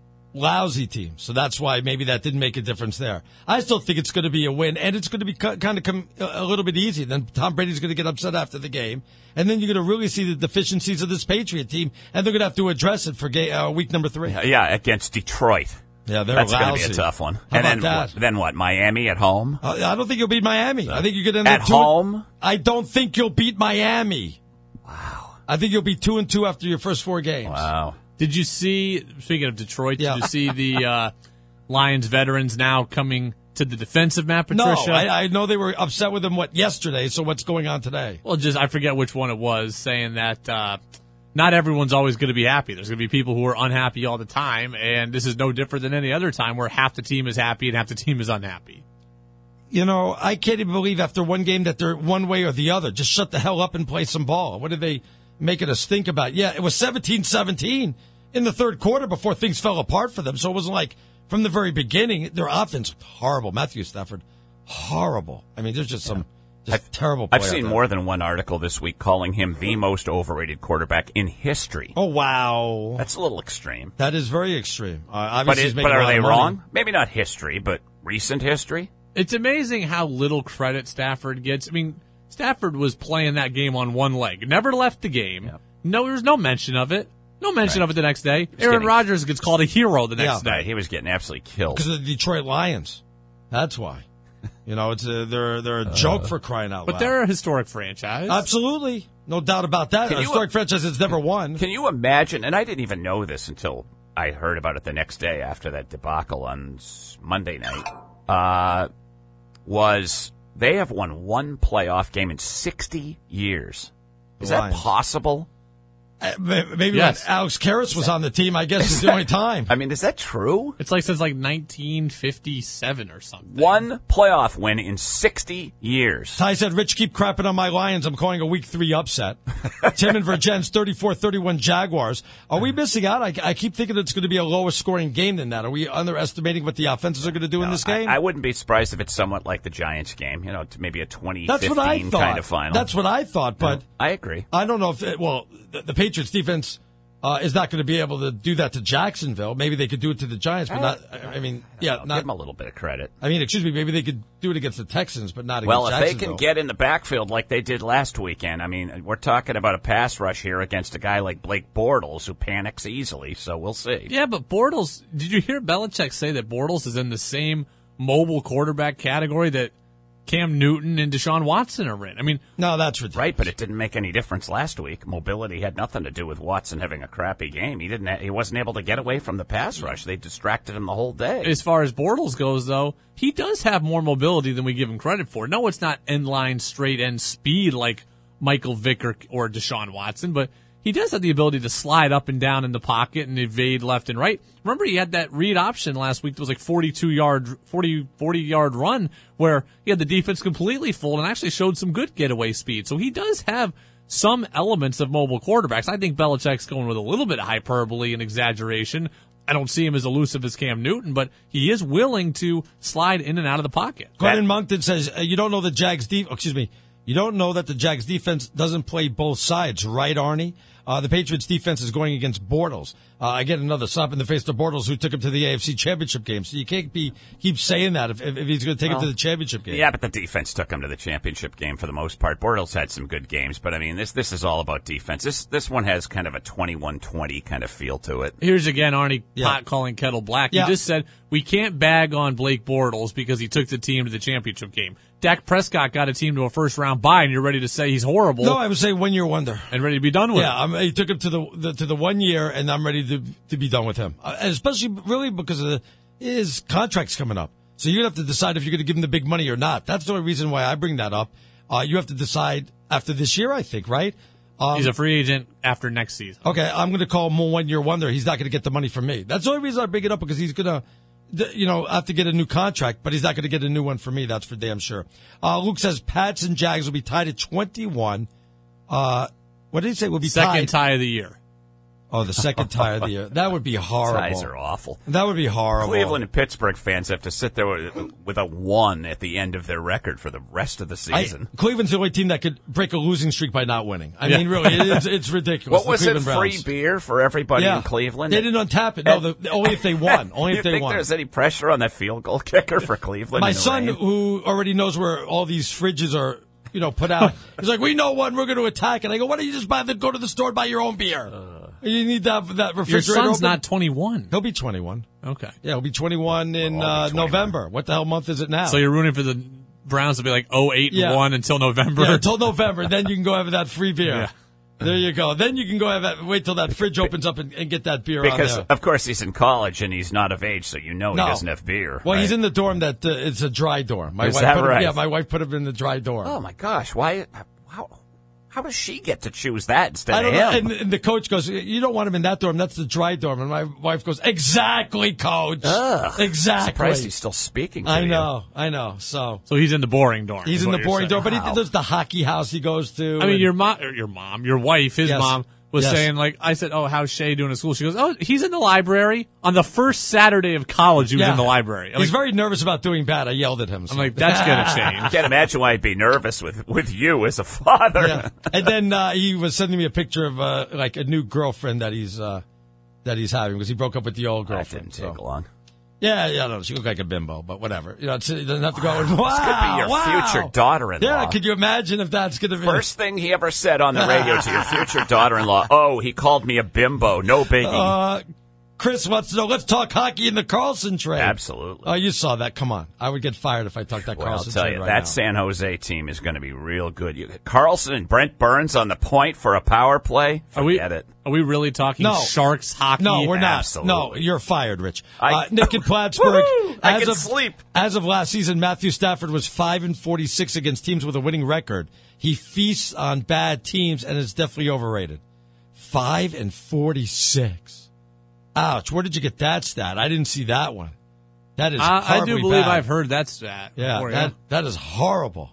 Lousy team. So that's why maybe that didn't make a difference there. I still think it's going to be a win, and it's going to be kind of come a little bit easy. Then Tom Brady's going to get upset after the game, and then you're going to really see the deficiencies of this Patriot team, and they're going to have to address it for ga- uh, week number three. Yeah, against Detroit. Yeah, they're That's lousy. going to be a tough one. How and about then, that? What, then what? Miami at home? Uh, I don't think you'll beat Miami. I think you're going to at home. And, I don't think you'll beat Miami. Wow. I think you'll be two and two after your first four games. Wow. Did you see, speaking of Detroit, yeah. did you see the uh, Lions veterans now coming to the defense of Matt Patricia? No, I, I know they were upset with him, what, yesterday, so what's going on today? Well, just, I forget which one it was, saying that uh, not everyone's always going to be happy. There's going to be people who are unhappy all the time, and this is no different than any other time where half the team is happy and half the team is unhappy. You know, I can't even believe after one game that they're one way or the other. Just shut the hell up and play some ball. What are they making us think about? Yeah, it was seventeen seventeen in the third quarter before things fell apart for them. So it wasn't like from the very beginning, their offense was horrible. Matthew Stafford, horrible. I mean, there's just some just I've, terrible play I've seen out there. more than one article this week calling him the most overrated quarterback in history. Oh, wow. That's a little extreme. That is very extreme. Uh, obviously but he's it, making but a are lot they of money. wrong? Maybe not history, but recent history? It's amazing how little credit Stafford gets. I mean, Stafford was playing that game on one leg. Never left the game. Yep. No, there was no mention of it. No mention right. of it the next day. Aaron getting, Rodgers gets called a hero the next yeah, day. Right. He was getting absolutely killed. Because of the Detroit Lions. That's why. You know, it's a, they're they're a joke uh, for crying out but loud. But they're a historic franchise. Absolutely. No doubt about that. Can a you, historic franchise has never won. Can you imagine, and I didn't even know this until I heard about it the next day after that debacle on Monday night, uh, was they have won one playoff game in sixty years. Is the that Lions. possible? Uh, maybe yes. when Alex Karras was on the team, I guess, is the only time. I mean, is that true? It's like since like nineteen fifty-seven or something. One playoff win in sixty years. Ty said, Rich, keep crapping on my Lions. I'm calling a week three upset. Tim and Virgins, thirty-four thirty-one Jaguars. Are we missing out? I, I keep thinking it's going to be a lower scoring game than that. Are we underestimating what the offenses are going to do no, in this game? I, I wouldn't be surprised if it's somewhat like the Giants game, you know, maybe a twenty That's fifteen what I thought. kind of final. That's what I thought, but no, I agree. I don't know if, it, well, the, the Patriots defense uh, is not going to be able to do that to Jacksonville. Maybe they could do it to the Giants, but not, I mean, I yeah, know, not. give them a little bit of credit. I mean, excuse me, maybe they could do it against the Texans, but not against well, if Jacksonville. they can get in the backfield like they did last weekend, I mean, we're talking about a pass rush here against a guy like Blake Bortles who panics easily, so we'll see. Yeah, but Bortles, did you hear Belichick say that Bortles is in the same mobile quarterback category that Cam Newton and Deshaun Watson are in? I mean, no, that's ridiculous. Right, but it didn't make any difference last week. Mobility had nothing to do with Watson having a crappy game. He didn't. He wasn't able to get away from the pass rush. They distracted him the whole day. As far as Bortles goes, though, he does have more mobility than we give him credit for. No, it's not end line, straight end speed like Michael Vick or, or Deshaun Watson, but he does have the ability to slide up and down in the pocket and evade left and right. Remember, he had that read option last week that was like forty-two yard, forty, forty yard run where he had the defense completely full and actually showed some good getaway speed. So he does have some elements of mobile quarterbacks. I think Belichick's going with a little bit of hyperbole and exaggeration. I don't see him as elusive as Cam Newton, but he is willing to slide in and out of the pocket. Glennon Moncton says, uh, you don't know the Jags de- oh, excuse me, you don't know that the Jags defense doesn't play both sides, right, Arnie? Uh, the Patriots defense is going against Bortles. Uh, I get another slap in the face to Bortles, who took him to the A F C Championship game. So you can't be keep saying that if, if, if he's going to take well, him to the championship game. Yeah, but the defense took him to the championship game for the most part. Bortles had some good games, but I mean, this this is all about defense. This this one has kind of a twenty-one twenty kind of feel to it. Here's again, Arnie, Yeah. pot calling kettle black. Yeah. You just said we can't bag on Blake Bortles because he took the team to the championship game. Dak Prescott got a team to a first round bye, and you're ready to say he's horrible. No, I would say one year wonder. And ready to be done with Yeah, it. I'm, he took him to the, the to the one year, and I'm ready to to be done with him. Uh, and especially really because of the, his contract's coming up. So you're gonna have to decide if you're gonna give him the big money or not. That's the only reason why I bring that up. Uh, you have to decide after this year, I think, right? Um, He's a free agent after next season. Okay, I'm going to call him a one-year wonder. He's not going to get the money from me. That's the only reason I bring it up, because he's going to, you know, have to get a new contract, but he's not going to get a new one from me. That's for damn sure. Uh, Luke says Pats and Jags will be tied at twenty-one. Uh, what did he say? Will be Second tied. tie of the year. Oh, the second tie of the year. That would be horrible. Ties are awful. That would be horrible. Cleveland and Pittsburgh fans have to sit there with, with a one at the end of their record for the rest of the season. I, Cleveland's the only team that could break a losing streak by not winning. I Yeah. mean, really, it, it's, it's ridiculous. What was The it? Cleveland Free Browns. beer for everybody Yeah. in Cleveland? They didn't untap it. No, the, only if they won. Only you if they think won. there's any pressure on that field goal kicker for Cleveland? My in the son, rain? who already knows where all these fridges are, you know, put out, he's like, we know one, we're going to attack. And I go, why don't you just buy the, go to the store and buy your own beer? You need to have that Your refrigerator son's open. not twenty-one. He'll be twenty-one. Okay. Yeah, he'll be twenty-one in We'll all uh, be twenty-one. November. What the hell month is it now? So you're rooting for the Browns to be like oh eight Yeah. and one until November. Yeah, until November. Then you can go have that free beer. Yeah. There you go. Then you can go have that, wait till that fridge opens up and, and get that beer Because, on there. of course, he's in college and he's not of age, so you know No. he doesn't have beer. Well, right? he's in the dorm that uh, it's a dry dorm. My Is wife that put him, right? Yeah, my wife put him in the dry dorm. Oh, my gosh. Why? How, how does she get to choose that instead I don't of know. him? And, and the coach goes, you don't want him in that dorm. That's the dry dorm. And my wife goes, exactly, coach. Ugh. Exactly. Surprised he's still speaking to I you. know. I know. So So he's in the boring dorm. he's is in what the you're boring saying. dorm, but Wow. he, there's the hockey house he goes to. I mean, and- your mom, or your mom, your wife, his Yes. mom was Yes. saying, like, I said, oh, how's Shay doing at school? She goes, oh, he's in the library. On the first Saturday of college, he was Yeah. in the library. I'm He's like, very nervous about doing bad. I yelled at him. so. I'm like, that's going to I change. can't imagine why I'd be nervous with, with you as a father. Yeah. And then uh, he was sending me a picture of uh, like a new girlfriend that he's uh, that he's having, because he broke up with the old That girlfriend. didn't take so. long. Yeah, yeah, I don't know. She looked like a bimbo, but whatever. You know, it's, it doesn't have to go. Wow, This could be your wow. future daughter-in-law. Yeah, could you imagine if that's going to be First thing he ever said on the radio to your future daughter-in-law, oh, he called me a bimbo. No biggie. Uh, Chris wants to know, let's talk hockey in the Carlson trade. Absolutely. Oh, you saw that. Come on. I would get fired if I talked that Well, I'll Carlson tell trade you, right that now. San Jose team is going to be real good. You, Carlson and Brent Burns on the point for a power play? Are we, Forget it. are we really talking No. Sharks hockey? No, we're not. Absolutely. No, you're fired, Rich. I- uh, Nick in Plattsburgh. Woohoo! I as can of, sleep. As of last season, Matthew Stafford was five and forty-six against teams with a winning record. He feasts on bad teams and is definitely overrated. Five and forty-six. Ouch! Where did you get that stat? I didn't see that one. That is I, I horribly do believe bad. I've heard that stat. Yeah, before, that that is horrible.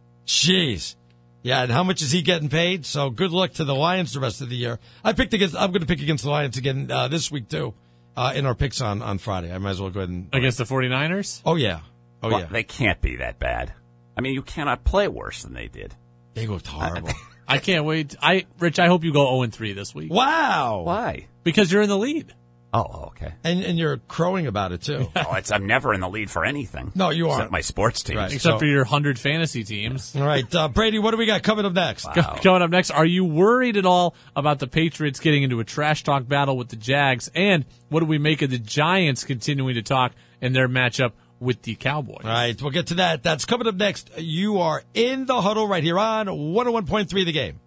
Jeez. Yeah, and how much is he getting paid? So good luck to the Lions the rest of the year. I picked against. I'm going to pick against the Lions again uh, this week too, uh, in our picks on, on Friday. I might as well go ahead and Against the 49ers? Oh yeah, oh Well, yeah. They can't be that bad. I mean, you cannot play worse than they did. They looked horrible. I can't wait. I Rich, I hope you go oh and three this week. Wow. Why? Because you're in the lead. Oh, okay. And and you're crowing about it too. Oh, it's, I'm never in the lead for anything. No, you Except aren't. my sports teams. Right. Except So- for your one hundred fantasy teams. All right, uh, Brady. What do we got coming up next? Wow. Coming up next, are you worried at all about the Patriots getting into a trash talk battle with the Jags? And what do we make of the Giants continuing to talk in their matchup with the Cowboys? All right, we'll get to that. That's coming up next. You are in the huddle right here on one oh one point three The Game.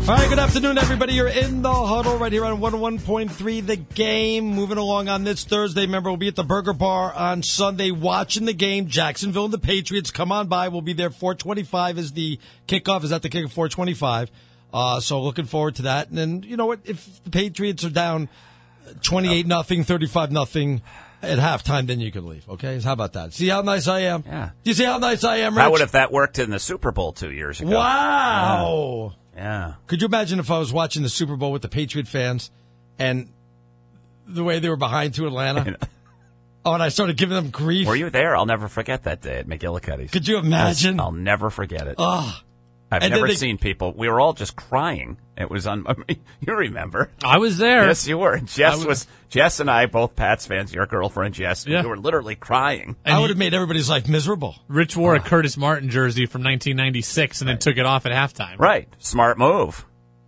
All right, good afternoon, everybody. You're in the huddle right here on one oh one point three The Game. Moving along on this Thursday. Remember, we'll be at the Burger Bar on Sunday watching the game. Jacksonville and the Patriots. Come on by. We'll be there. four twenty-five is the kickoff. Is that the kickoff? four twenty-five. Uh, so looking forward to that. And then, you know what? If the Patriots are down twenty-eight nothing, thirty-five nothing at halftime, then you can leave. Okay? How about that? See how nice I am? Yeah. Do you see how nice I am, Rich? How would if that worked in the Super Bowl two years ago? Wow. Yeah. Yeah. Could you imagine if I was watching the Super Bowl with the Patriot fans and the way they were behind to Atlanta? Oh, and I started giving them grief. Were you there? I'll never forget that day at McGillicuddy's. Could you imagine? I'll never forget it. Oh. I've And then never they- seen people. We were all just crying. It was on. I mean, you remember? I was there. Yes, you were. Jess I was- was. Jess and I, both Pats fans. Your girlfriend Jess. Yeah. We were literally crying. I would have made everybody's life miserable. Rich wore a Curtis Martin jersey from nineteen ninety-six and then took it off at halftime. Right. Smart move.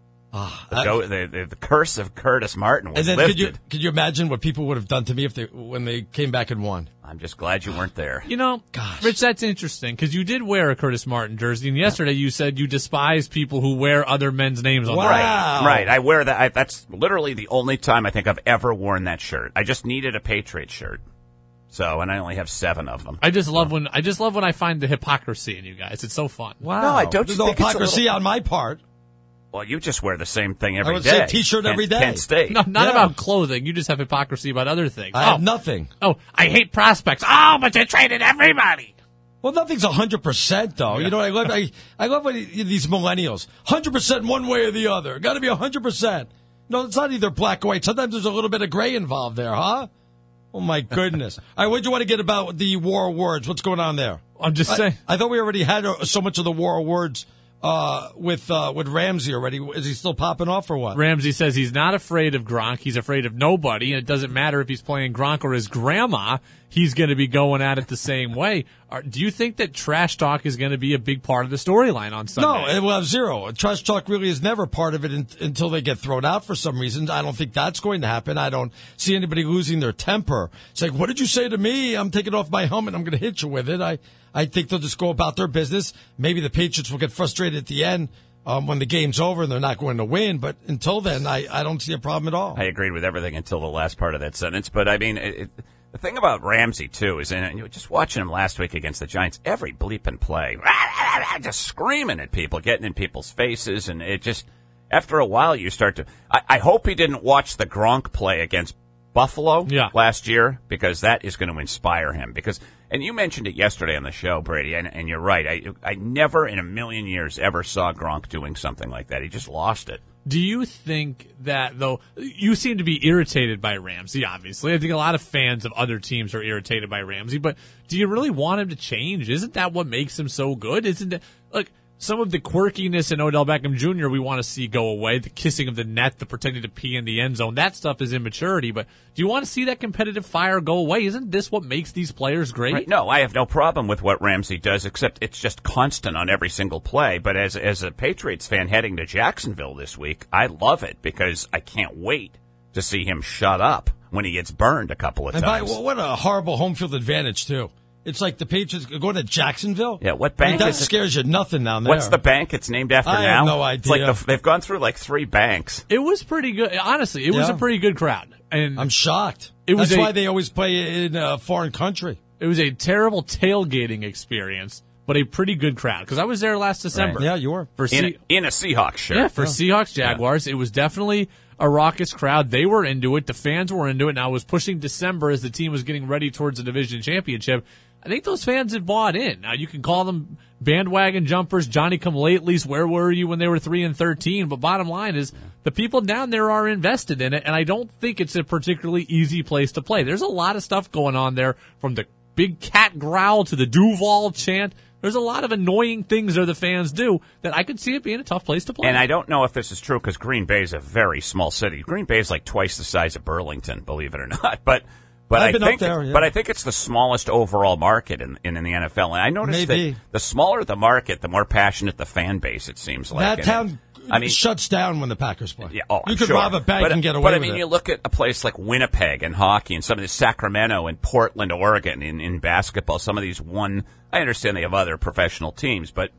Ah, The, go, the, the, the curse of Curtis Martin was And then lifted. could you could you imagine what people would have done to me if they when they came back and won? I'm just glad you weren't there. You know, Rich, that's interesting because you did wear a Curtis Martin jersey, and yesterday you said you despise people who wear other men's names on their Right, right. I wear that. I, that's literally the only time I think I've ever worn that shirt. I just needed a Patriot shirt. So, and I only have seven of them. I just love when I just love when I find the hypocrisy in you guys. It's so fun. Wow. No, I don't. There's you no think it's a hypocrisy little- on my part. Well, you just wear the same thing I every would day. say T-shirt Kent- every day. Kent State. No, not Yeah. about clothing. You just have hypocrisy about other things. I oh, have nothing. oh, I hate prospects. Oh, but they traded everybody. Well, nothing's one hundred percent, though. You know, I love I, I love when these millennials. one hundred percent one way or the other. Got to be one hundred percent. No, it's not either black or white. Sometimes there's a little bit of gray involved there, huh? Oh, my goodness. All right, what do you want to get about the war of words? What's going on there? I'm just I, saying. I thought we already had uh, so much of the war of words uh, with uh, with Ramsey already. Is he still popping off or what? Ramsey says he's not afraid of Gronk. He's afraid of nobody, and it doesn't matter if he's playing Gronk or his grandma. He's going to be going at it the same way. Are, do you think that trash talk is going to be a big part of the storyline on Sunday? No, it will have zero. Trash talk really is never part of it in, until they get thrown out for some reason. I don't think that's going to happen. I don't see anybody losing their temper. It's like, what did you say to me? I'm taking off my helmet. I'm going to hit you with it. I, I think they'll just go about their business. Maybe the Patriots will get frustrated at the end um, when the game's over and they're not going to win. But until then, I, I don't see a problem at all. I agreed with everything until the last part of that sentence. But, I mean, it, it, the thing about Ramsey, too, is and you know, just watching him last week against the Giants, every bleeping play, just screaming at people, getting in people's faces, and it just, after a while, you start to, I, I hope he didn't watch the Gronk play against Buffalo yeah. last year, because that is going to inspire him. Because, and you mentioned it yesterday on the show, Brady, and, and you're right. I, I never in a million years ever saw Gronk doing something like that. He just lost it. Do you think that, though, you seem to be irritated by Ramsey, obviously. I think a lot of fans of other teams are irritated by Ramsey, but do you really want him to change? Isn't that what makes him so good? Isn't it, look, some of the quirkiness in Odell Beckham Junior we want to see go away, the kissing of the net, the pretending to pee in the end zone, that stuff is immaturity, but do you want to see that competitive fire go away? Isn't this what makes these players great? Right. No, I have no problem with what Ramsey does, except it's just constant on every single play. But as as a Patriots fan heading to Jacksonville this week, I love it because I can't wait to see him shut up when he gets burned a couple of And by, times. well, what a horrible home field advantage, too. It's like the Patriots going to Jacksonville. Yeah, what bank That is it? scares you nothing down there. What's the bank it's named after I now? have no It's like idea. the, they've gone through like three banks. It was pretty good. Honestly, it was Yeah. a pretty good crowd. And I'm shocked. It was That's a- why they always play in a foreign country. It was a terrible tailgating experience, but a pretty good crowd. Because I was there last December. Right. Yeah, you were. For In C- a, in a Seahawks shirt. Yeah, for Seahawks Jaguars, it was definitely a raucous crowd. They were into it. The fans were into it. And I was pushing December as the team was getting ready towards the division championship. I think those fans have bought in. Now you can call them bandwagon jumpers, Johnny come latelys. Where were you when they were three and thirteen? But bottom line is the people down there are invested in it, and I don't think it's a particularly easy place to play. There's a lot of stuff going on there, from the big cat growl to the Duval chant. There's a lot of annoying things that the fans do that I could see it being a tough place to play. And I don't know if this is true because Green Bay is a very small city. Green Bay is like twice the size of Burlington, believe it or not. But but I've I been up think there, yeah. but I think it's the smallest overall market in in, in the N F L. And I noticed Maybe. that the smaller the market, the more passionate the fan base. It seems like That And town I mean, shuts down when the Packers play. Yeah, oh, you I'm could sure. rob a bank but, and get away But I with mean, it. you look at a place like Winnipeg in hockey, and some of the Sacramento and Portland, Oregon in, in basketball. Some of these one, I understand they have other professional teams, but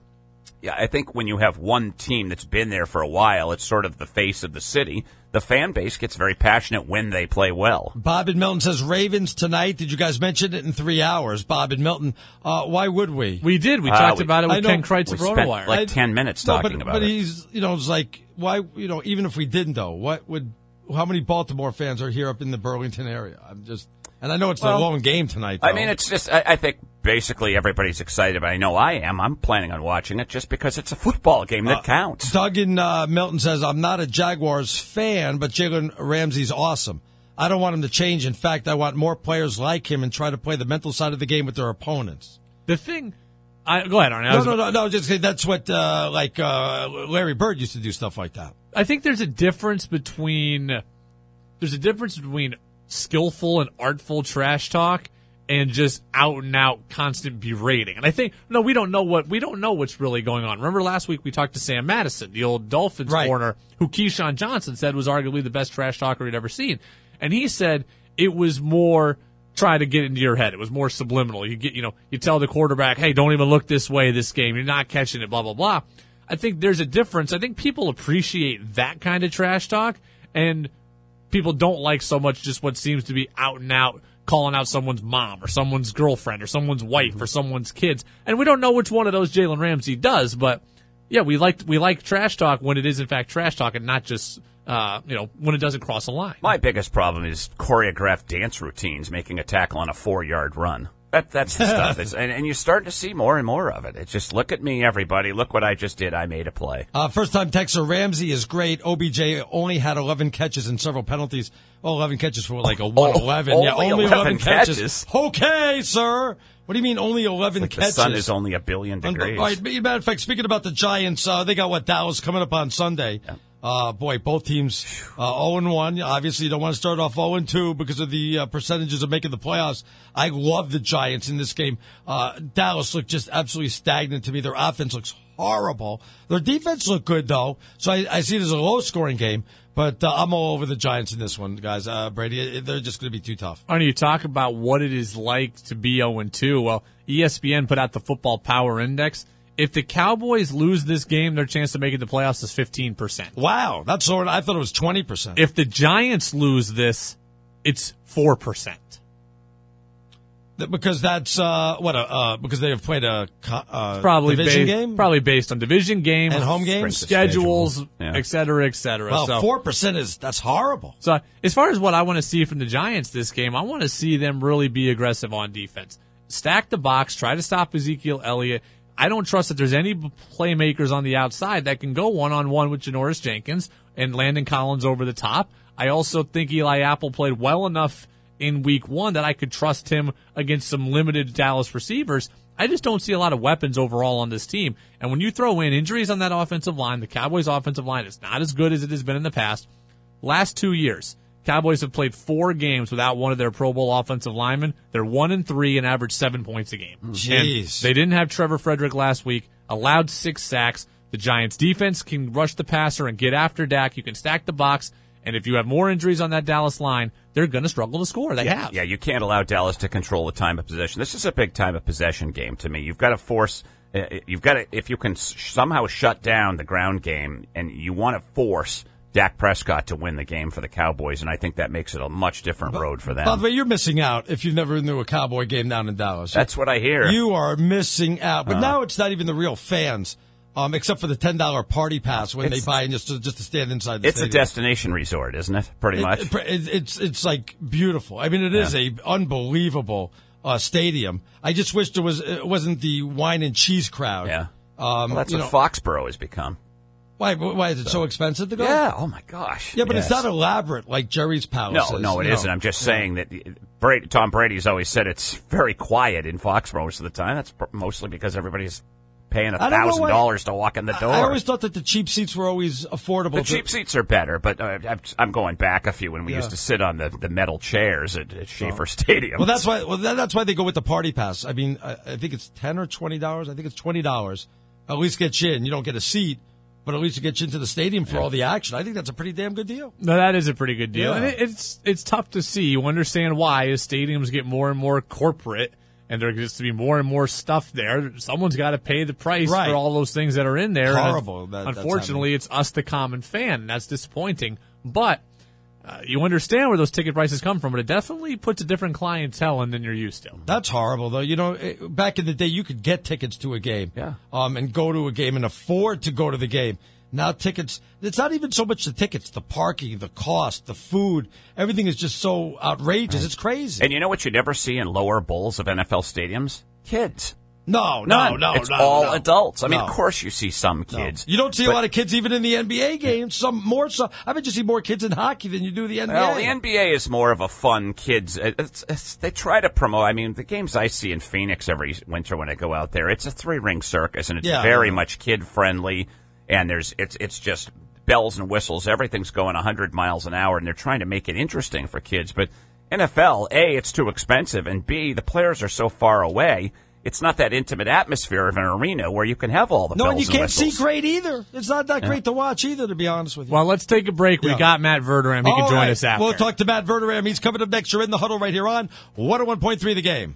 Yeah, I think when you have one team that's been there for a while, it's sort of the face of the city. The fan base gets very passionate when they play well. Bob in Milton says Ravens tonight. Did you guys mention it in three hours? Bob in Milton. Uh, why would we? We did. We Uh, talked we- about it with I know- Ken Kreitz We of spent RotoWire. like ten minutes No, talking but, about but it. he's, you know, it's like, why, you know, even if we didn't though, what would, how many Baltimore fans are here up in the Burlington area? I'm just, and I know it's Well, the lone game tonight, though. I mean, it's just, I, I think basically everybody's excited, but I know I am. I'm planning on watching it just because it's a football game that Uh, counts. Doug in uh, Milton says, I'm not a Jaguars fan, but Jalen Ramsey's awesome. I don't want him to change. In fact, I want more players like him and try to play the mental side of the game with their opponents. The thing, I, go ahead, Arnie. I No, was- no, no, no. Just say that's what, uh, like, uh, Larry Bird used to do stuff like that. I think there's a difference between there's a difference between skillful and artful trash talk and just out and out constant berating. And I think no, we don't know what we don't know what's really going on. Remember last week we talked to Sam Madison, the old Dolphins Right. corner, who Keyshawn Johnson said was arguably the best trash talker he'd ever seen, and he said it was more try to get into your head. It was more subliminal. You get, you know, you tell the quarterback, hey, don't even look this way this game. You're not catching it, blah, blah, blah. I think there's a difference. I think people appreciate that kind of trash talk, and people don't like so much just what seems to be out and out calling out someone's mom or someone's girlfriend or someone's wife or someone's kids. And we don't know which one of those Jalen Ramsey does, but yeah, we like, we like trash talk when it is in fact trash talk and not just, uh, you know, when it doesn't cross a line. My biggest problem is choreographed dance routines making a tackle on a four-yard run. That, that's the stuff. It's, and, and you're starting to see more and more of it. It's just, look at me, everybody. Look what I just did. I made a play. Uh, first time texter Ramsey is great. O B J only had eleven catches and several penalties. Oh, eleven catches for like a one eleven. Oh, yeah, only only eleven, eleven catches. catches. Okay, sir. What do you mean only eleven Like the catches? sun is only a billion Un- degrees. All right, matter of fact, speaking about the Giants, uh, they got what, Dallas coming up on Sunday. Yeah. Uh, boy, both teams uh, oh and one. Obviously, you don't want to start off oh and two because of the uh, percentages of making the playoffs. I love the Giants in this game. Uh, Dallas looked just absolutely stagnant to me. Their offense looks horrible. Their defense looked good, though. So I, I see it as a low-scoring game. But uh, I'm all over the Giants in this one, guys. Uh, Brady, they're just going to be too tough. Arnie, you talk about what it is like to be oh and two. Well, E S P N put out the Football Power Index. If the Cowboys lose this game, their chance of making the playoffs is fifteen percent. Wow, that's sort of, I thought it was twenty percent. If the Giants lose this, it's four percent. Because that's uh, what a uh, because they have played a co- uh, Probably division based, game, probably based on division games and home games, schedules, Yeah. et cetera, et cetera. Well, so, four percent is that's horrible. So as far as what I want to see from the Giants this game, I want to see them really be aggressive on defense. Stack the box, try to stop Ezekiel Elliott. I don't trust that there's any playmakers on the outside that can go one-on-one with Janoris Jenkins and Landon Collins over the top. I also think Eli Apple played well enough in week one that I could trust him against some limited Dallas receivers. I just don't see a lot of weapons overall on this team. And when you throw in injuries on that offensive line, the Cowboys' offensive line is not as good as it has been in the past. Last two years, Cowboys have played four games without one of their Pro Bowl offensive linemen. They're one and three and average seven points a game. Jeez. And they didn't have Trevor Frederick last week, allowed six sacks. The Giants defense can rush the passer and get after Dak. You can stack the box. And if you have more injuries on that Dallas line, they're going to struggle to score. They yeah, have. Yeah, you can't allow Dallas to control the time of possession. This is a big time of possession game to me. You've got to force, uh, you've got to, if you can s- somehow shut down the ground game and you want to force Dak Prescott to win the game for the Cowboys, and I think that makes it a much different road for them. By the way, you're missing out if you've never been to a Cowboy game down in Dallas. That's what I hear. You are missing out. But Uh. now it's not even the real fans, um, except for the ten dollar party pass when It's- they buy in just to, just to stand inside the It's stadium. a destination resort, isn't it? Pretty It- much. it- it- it's it's like beautiful. I mean, it is Yeah. a unbelievable uh, stadium. I just wish there was it wasn't the wine and cheese crowd. Yeah. Um, well, that's you what know, Foxborough has become. why? Why is it so expensive to go? Yeah. Oh my gosh. Yeah, but Yes. it's not elaborate like Jerry's Palace. No, is. no, it isn't. I'm just saying that Brady, Tom Brady's always said it's very quiet in Foxborough most of the time. That's pr- mostly because everybody's paying a I don't know thousand why- dollars to walk in the door. I always thought that the cheap seats were always affordable. The to- cheap seats are better, but uh, I'm- I'm going back a few when we Yeah. used to sit on the, the metal chairs at, at Schaefer Stadium. Well, that's why. Well, that, that's why they go with the party pass. I mean, I, I think it's ten or twenty dollars. I think it's twenty dollars. At least get you in. You don't get a seat, but at least you get you into the stadium for all the action. I think that's a pretty damn good deal. No, that is a pretty good deal. Yeah. And it, it's it's tough to see. You understand why as stadiums get more and more corporate and there gets to be more and more stuff there. Someone's got to pay the price Right. for all those things that are in there. Horrible. And that- that's unfortunately, it's us, the common fan, and that's disappointing. But uh, you understand where those ticket prices come from, but it definitely puts a different clientele in than you're used to. That's horrible, though. You know, it- back in the day, you could get tickets to a game, Yeah. um, and go to a game and afford to go to the game. Now tickets, it's not even so much the tickets, the parking, the cost, the food, everything is just so outrageous. It's crazy. And you know what you never see in lower bowls of N F L stadiums? Kids. No, no, None. no, It's no, all no. adults. I mean, No. of course you see some kids. You don't see but- a lot of kids even in the N B A games. Some more so. I bet you see more kids in hockey than you do the N B A. Well, the N B A is more of a fun kids. It's, it's, they try to promote. I mean, the games I see in Phoenix every winter when I go out there, it's a three ring circus, and it's Yeah. very much kid friendly. And there's it's it's just bells and whistles. Everything's going a hundred miles an hour, and they're trying to make it interesting for kids. But N F L, A, it's too expensive, and B, the players are so far away. It's not that intimate atmosphere of an arena where you can have all the No, bells and you and can't whistles. see great either. It's not that Yeah. great to watch either, to be honest with you. Well, let's take a break. We Yeah. got Matt Verderam. He can All join right. us after. We'll talk to Matt Verderam. He's coming up next. You're in the huddle right here on one oh one point three The Game.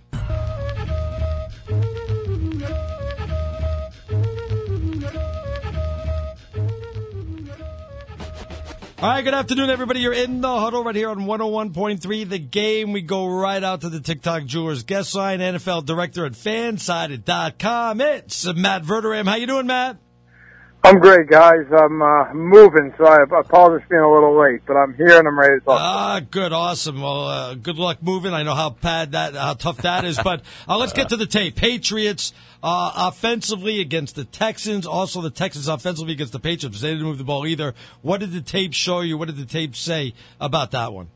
All right, good afternoon, everybody. You're in the huddle right here on one oh one point three The Game. We go right out to the TikTok Jewelers guest line, N F L director at fansided dot com. It's Matt Verderam. How you doing, Matt? I'm great, guys. I'm uh, moving, so I apologize for being a little late, but I'm here and I'm ready to talk. Ah, good, awesome. Well, uh, good luck moving. I know how bad that, how tough that is, but uh, let's get to the tape. Patriots uh, offensively against the Texans. Also, the Texans offensively against the Patriots. They didn't move the ball either. What did the tape show you? What did the tape say about that one?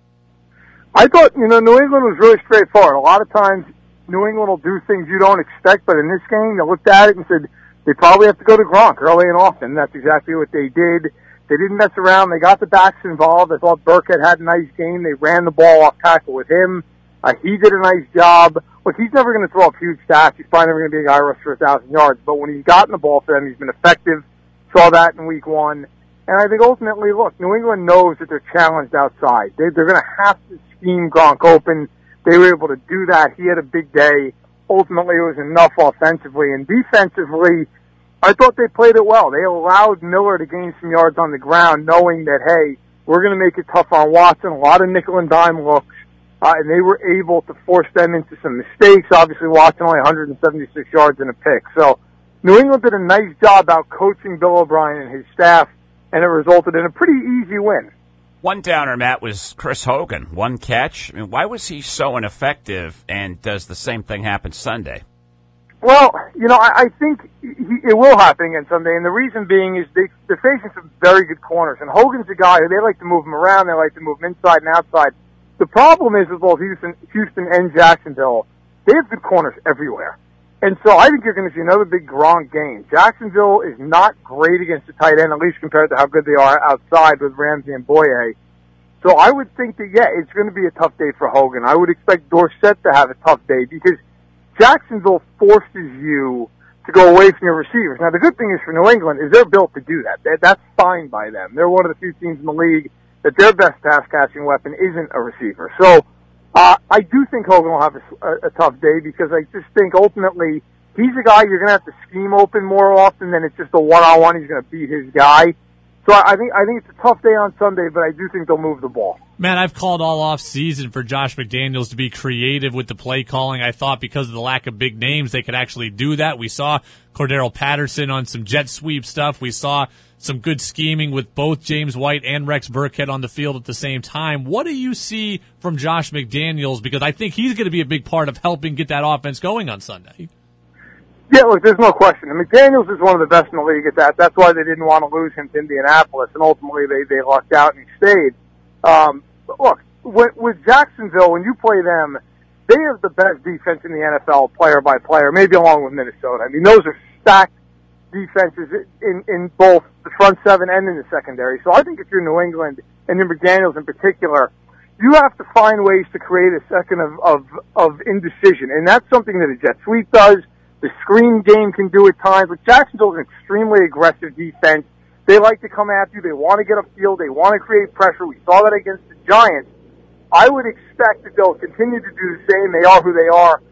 I thought, you know, New England was really straightforward. A lot of times, New England will do things you don't expect, but in this game, they looked at it and said, they probably have to go to Gronk early and often. That's exactly what they did. They didn't mess around. They got the backs involved. I thought Burkhead had a nice game. They ran the ball off tackle with him. Uh, he did a nice job. Look, he's never going to throw up huge stats. He's probably never going to be a guy who rushes for a thousand yards. But when he's gotten the ball for them, he's been effective. Saw that in week one. And I think ultimately, look, New England knows that they're challenged outside. They, they're going to have to scheme Gronk open. They were able to do that. He had a big day. Ultimately, it was enough offensively. And defensively, I thought they played it well. They allowed Miller to gain some yards on the ground, knowing that, hey, we're going to make it tough on Watson, a lot of nickel and dime looks, uh, and they were able to force them into some mistakes. Obviously, Watson only one hundred seventy-six yards and a pick. So New England did a nice job out coaching Bill O'Brien and his staff, and it resulted in a pretty easy win. One downer, Matt, was Chris Hogan. One catch. I mean, why was he so ineffective, and does the same thing happen Sunday? Well, you know, I, I think he, it will happen again someday, and the reason being is they, they're facing some very good corners, and Hogan's a guy who they like to move him around, they like to move him inside and outside. The problem is with both Houston, Houston and Jacksonville, they have good corners everywhere. And so I think you're going to see another big Gronk game. Jacksonville is not great against the tight end, at least compared to how good they are outside with Ramsey and Boye. So I would think that, yeah, it's going to be a tough day for Hogan. I would expect Dorsett to have a tough day because Jacksonville forces you to go away from your receivers. Now, the good thing is for New England is they're built to do that. That's fine by them. They're one of the few teams in the league that their best pass-catching weapon isn't a receiver. So uh, I do think Hogan will have a, a, a tough day because I just think ultimately he's a guy you're going to have to scheme open more often than it's just a one-on-one. He's going to beat his guy. So I think I think it's a tough day on Sunday, but I do think they'll move the ball. Man, I've called all off season for Josh McDaniels to be creative with the play calling. I thought because of the lack of big names, they could actually do that. We saw Cordero Patterson on some jet sweep stuff. We saw some good scheming with both James White and Rex Burkhead on the field at the same time. What do you see from Josh McDaniels? Because I think he's going to be a big part of helping get that offense going on Sunday. Yeah, look, there's no question. And McDaniels is one of the best in the league at that. That's why they didn't want to lose him to Indianapolis, and ultimately they, they lucked out and he stayed. Um, but look, with, with Jacksonville, when you play them, they have the best defense in the N F L, player by player, maybe along with Minnesota. I mean, those are stacked defenses in, in both the front seven and in the secondary. So I think if you're New England, and you're McDaniels in particular, you have to find ways to create a second of, of, of indecision, and that's something that a jet sweep does. The screen game can do at times, but Jacksonville is an extremely aggressive defense. They like to come after you. They want to get upfield. They want to create pressure. We saw that against the Giants. I would expect that they'll continue to do the same. They are who they are.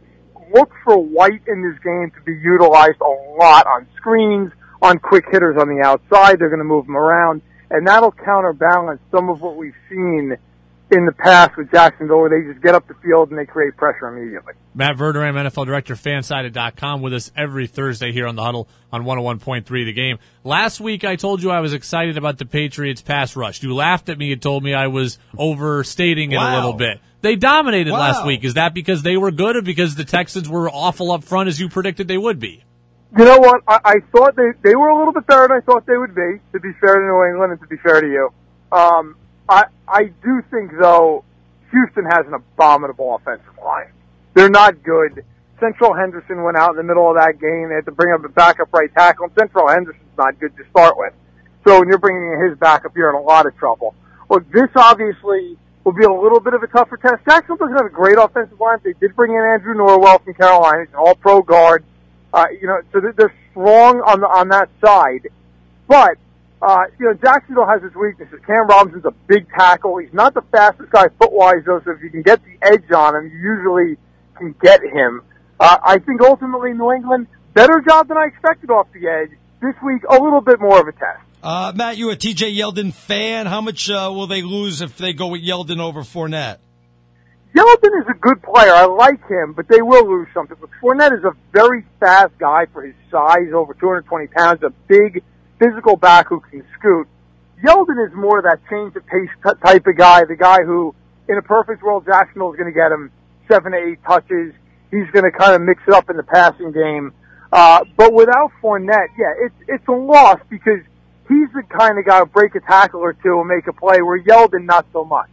look for White in this game to be utilized a lot on screens, on quick hitters on the outside. They're going to move him around, and that'll counterbalance some of what we've seen in the past with Jacksonville, where they just get up the field and they create pressure immediately. Matt Verderame, N F L Director, Fansided dot com, with us every Thursday here on The Huddle on one oh one point three The Game. Last week I told you I was excited about the Patriots' pass rush. You laughed at me and told me I was overstating it Wow. a little bit. They dominated Wow. last week. Is that because they were good or because the Texans were awful up front as you predicted they would be? You know what? I, I thought they, they were a little bit better than I thought they would be, to be fair to New England and to be fair to you. Um, I, I do think, though, Houston has an abominable offensive line. They're not good. Central Henderson went out in the middle of that game. They had to bring up a backup right tackle. And Central Henderson's not good to start with. So when you're bringing in his backup, you're in a lot of trouble. Look, this obviously will be a little bit of a tougher test. Jacksonville doesn't have a great offensive line. They did bring in Andrew Norwell from Carolina. He's an all-pro guard. Uh, you know, so they're, they're strong on the, on that side. But, uh, you know, Jacksonville has its weaknesses. Cam Robinson's a big tackle. He's not the fastest guy foot-wise, though, so if you can get the edge on him, you usually can get him. Uh, I think ultimately New England, better job than I expected off the edge. This week, a little bit more of a test. Uh, Matt, you a T J Yeldon fan? How much uh, will they lose if they go with Yeldon over Fournette? Yeldon is a good player. I like him, but they will lose something. But Fournette is a very fast guy for his size, over two hundred twenty pounds, a big physical back who can scoot. Yeldon is more of that change of pace t- type of guy, the guy who, in a perfect world, Jacksonville is going to get him seven to eight touches. He's going to kind of mix it up in the passing game. Uh, but without Fournette, yeah, it's, it's a loss because he's the kind of guy who break a tackle or two and make a play, where Yeldon not so much.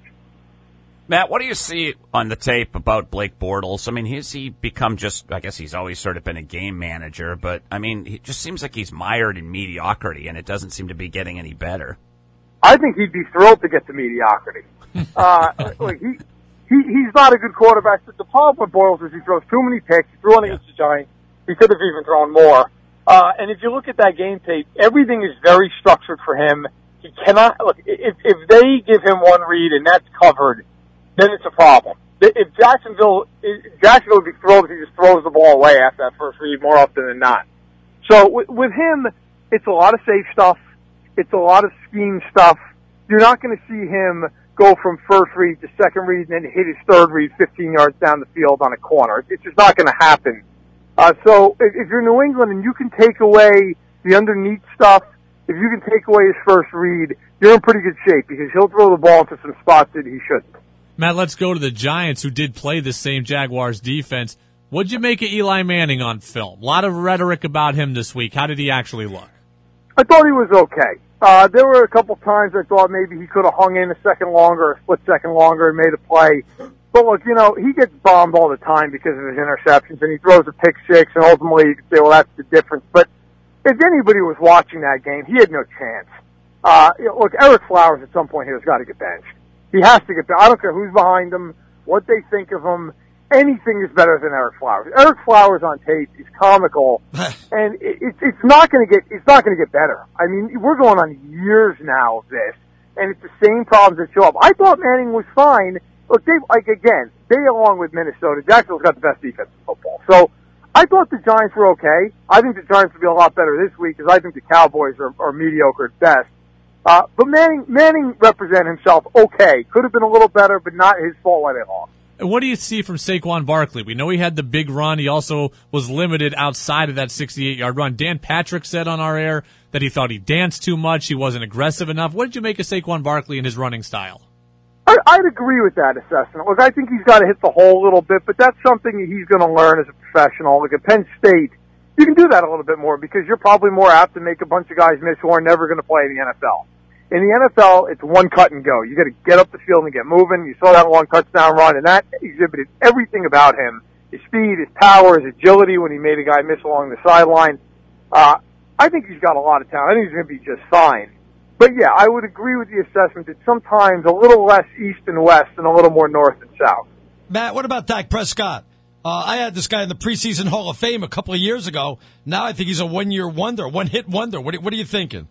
Matt, what do you see on the tape about Blake Bortles? I mean, has he become just, I guess he's always sort of been a game manager, but, I mean, it just seems like he's mired in mediocrity, and it doesn't seem to be getting any better. I think he'd be thrilled to get to mediocrity. uh, like he, he, he's not a good quarterback. But the problem with Bortles is he throws too many picks. He threw one against the Giants. He could have even thrown more. Uh, and if you look at that game tape, everything is very structured for him. He cannot, look, if, if they give him one read and that's covered, then it's a problem. If Jacksonville, if Jacksonville would be thrilled if he just throws the ball away after that first read more often than not. So with, with him, it's a lot of safe stuff. It's a lot of scheme stuff. You're not going to see him go from first read to second read and then hit his third read fifteen yards down the field on a corner. It's just not going to happen. Uh, so if, if you're New England and you can take away the underneath stuff, if you can take away his first read, you're in pretty good shape because he'll throw the ball into some spots that he shouldn't. Matt, let's go to the Giants, who did play the same Jaguars defense. What'd you make of Eli Manning on film? A lot of rhetoric about him this week. How did he actually look? I thought he was okay. Uh, there were a couple times I thought maybe he could have hung in a second longer, a split second longer, and made a play. But look, you know, he gets bombed all the time because of his interceptions, and he throws a pick six, and ultimately you can say, well, that's the difference. But if anybody was watching that game, he had no chance. Uh, you know, look, Eric Flowers at some point here has got to get benched. He has to get benched. I don't care who's behind him, what they think of him. Anything is better than Eric Flowers. Eric Flowers on tape is comical, and it, it, it's not going to get it's not going to get better. I mean, we're going on years now of this, and it's the same problems that show up. I thought Manning was fine. Look, they like again, they along with Minnesota, Jacksonville's got the best defense in football. So I thought the Giants were okay. I think the Giants will be a lot better this week because I think the Cowboys are, are mediocre at best. Uh, but Manning Manning represented himself okay. Could have been a little better, but not his fault why they lost. And what do you see from Saquon Barkley? We know he had the big run. He also was limited outside of that sixty-eight-yard run. Dan Patrick said on our air that he thought he danced too much. He wasn't aggressive enough. What did you make of Saquon Barkley and his running style? I, I'd agree with that assessment. Look, I think he's got to hit the hole a little bit, but that's something that he's going to learn as a professional. Like at Penn State, you can do that a little bit more because you're probably more apt to make a bunch of guys miss who are never going to play in the N F L. In the N F L, it's one cut and go. You got to get up the field and get moving. You saw that long touchdown run, and that exhibited everything about him: his speed, his power, his agility. When he made a guy miss along the sideline, uh, I think he's got a lot of talent. I think he's going to be just fine. But yeah, I would agree with the assessment that sometimes a little less east and west and a little more north and south. Matt, what about Dak Prescott? Uh, I had this guy in the preseason Hall of Fame a couple of years ago. Now I think he's a one-year wonder, one-hit wonder. What, what are you thinking?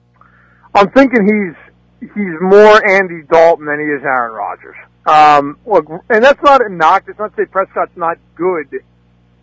I'm thinking he's he's more Andy Dalton than he is Aaron Rodgers. Um, look, and that's not a knock. It's not to say Prescott's not good,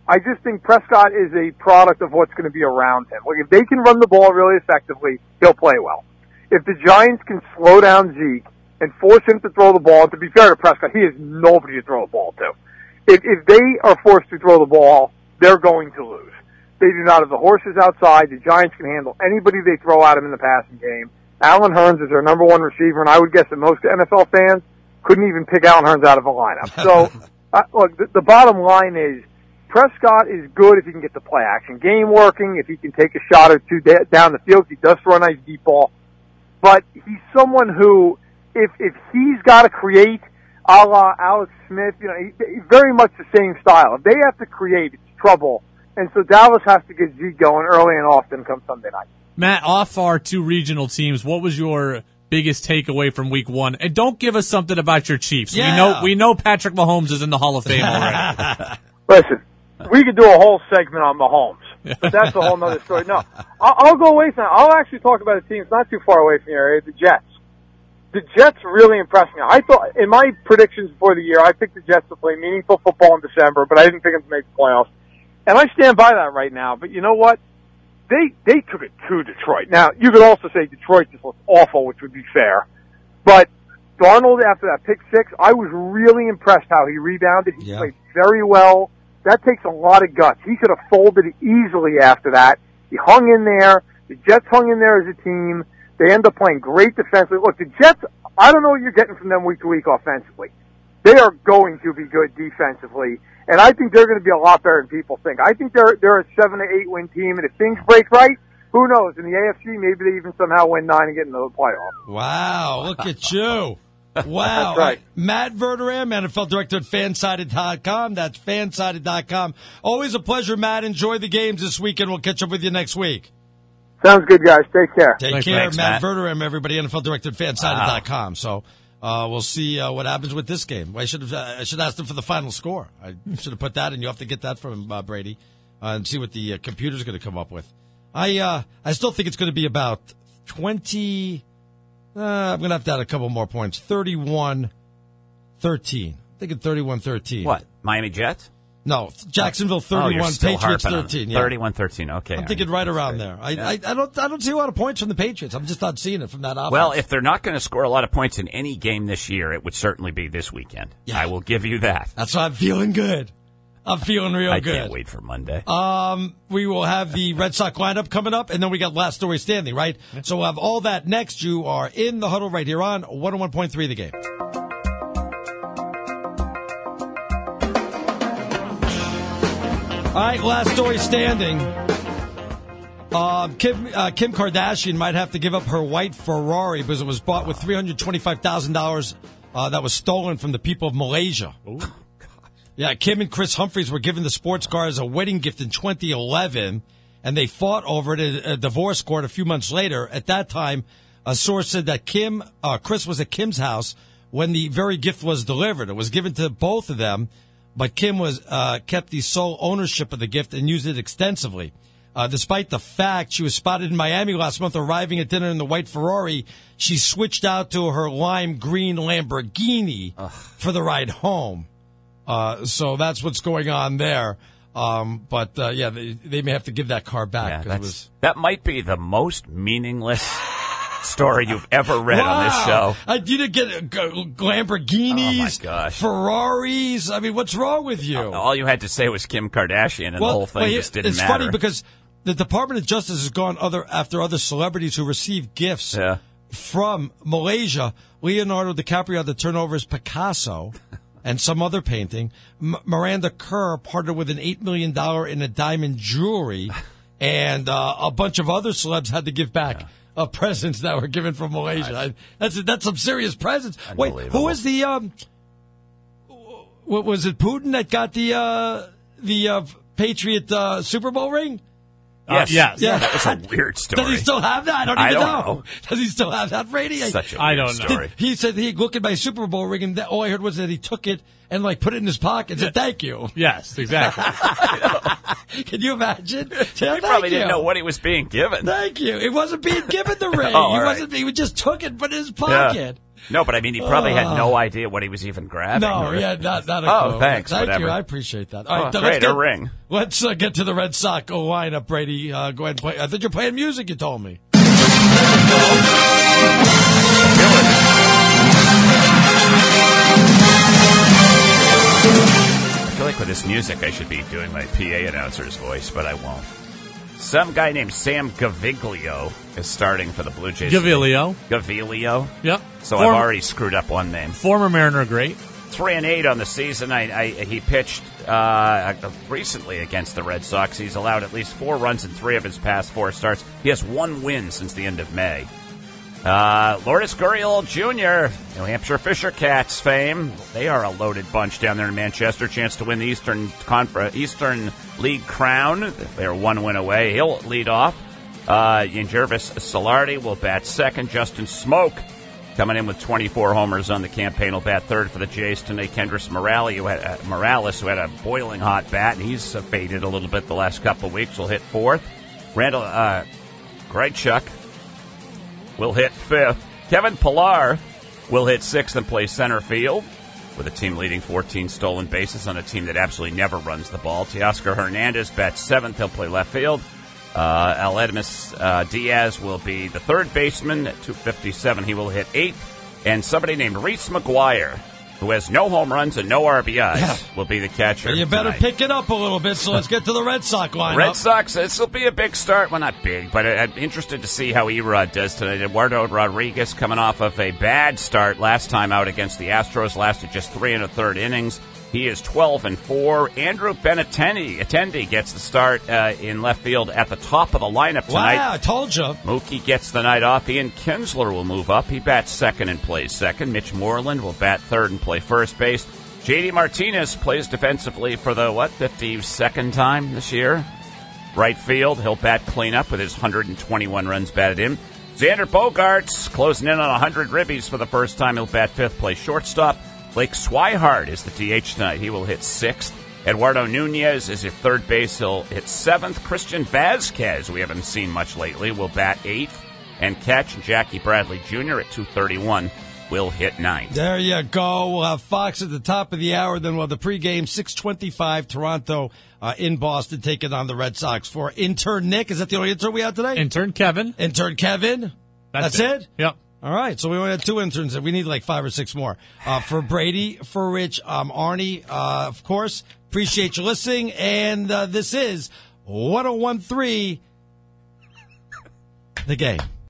I just think Prescott is a product of what's going to be around him. Like, if they can run the ball really effectively, he'll play well. If the Giants can slow down Zeke and force him to throw the ball, and to be fair to Prescott, he has nobody to throw the ball to. If, if they are forced to throw the ball, they're going to lose. They do not have the horses outside. The Giants can handle anybody they throw at him in the passing game. Allen Hurns is their number one receiver, and I would guess that most N F L fans couldn't even pick Allen Hurns out of a lineup. So, uh, look, the, the bottom line is Prescott is good if he can get the play action game working, if he can take a shot or two da- down the field. He does throw a nice deep ball. But he's someone who, if if he's got to create a la Alex Smith, you know, he, he's very much the same style. If they have to create, it's trouble. And so Dallas has to get Zeke going early and often come Sunday night. Matt, off our two regional teams, what was your biggest takeaway from week one? And don't give us something about your Chiefs. Yeah. We know we know Patrick Mahomes is in the Hall of Fame already. Listen, we could do a whole segment on Mahomes, but that's a whole nother story. No, I'll, I'll go away from that. I'll actually talk about a team that's not too far away from your area, the Jets. The Jets really impressed me. I thought, in my predictions before the year, I picked the Jets to play meaningful football in December, but I didn't pick them to make the playoffs. And I stand by that right now. But you know what? They they took it to Detroit. Now, you could also say Detroit just looked awful, which would be fair. But Darnold, after that pick six, I was really impressed how he rebounded. He Yeah. played very well. That takes a lot of guts. He could have folded easily after that. He hung in there. The Jets hung in there as a team. They end up playing great defensively. Look, the Jets, I don't know what you're getting from them week to week offensively. They are going to be good defensively. And I think they're going to be a lot better than people think. I think they're they're a seven to eight win team, and if things break right, who knows? In the A F C, maybe they even somehow win nine and get into the playoffs. Wow, look at you. Wow. That's right. Matt Verderam, N F L director at fansided dot com. That's fansided dot com. Always a pleasure, Matt. Enjoy the games this weekend. We'll catch up with you next week. Sounds good, guys. Take care. Take Thanks, care, thanks, Matt, Matt. Verderam, everybody. N F L director at fansided dot com. So uh, we'll see uh, what happens with this game. I should have uh, I should ask them for the final score. I should have put that in. You have to get that from uh, Brady uh, and see what the uh, computer's going to come up with. I uh, I still think it's going to be about twenty. Uh, I'm going to have to add a couple more points. thirty-one thirteen. I'm thinking thirty-one thirteen. What? Miami Jets? No, Jacksonville Oh, you're thirty-one, still Patriots harping on thirteen. Yeah. thirty-one thirteen, okay. I'm thinking right around there. I, I I don't I don't see a lot of points from the Patriots. I'm just not seeing it from that offense. Well, if they're not going to score a lot of points in any game this year, it would certainly be this weekend. Yeah. I will give you that. That's why I'm feeling good. I'm feeling real I good. can't wait for Monday. Um, we will have the Red Sox lineup coming up, and then we got last story standing, right? So we'll have all that next. You are in the huddle right here on one oh one point three The Game. All right, last story standing. Uh, Kim, uh, Kim Kardashian might have to give up her white Ferrari because it was bought with three hundred twenty-five thousand dollars uh, that was stolen from the people of Malaysia. Ooh. Yeah, Kim and Chris Humphries were given the sports car as a wedding gift in twenty eleven, and they fought over it at a divorce court a few months later. At that time, a source said that Kim, uh, Chris was at Kim's house when the very gift was delivered. It was given to both of them, but Kim was uh, kept the sole ownership of the gift and used it extensively. Uh, despite the fact she was spotted in Miami last month arriving at dinner in the white Ferrari, she switched out to her lime green Lamborghini Ugh. for the ride home. Uh, so that's what's going on there. Um, but, uh, yeah, they, they may have to give that car back. Yeah, it was... That might be the most meaningless story you've ever read wow. on this show. I, you didn't get uh, Lamborghinis, oh my gosh. Ferraris. I mean, what's wrong with you? Uh, all you had to say was Kim Kardashian, and well, the whole thing well, just didn't it's matter. It's funny because the Department of Justice has gone other after other celebrities who received gifts yeah. from Malaysia. Leonardo DiCaprio had to turn over his Picasso. And some other painting. M- Miranda Kerr parted with an eight million dollars in a diamond jewelry. And uh, a bunch of other celebs had to give back yeah. uh, presents that were given from Malaysia. I, that's that's some serious presents. Wait, who was the... Um, what was it, Putin that got the uh, the uh, Patriot uh, Super Bowl ring? Yes. Uh, yes. Yeah. That was a weird story. Does he still have that? I don't I even don't know. know. Does he still have that, Brady? Such a I weird don't story. know. He said he looked at my Super Bowl ring, and that, all I heard was that he took it and like put it in his pocket and said, "Thank you." Yes, exactly. Can you imagine? He Thank probably you. didn't know what he was being given. Thank you. It wasn't being given the ring. Oh, he right. wasn't. He just took it, put it in his pocket. No, but I mean, he probably had no idea what he was even grabbing. No, or... yeah, not, not a Oh, clue. thanks, Thank whatever. you, I appreciate that. All Oh, right, then great, let's get, a ring. Let's uh, get to the Red Sox oh, lineup, Brady. Uh, go ahead and play. I thought you were playing music, you told me. I feel like with this music, I should be doing my P A announcer's voice, but I won't. Some guy named Sam Gaviglio is starting for the Blue Jays. Gaviglio. Gaviglio. Yep. So Form- I've already screwed up one name. Former Mariner great. Three and eight on the season. I, I, he pitched uh, recently against the Red Sox. He's allowed at least four runs in three of his past four starts. He has one win since the end of May. Uh, Lourdes Gurriel Junior, New Hampshire Fisher Cats fame. They are a loaded bunch down there in Manchester. Chance to win the Eastern Confer- Eastern League crown. They're one win away. He'll lead off. Uh, Yangervis Solardi will bat second. Justin Smoke coming in with twenty-four homers on the campaign will bat third for the Jays tonight. Kendrys Morales, who had, uh, Morales, who had a boiling hot bat, and he's uh, faded a little bit the last couple of weeks, will hit fourth. Randall uh, Grichuk will hit fifth. Kevin Pillar will hit sixth and play center field with a team leading fourteen stolen bases on a team that absolutely never runs the ball. Teoscar Hernandez bats seventh. He'll play left field. Uh, Aledmus uh, Diaz will be the third baseman at two fifty-seven. He will hit eighth. And somebody named Reese McGuire, who has no home runs and no R B Is, yeah. will be the catcher. You better tonight. pick it up a little bit, so let's get to the Red Sox lineup. Red Sox, this will be a big start. Well, not big, but I'm interested to see how Erod does tonight. Eduardo Rodriguez coming off of a bad start last time out against the Astros, lasted just three and a third innings. He is twelve and four. Andrew Benintendi Attendi gets the start uh, in left field at the top of the lineup tonight. Wow, I told you. Mookie gets the night off. Ian Kinsler will move up. He bats second and plays second. Mitch Moreland will bat third and play first base. J D Martinez plays defensively for the, what, fifty-second time this year? Right field, he'll bat cleanup with his one hundred twenty-one runs batted in. Xander Bogaerts closing in on one hundred ribbies for the first time. He'll bat fifth, play shortstop. Blake Swihart is the D H tonight. He will hit sixth. Eduardo Nunez is at third base. He'll hit seventh. Christian Vazquez, we haven't seen much lately, will bat eighth and catch. Jackie Bradley Junior at two thirty-one will hit ninth. There you go. We'll have Fox at the top of the hour. Then we'll have the pregame, six twenty-five, Toronto uh, in Boston, taking on the Red Sox. For intern Nick, is that the only intern we have today? Intern Kevin. Intern Kevin. That's, That's it. it? Yep. All right, so we only had two interns. We need like five or six more. Uh, for Brady, for Rich, um, Arnie, uh, of course. Appreciate you listening. And uh, this is one oh one point three The Game.